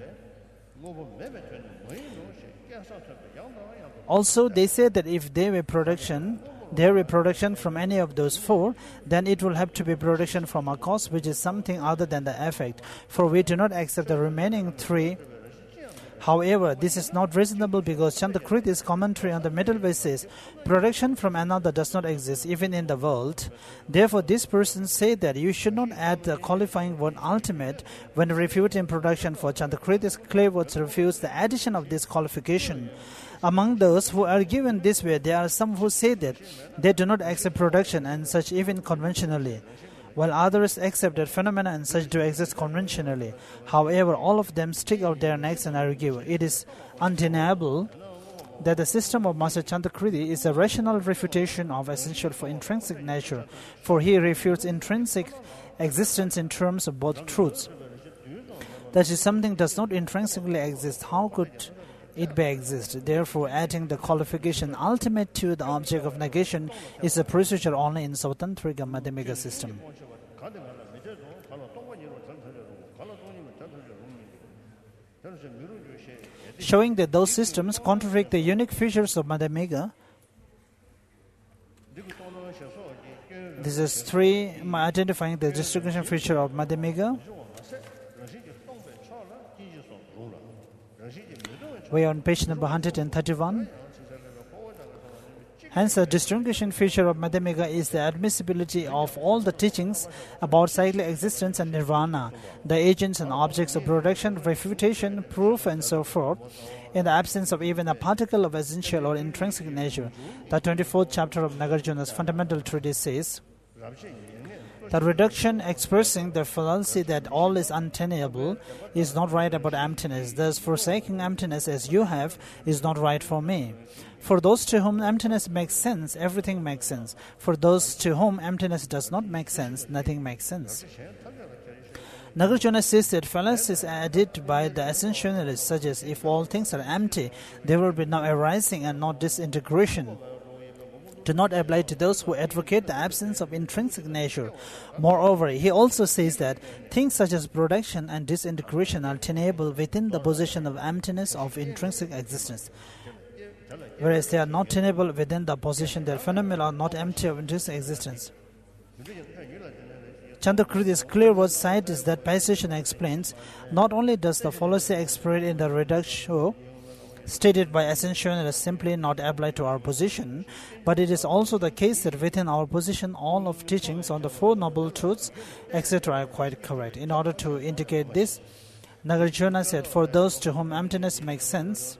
Also, they say that if there were production, there were production from any of those four, then it will have to be production from a cause, which is something other than the effect. For we do not accept the remaining three. However, this is not reasonable because Chandrakritti's commentary on the middle way says, production from another does not exist even in the world. Therefore, these persons say that you should not add the qualifying word ultimate when refuting production, for Chandrakritti's clear words refuse the addition of this qualification. Among those who are given this way, there are some who say that they do not accept production and such even conventionally, while others accept that phenomena and such do exist conventionally. However, all of them stick out their necks and argue. It is undeniable that the system of Master Chandrakirti is a rational refutation of essential for intrinsic nature, for he refutes intrinsic existence in terms of both truths. That is, something does not intrinsically exist, how could it may exist? Therefore, adding the qualification ultimate to the object of negation is a procedure only in Svatantrika Madhyamika system. Showing that those systems contradict the unique features of Madhyamika. This is three identifying the distribution feature of Madhyamika. We are on page number one hundred thirty-one. Hence, the distinguishing feature of Madhyamika is the admissibility of all the teachings about cyclic existence and nirvana, the agents and objects of production, refutation, proof, and so forth, in the absence of even a particle of essential or intrinsic nature. The twenty-fourth chapter of Nagarjuna's fundamental treatise says, the reduction expressing the fallacy that all is untenable is not right about emptiness. Thus, forsaking emptiness as you have is not right for me. For those to whom emptiness makes sense, everything makes sense. For those to whom emptiness does not make sense, nothing makes sense. Nagarjuna says that fallacies added by the essentialists, such as if all things are empty, there will be no arising and no disintegration, do not apply to those who advocate the absence of intrinsic nature. Moreover, he also says that things such as production and disintegration are tenable within the position of emptiness of intrinsic existence, whereas they are not tenable within the position that phenomena are not empty of intrinsic existence. Chandrakirti's clear word side is that passage and explains, not only does the fallacy expressed in the reductio stated by essentialists simply not apply to our position, but it is also the case that within our position all of teachings on the Four Noble Truths, et cetera are quite correct. In order to indicate this, Nagarjuna said, for those to whom emptiness makes sense,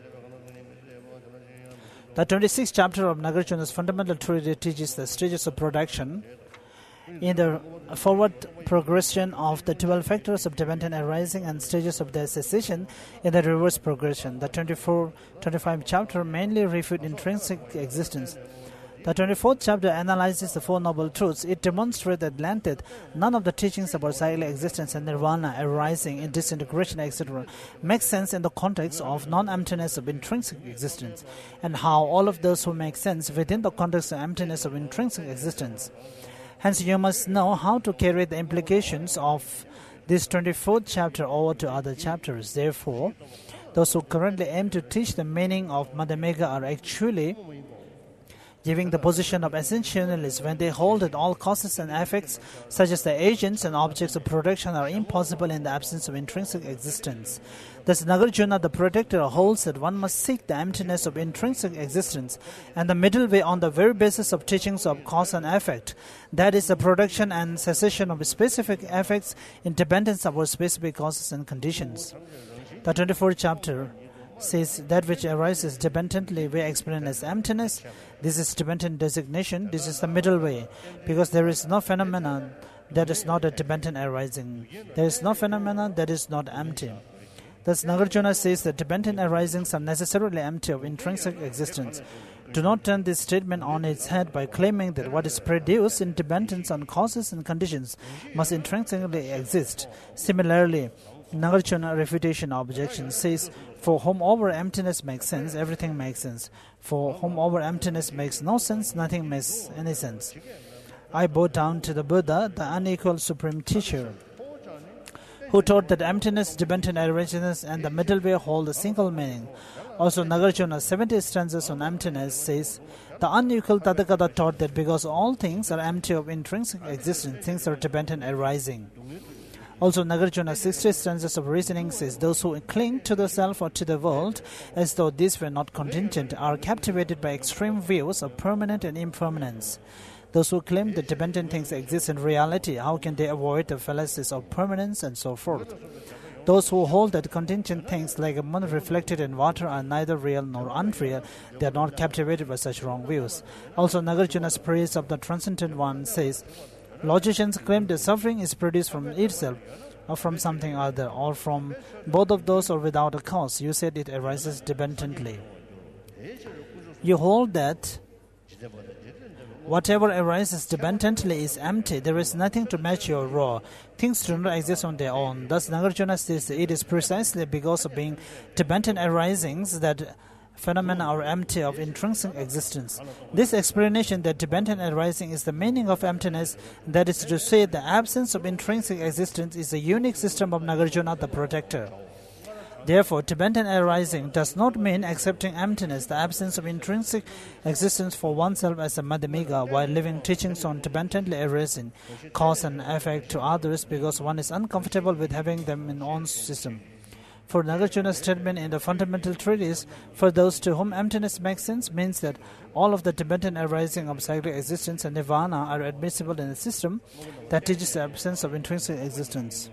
the twenty-sixth chapter of Nagarjuna's fundamental treatise teaches the stages of production in the forward progression of the twelve factors of dependent arising and stages of their cessation in the reverse progression. The twenty-four twenty-five chapter mainly refute intrinsic existence. The twenty-fourth chapter analyzes the Four Noble Truths. It demonstrates at length that none of the teachings about cyclic existence and nirvana arising in disintegration, et cetera make sense in the context of non-emptiness of intrinsic existence, and how all of those who make sense within the context of emptiness of intrinsic existence. Hence, you must know how to carry the implications of this twenty-fourth chapter over to other chapters. Therefore, those who currently aim to teach the meaning of Madhyamika are actually giving the position of essentialists when they hold that all causes and effects, such as the agents and objects of production, are impossible in the absence of intrinsic existence. Thus, Nagarjuna, the protector, holds that one must seek the emptiness of intrinsic existence and the middle way on the very basis of teachings of cause and effect. That is, the production and cessation of specific effects in dependence upon specific causes and conditions. The twenty-fourth chapter says that which arises dependently we explain as emptiness. This is dependent designation. This is the middle way, because there is no phenomenon that is not a dependent arising. There is no phenomenon that is not empty. Thus, Nagarjuna says that dependent arisings are necessarily empty of intrinsic existence. Do not turn this statement on its head by claiming that what is produced in dependence on causes and conditions must intrinsically exist. Similarly, Nagarjuna refutation objection says, for whomever emptiness makes sense, everything makes sense. For whomever emptiness makes no sense, nothing makes any sense. I bow down to the Buddha, the unequal supreme teacher, who taught that emptiness, dependent arisings, and the middle way hold a single meaning. Also, Nagarjuna's seventy stanzas on emptiness says, the unequal Tathagata taught that because all things are empty of intrinsic existence, things are dependent arising. Also, Nagarjuna's sixty stanzas of reasoning says, those who cling to the self or to the world as though these were not contingent are captivated by extreme views of permanent and impermanence. Those who claim that dependent things exist in reality, how can they avoid the fallacies of permanence and so forth? Those who hold that contingent things like a moon reflected in water are neither real nor unreal, they are not captivated by such wrong views. Also, Nagarjuna's praise of the Transcendent One says, logicians claim that suffering is produced from itself, or from something other, or from both of those, or without a cause. You said it arises dependently. You hold that whatever arises dependently is empty. There is nothing to match your raw. Things do not exist on their own. Thus, Nagarjuna says it is precisely because of being dependent arisings that phenomena are empty of intrinsic existence. This explanation that dependent arising is the meaning of emptiness, that is to say, the absence of intrinsic existence, is a unique system of Nagarjuna, the protector. Therefore, dependent arising does not mean accepting emptiness, the absence of intrinsic existence for oneself as a Madhyamika, while living teachings on dependently arising cause and effect to others because one is uncomfortable with having them in one's system. For Nagarjuna's statement in the fundamental treatise, for those to whom emptiness makes sense, means that all of the dependent arising of cyclic existence and nirvana are admissible in a system that teaches the absence of intrinsic existence.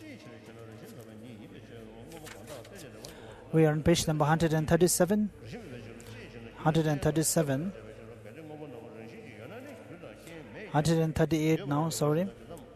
We are on page number one hundred thirty-seven. one hundred thirty-seven. one hundred thirty-eight now, sorry.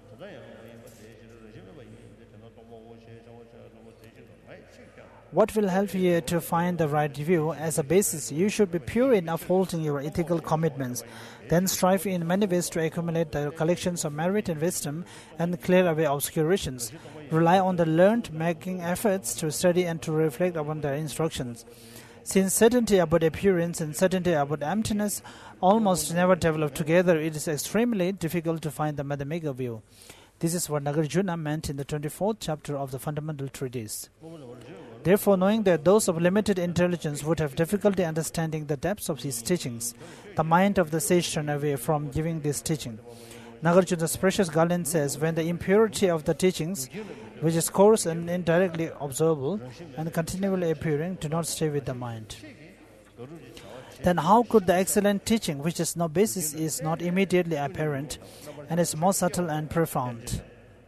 What will help you to find the right view? As a basis, you should be pure in upholding your ethical commitments. Then strive in many ways to accumulate the collections of merit and wisdom and clear away obscurations. Rely on the learned, making efforts to study and to reflect upon their instructions. Since certainty about appearance and certainty about emptiness almost never develop together, it is extremely difficult to find the Madhyamika view. This is what Nagarjuna meant in the twenty-fourth chapter of the Fundamental Treatise. Therefore, knowing that those of limited intelligence would have difficulty understanding the depths of his teachings, the mind of the sage turned away from giving this teaching. Nagarjuna's precious Galen says, when the impurity of the teachings, which is coarse and indirectly observable and continually appearing, do not stay with the mind, then how could the excellent teaching, which has no basis, is not immediately apparent and is more subtle and profound,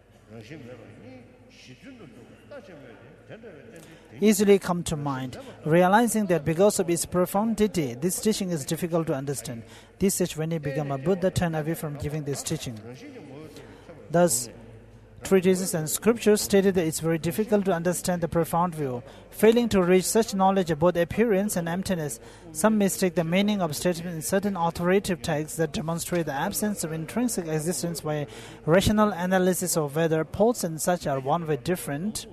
easily come to mind? Realizing that because of its profundity, this teaching is difficult to understand, this sage, when he became a Buddha, turned away from giving this teaching. Thus, treatises and scriptures stated that it's very difficult to understand the profound view. Failing to reach such knowledge about appearance and emptiness, some mistake the meaning of statements in certain authoritative texts that demonstrate the absence of intrinsic existence by rational analysis of whether poles and such are one way different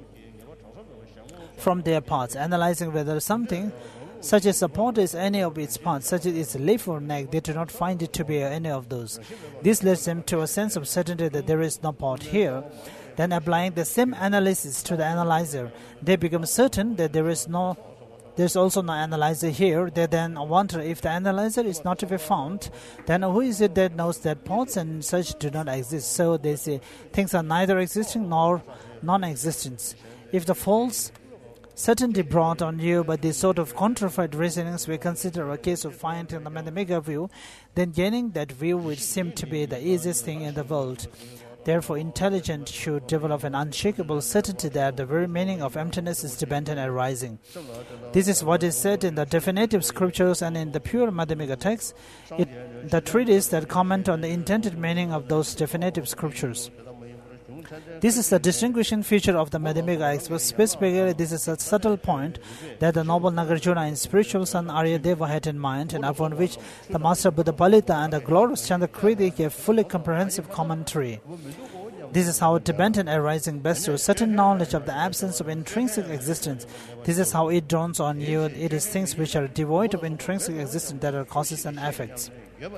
from their parts, analyzing whether something such as a pot is any of its parts, such as its leaf or neck. They do not find it to be any of those. This leads them to a sense of certainty that there is no pot here. Then, applying the same analysis to the analyzer, they become certain that there is no, there is also no analyzer here. They then wonder, if the analyzer is not to be found, then who is it that knows that pots and such do not exist? So they say things are neither existing nor non-existence. If the false certainty brought on you by this sort of counterfeit reasonings we consider a case of finding the Madhyamika view, then gaining that view would seem to be the easiest thing in the world. Therefore, intelligence should develop an unshakable certainty that the very meaning of emptiness is dependent arising. This is what is said in the definitive scriptures and in the pure Madhyamika texts, it, the treatise that comment on the intended meaning of those definitive scriptures. This is the distinguishing feature of the Madhyamika. Specifically, this is a subtle point that the noble Nagarjuna and spiritual son Aryadeva had in mind, and upon which the Master Buddhapalita and the glorious Chandrakriti gave fully comprehensive commentary. This is how dependent arising bestows certain knowledge of the absence of intrinsic existence. This is how it dawns on you. It is things which are devoid of intrinsic existence that are causes and effects.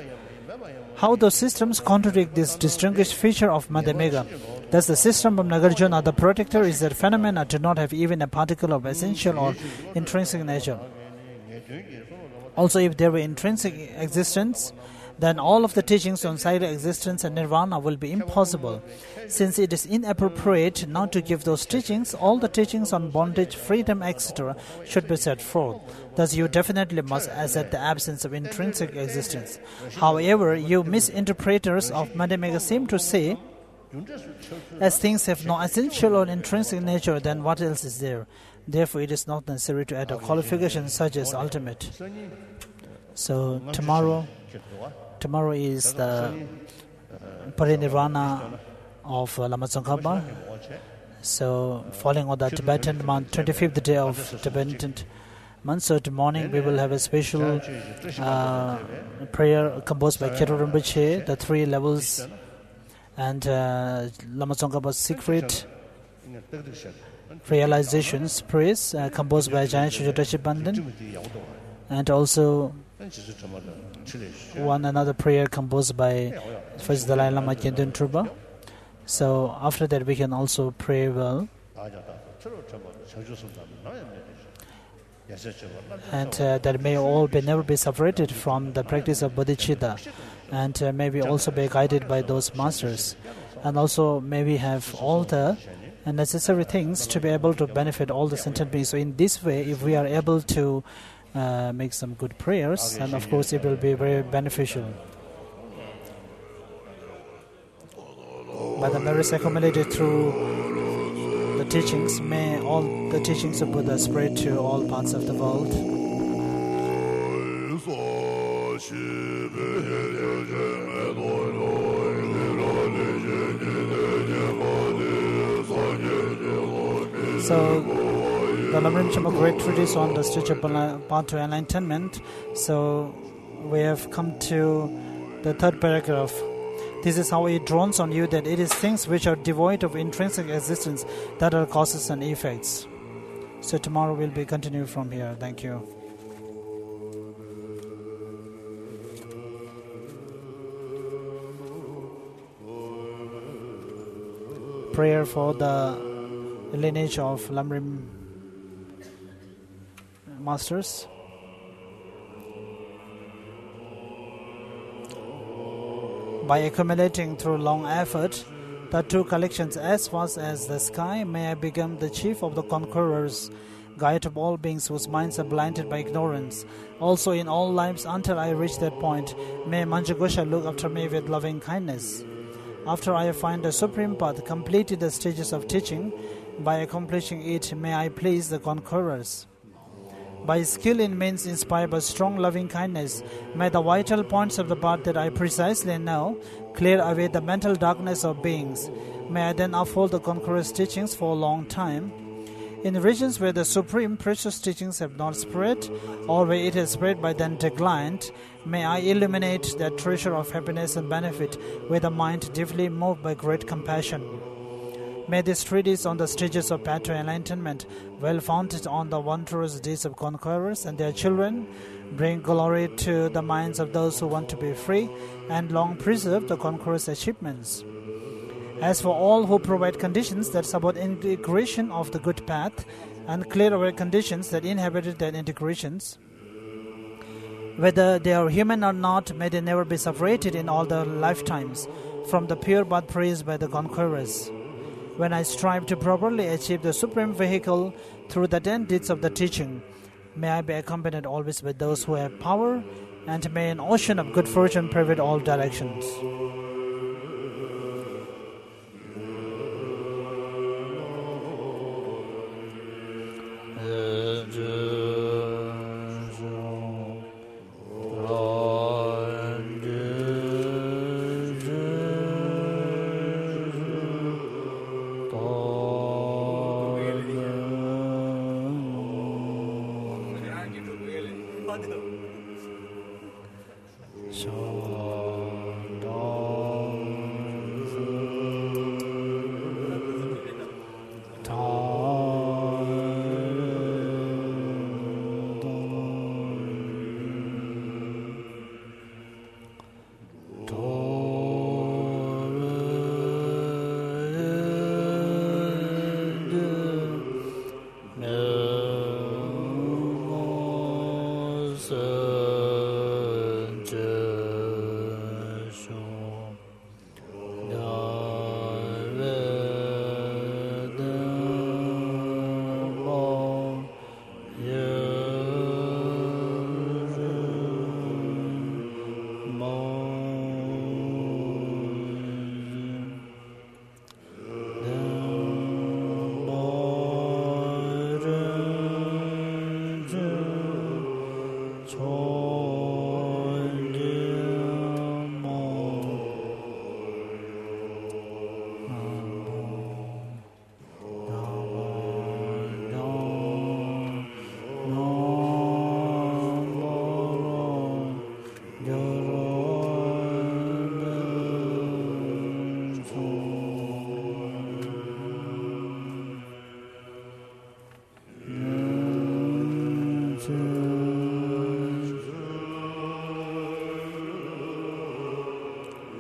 How those systems contradict this distinguished feature of Madhyamika. Thus, the system of Nagarjuna, the protector, is that phenomena do not have even a particle of essential or intrinsic nature. Also, if there were intrinsic existence, then all of the teachings on cyclic existence and nirvana will be impossible. Since it is inappropriate not to give those teachings, all the teachings on bondage, freedom, et cetera should be set forth. Thus, you definitely must accept the absence of intrinsic existence. However, you misinterpreters of Madhyamika seem to say As things have no essential or intrinsic nature, then what else is there? Therefore, it is not necessary to add a qualification such as ultimate. So tomorrow, tomorrow is the parinirvana of uh, Lama Tsongkhapa. So, falling on the Tibetan month, twenty-fifth day of Tibetan month, so tomorrow morning we will have a special uh, prayer composed by Khedo Rinpoche, the three levels, and uh, Lama Tsongkhapa's secret realizations praise uh, composed by Ajahn Shuja Dashi Bandhan, and also one another prayer composed by First Dalai Lama Khyentsen Trungpa. So after that we can also pray well, and uh, that may all be never be separated from the practice of bodhicitta, and uh, may we also be guided by those masters, and also may we have all the necessary things to be able to benefit all the sentient beings. So in this way, if we are able to uh, make some good prayers, and of course it will be very beneficial. By the merits accumulated through the teachings, may all the teachings of Buddha spread to all parts of the world. So, the Lamrim Chama great treatise on the spiritual path to enlightenment. So, we have come to the third paragraph. This is how it dawns on you that it is things which are devoid of intrinsic existence that are causes and effects. So tomorrow we'll be continuing from here. Thank you. Prayer for the lineage of Lamrim masters. By accumulating through long effort the two collections as vast as the sky, may I become the chief of the conquerors, guide of all beings whose minds are blinded by ignorance. Also in all lives until I reach that point, may Manjughosha look after me with loving kindness. After I find the supreme path, completed the stages of teaching, by accomplishing it, may I please the conquerors. By skill in means inspired by strong loving kindness, may the vital points of the path that I precisely know clear away the mental darkness of beings. May I then uphold the conqueror's teachings for a long time. In regions where the supreme precious teachings have not spread, or where it has spread but then declined, may I illuminate that treasure of happiness and benefit with a mind deeply moved by great compassion. May this treatise on the stages of path to enlightenment, well founded on the wondrous deeds of conquerors and their children, bring glory to the minds of those who want to be free and long preserve the conqueror's achievements. As for all who provide conditions that support integration of the good path and clear away conditions that inhibit their integrations, whether they are human or not, may they never be separated in all their lifetimes from the pure path praised by the conquerors. When I strive to properly achieve the supreme vehicle through the ten deeds of the teaching, may I be accompanied always by those who have power, and may an ocean of good fortune pervade all directions.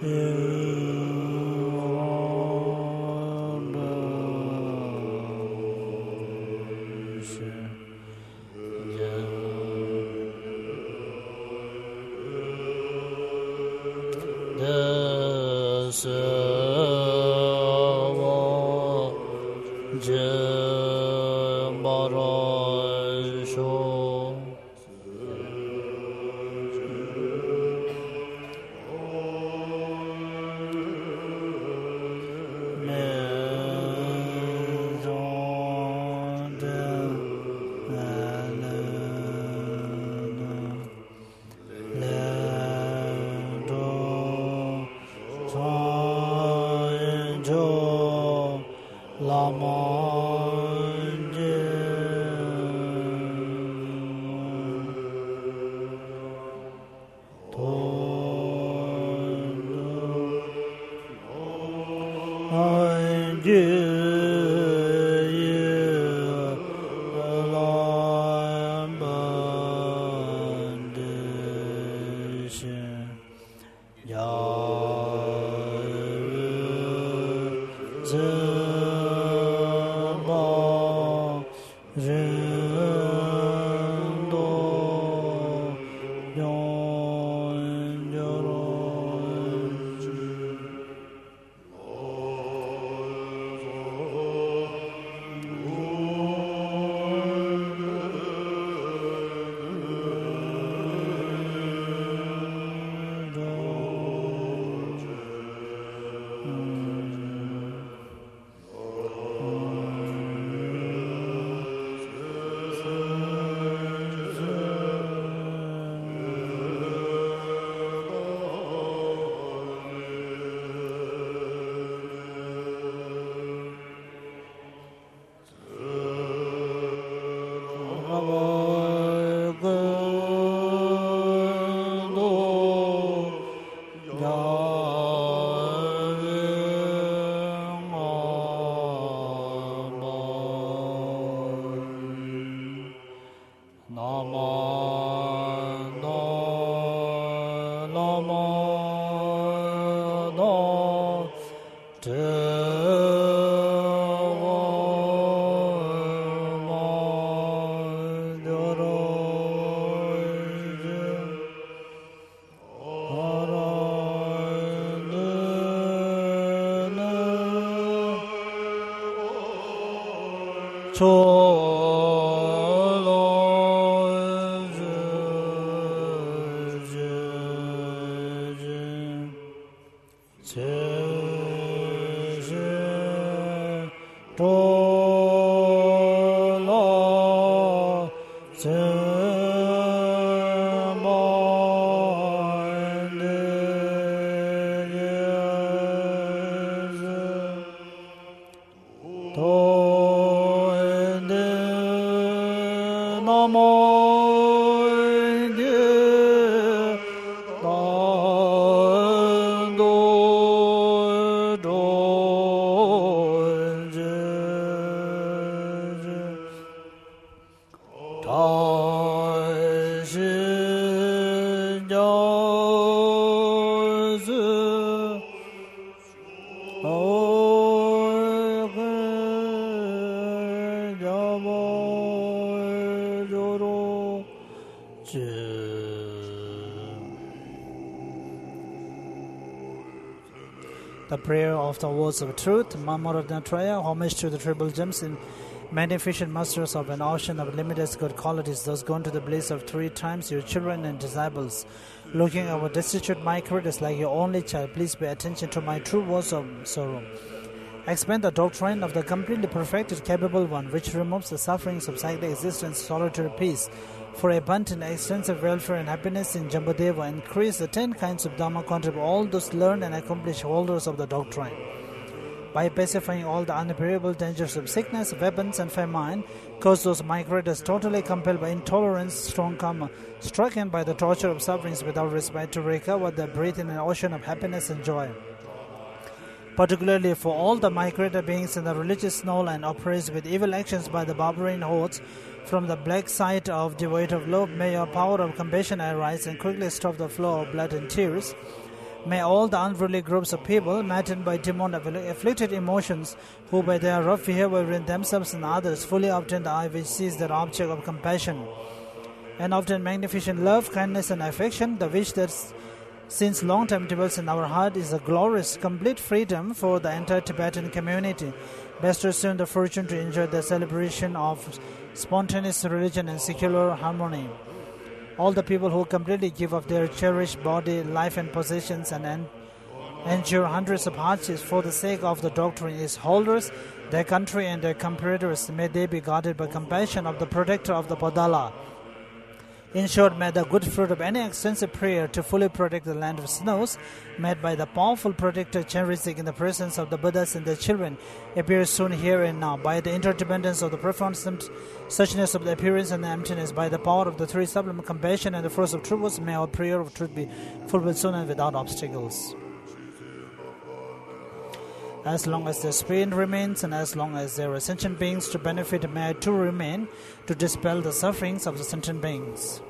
The prayer of the words of truth, Mamoradnatraya, homage to the triple gems in magnificent masters of an ocean of limitless good qualities, those gone to the bliss of three times, your children and disciples. Looking our destitute microids like your only child, please pay attention to my true words of sorrow. Expand the doctrine of the completely perfected, capable one, which removes the sufferings of psychic existence, solitary peace, for abundant, extensive welfare and happiness in Jambudeva. Increase the ten kinds of Dhamma, contribute all those learned and accomplished holders of the doctrine. By pacifying all the unbearable dangers of sickness, weapons, and famine, cause those migrators totally compelled by intolerance, strong karma, stricken by the torture of sufferings without respite, to recover their breath in an ocean of happiness and joy. Particularly for all the migrator beings in the religious knoll and oppressed with evil actions by the barbarian hordes from the black side of devoid of love, may your power of compassion arise and quickly stop the flow of blood and tears. May all the unruly groups of people, maddened by demon-afflicted emotions, who by their rough behavior in themselves and others, fully obtain the eye which sees their object of compassion, and obtain magnificent love, kindness, and affection, the wish that since long time dwells in our heart is a glorious, complete freedom for the entire Tibetan community. Best assume the fortune to enjoy the celebration of spontaneous religion and secular harmony. All the people who completely give up their cherished body, life, and possessions and en- endure hundreds of hardships for the sake of the doctrine, its holders, their country, and their comparators, may they be guarded by compassion of the protector of the Padala. In short, may the good fruit of any extensive prayer to fully protect the land of snows, made by the powerful protector cherishing in the presence of the Buddhas and their children, appear soon here and now. By the interdependence of the profound suchness of the appearance and the emptiness, by the power of the three sublime compassion and the force of truth, may our prayer of truth be fulfilled soon and without obstacles. As long as the spirit remains and as long as there are sentient beings to benefit, may I too remain to dispel the sufferings of the sentient beings.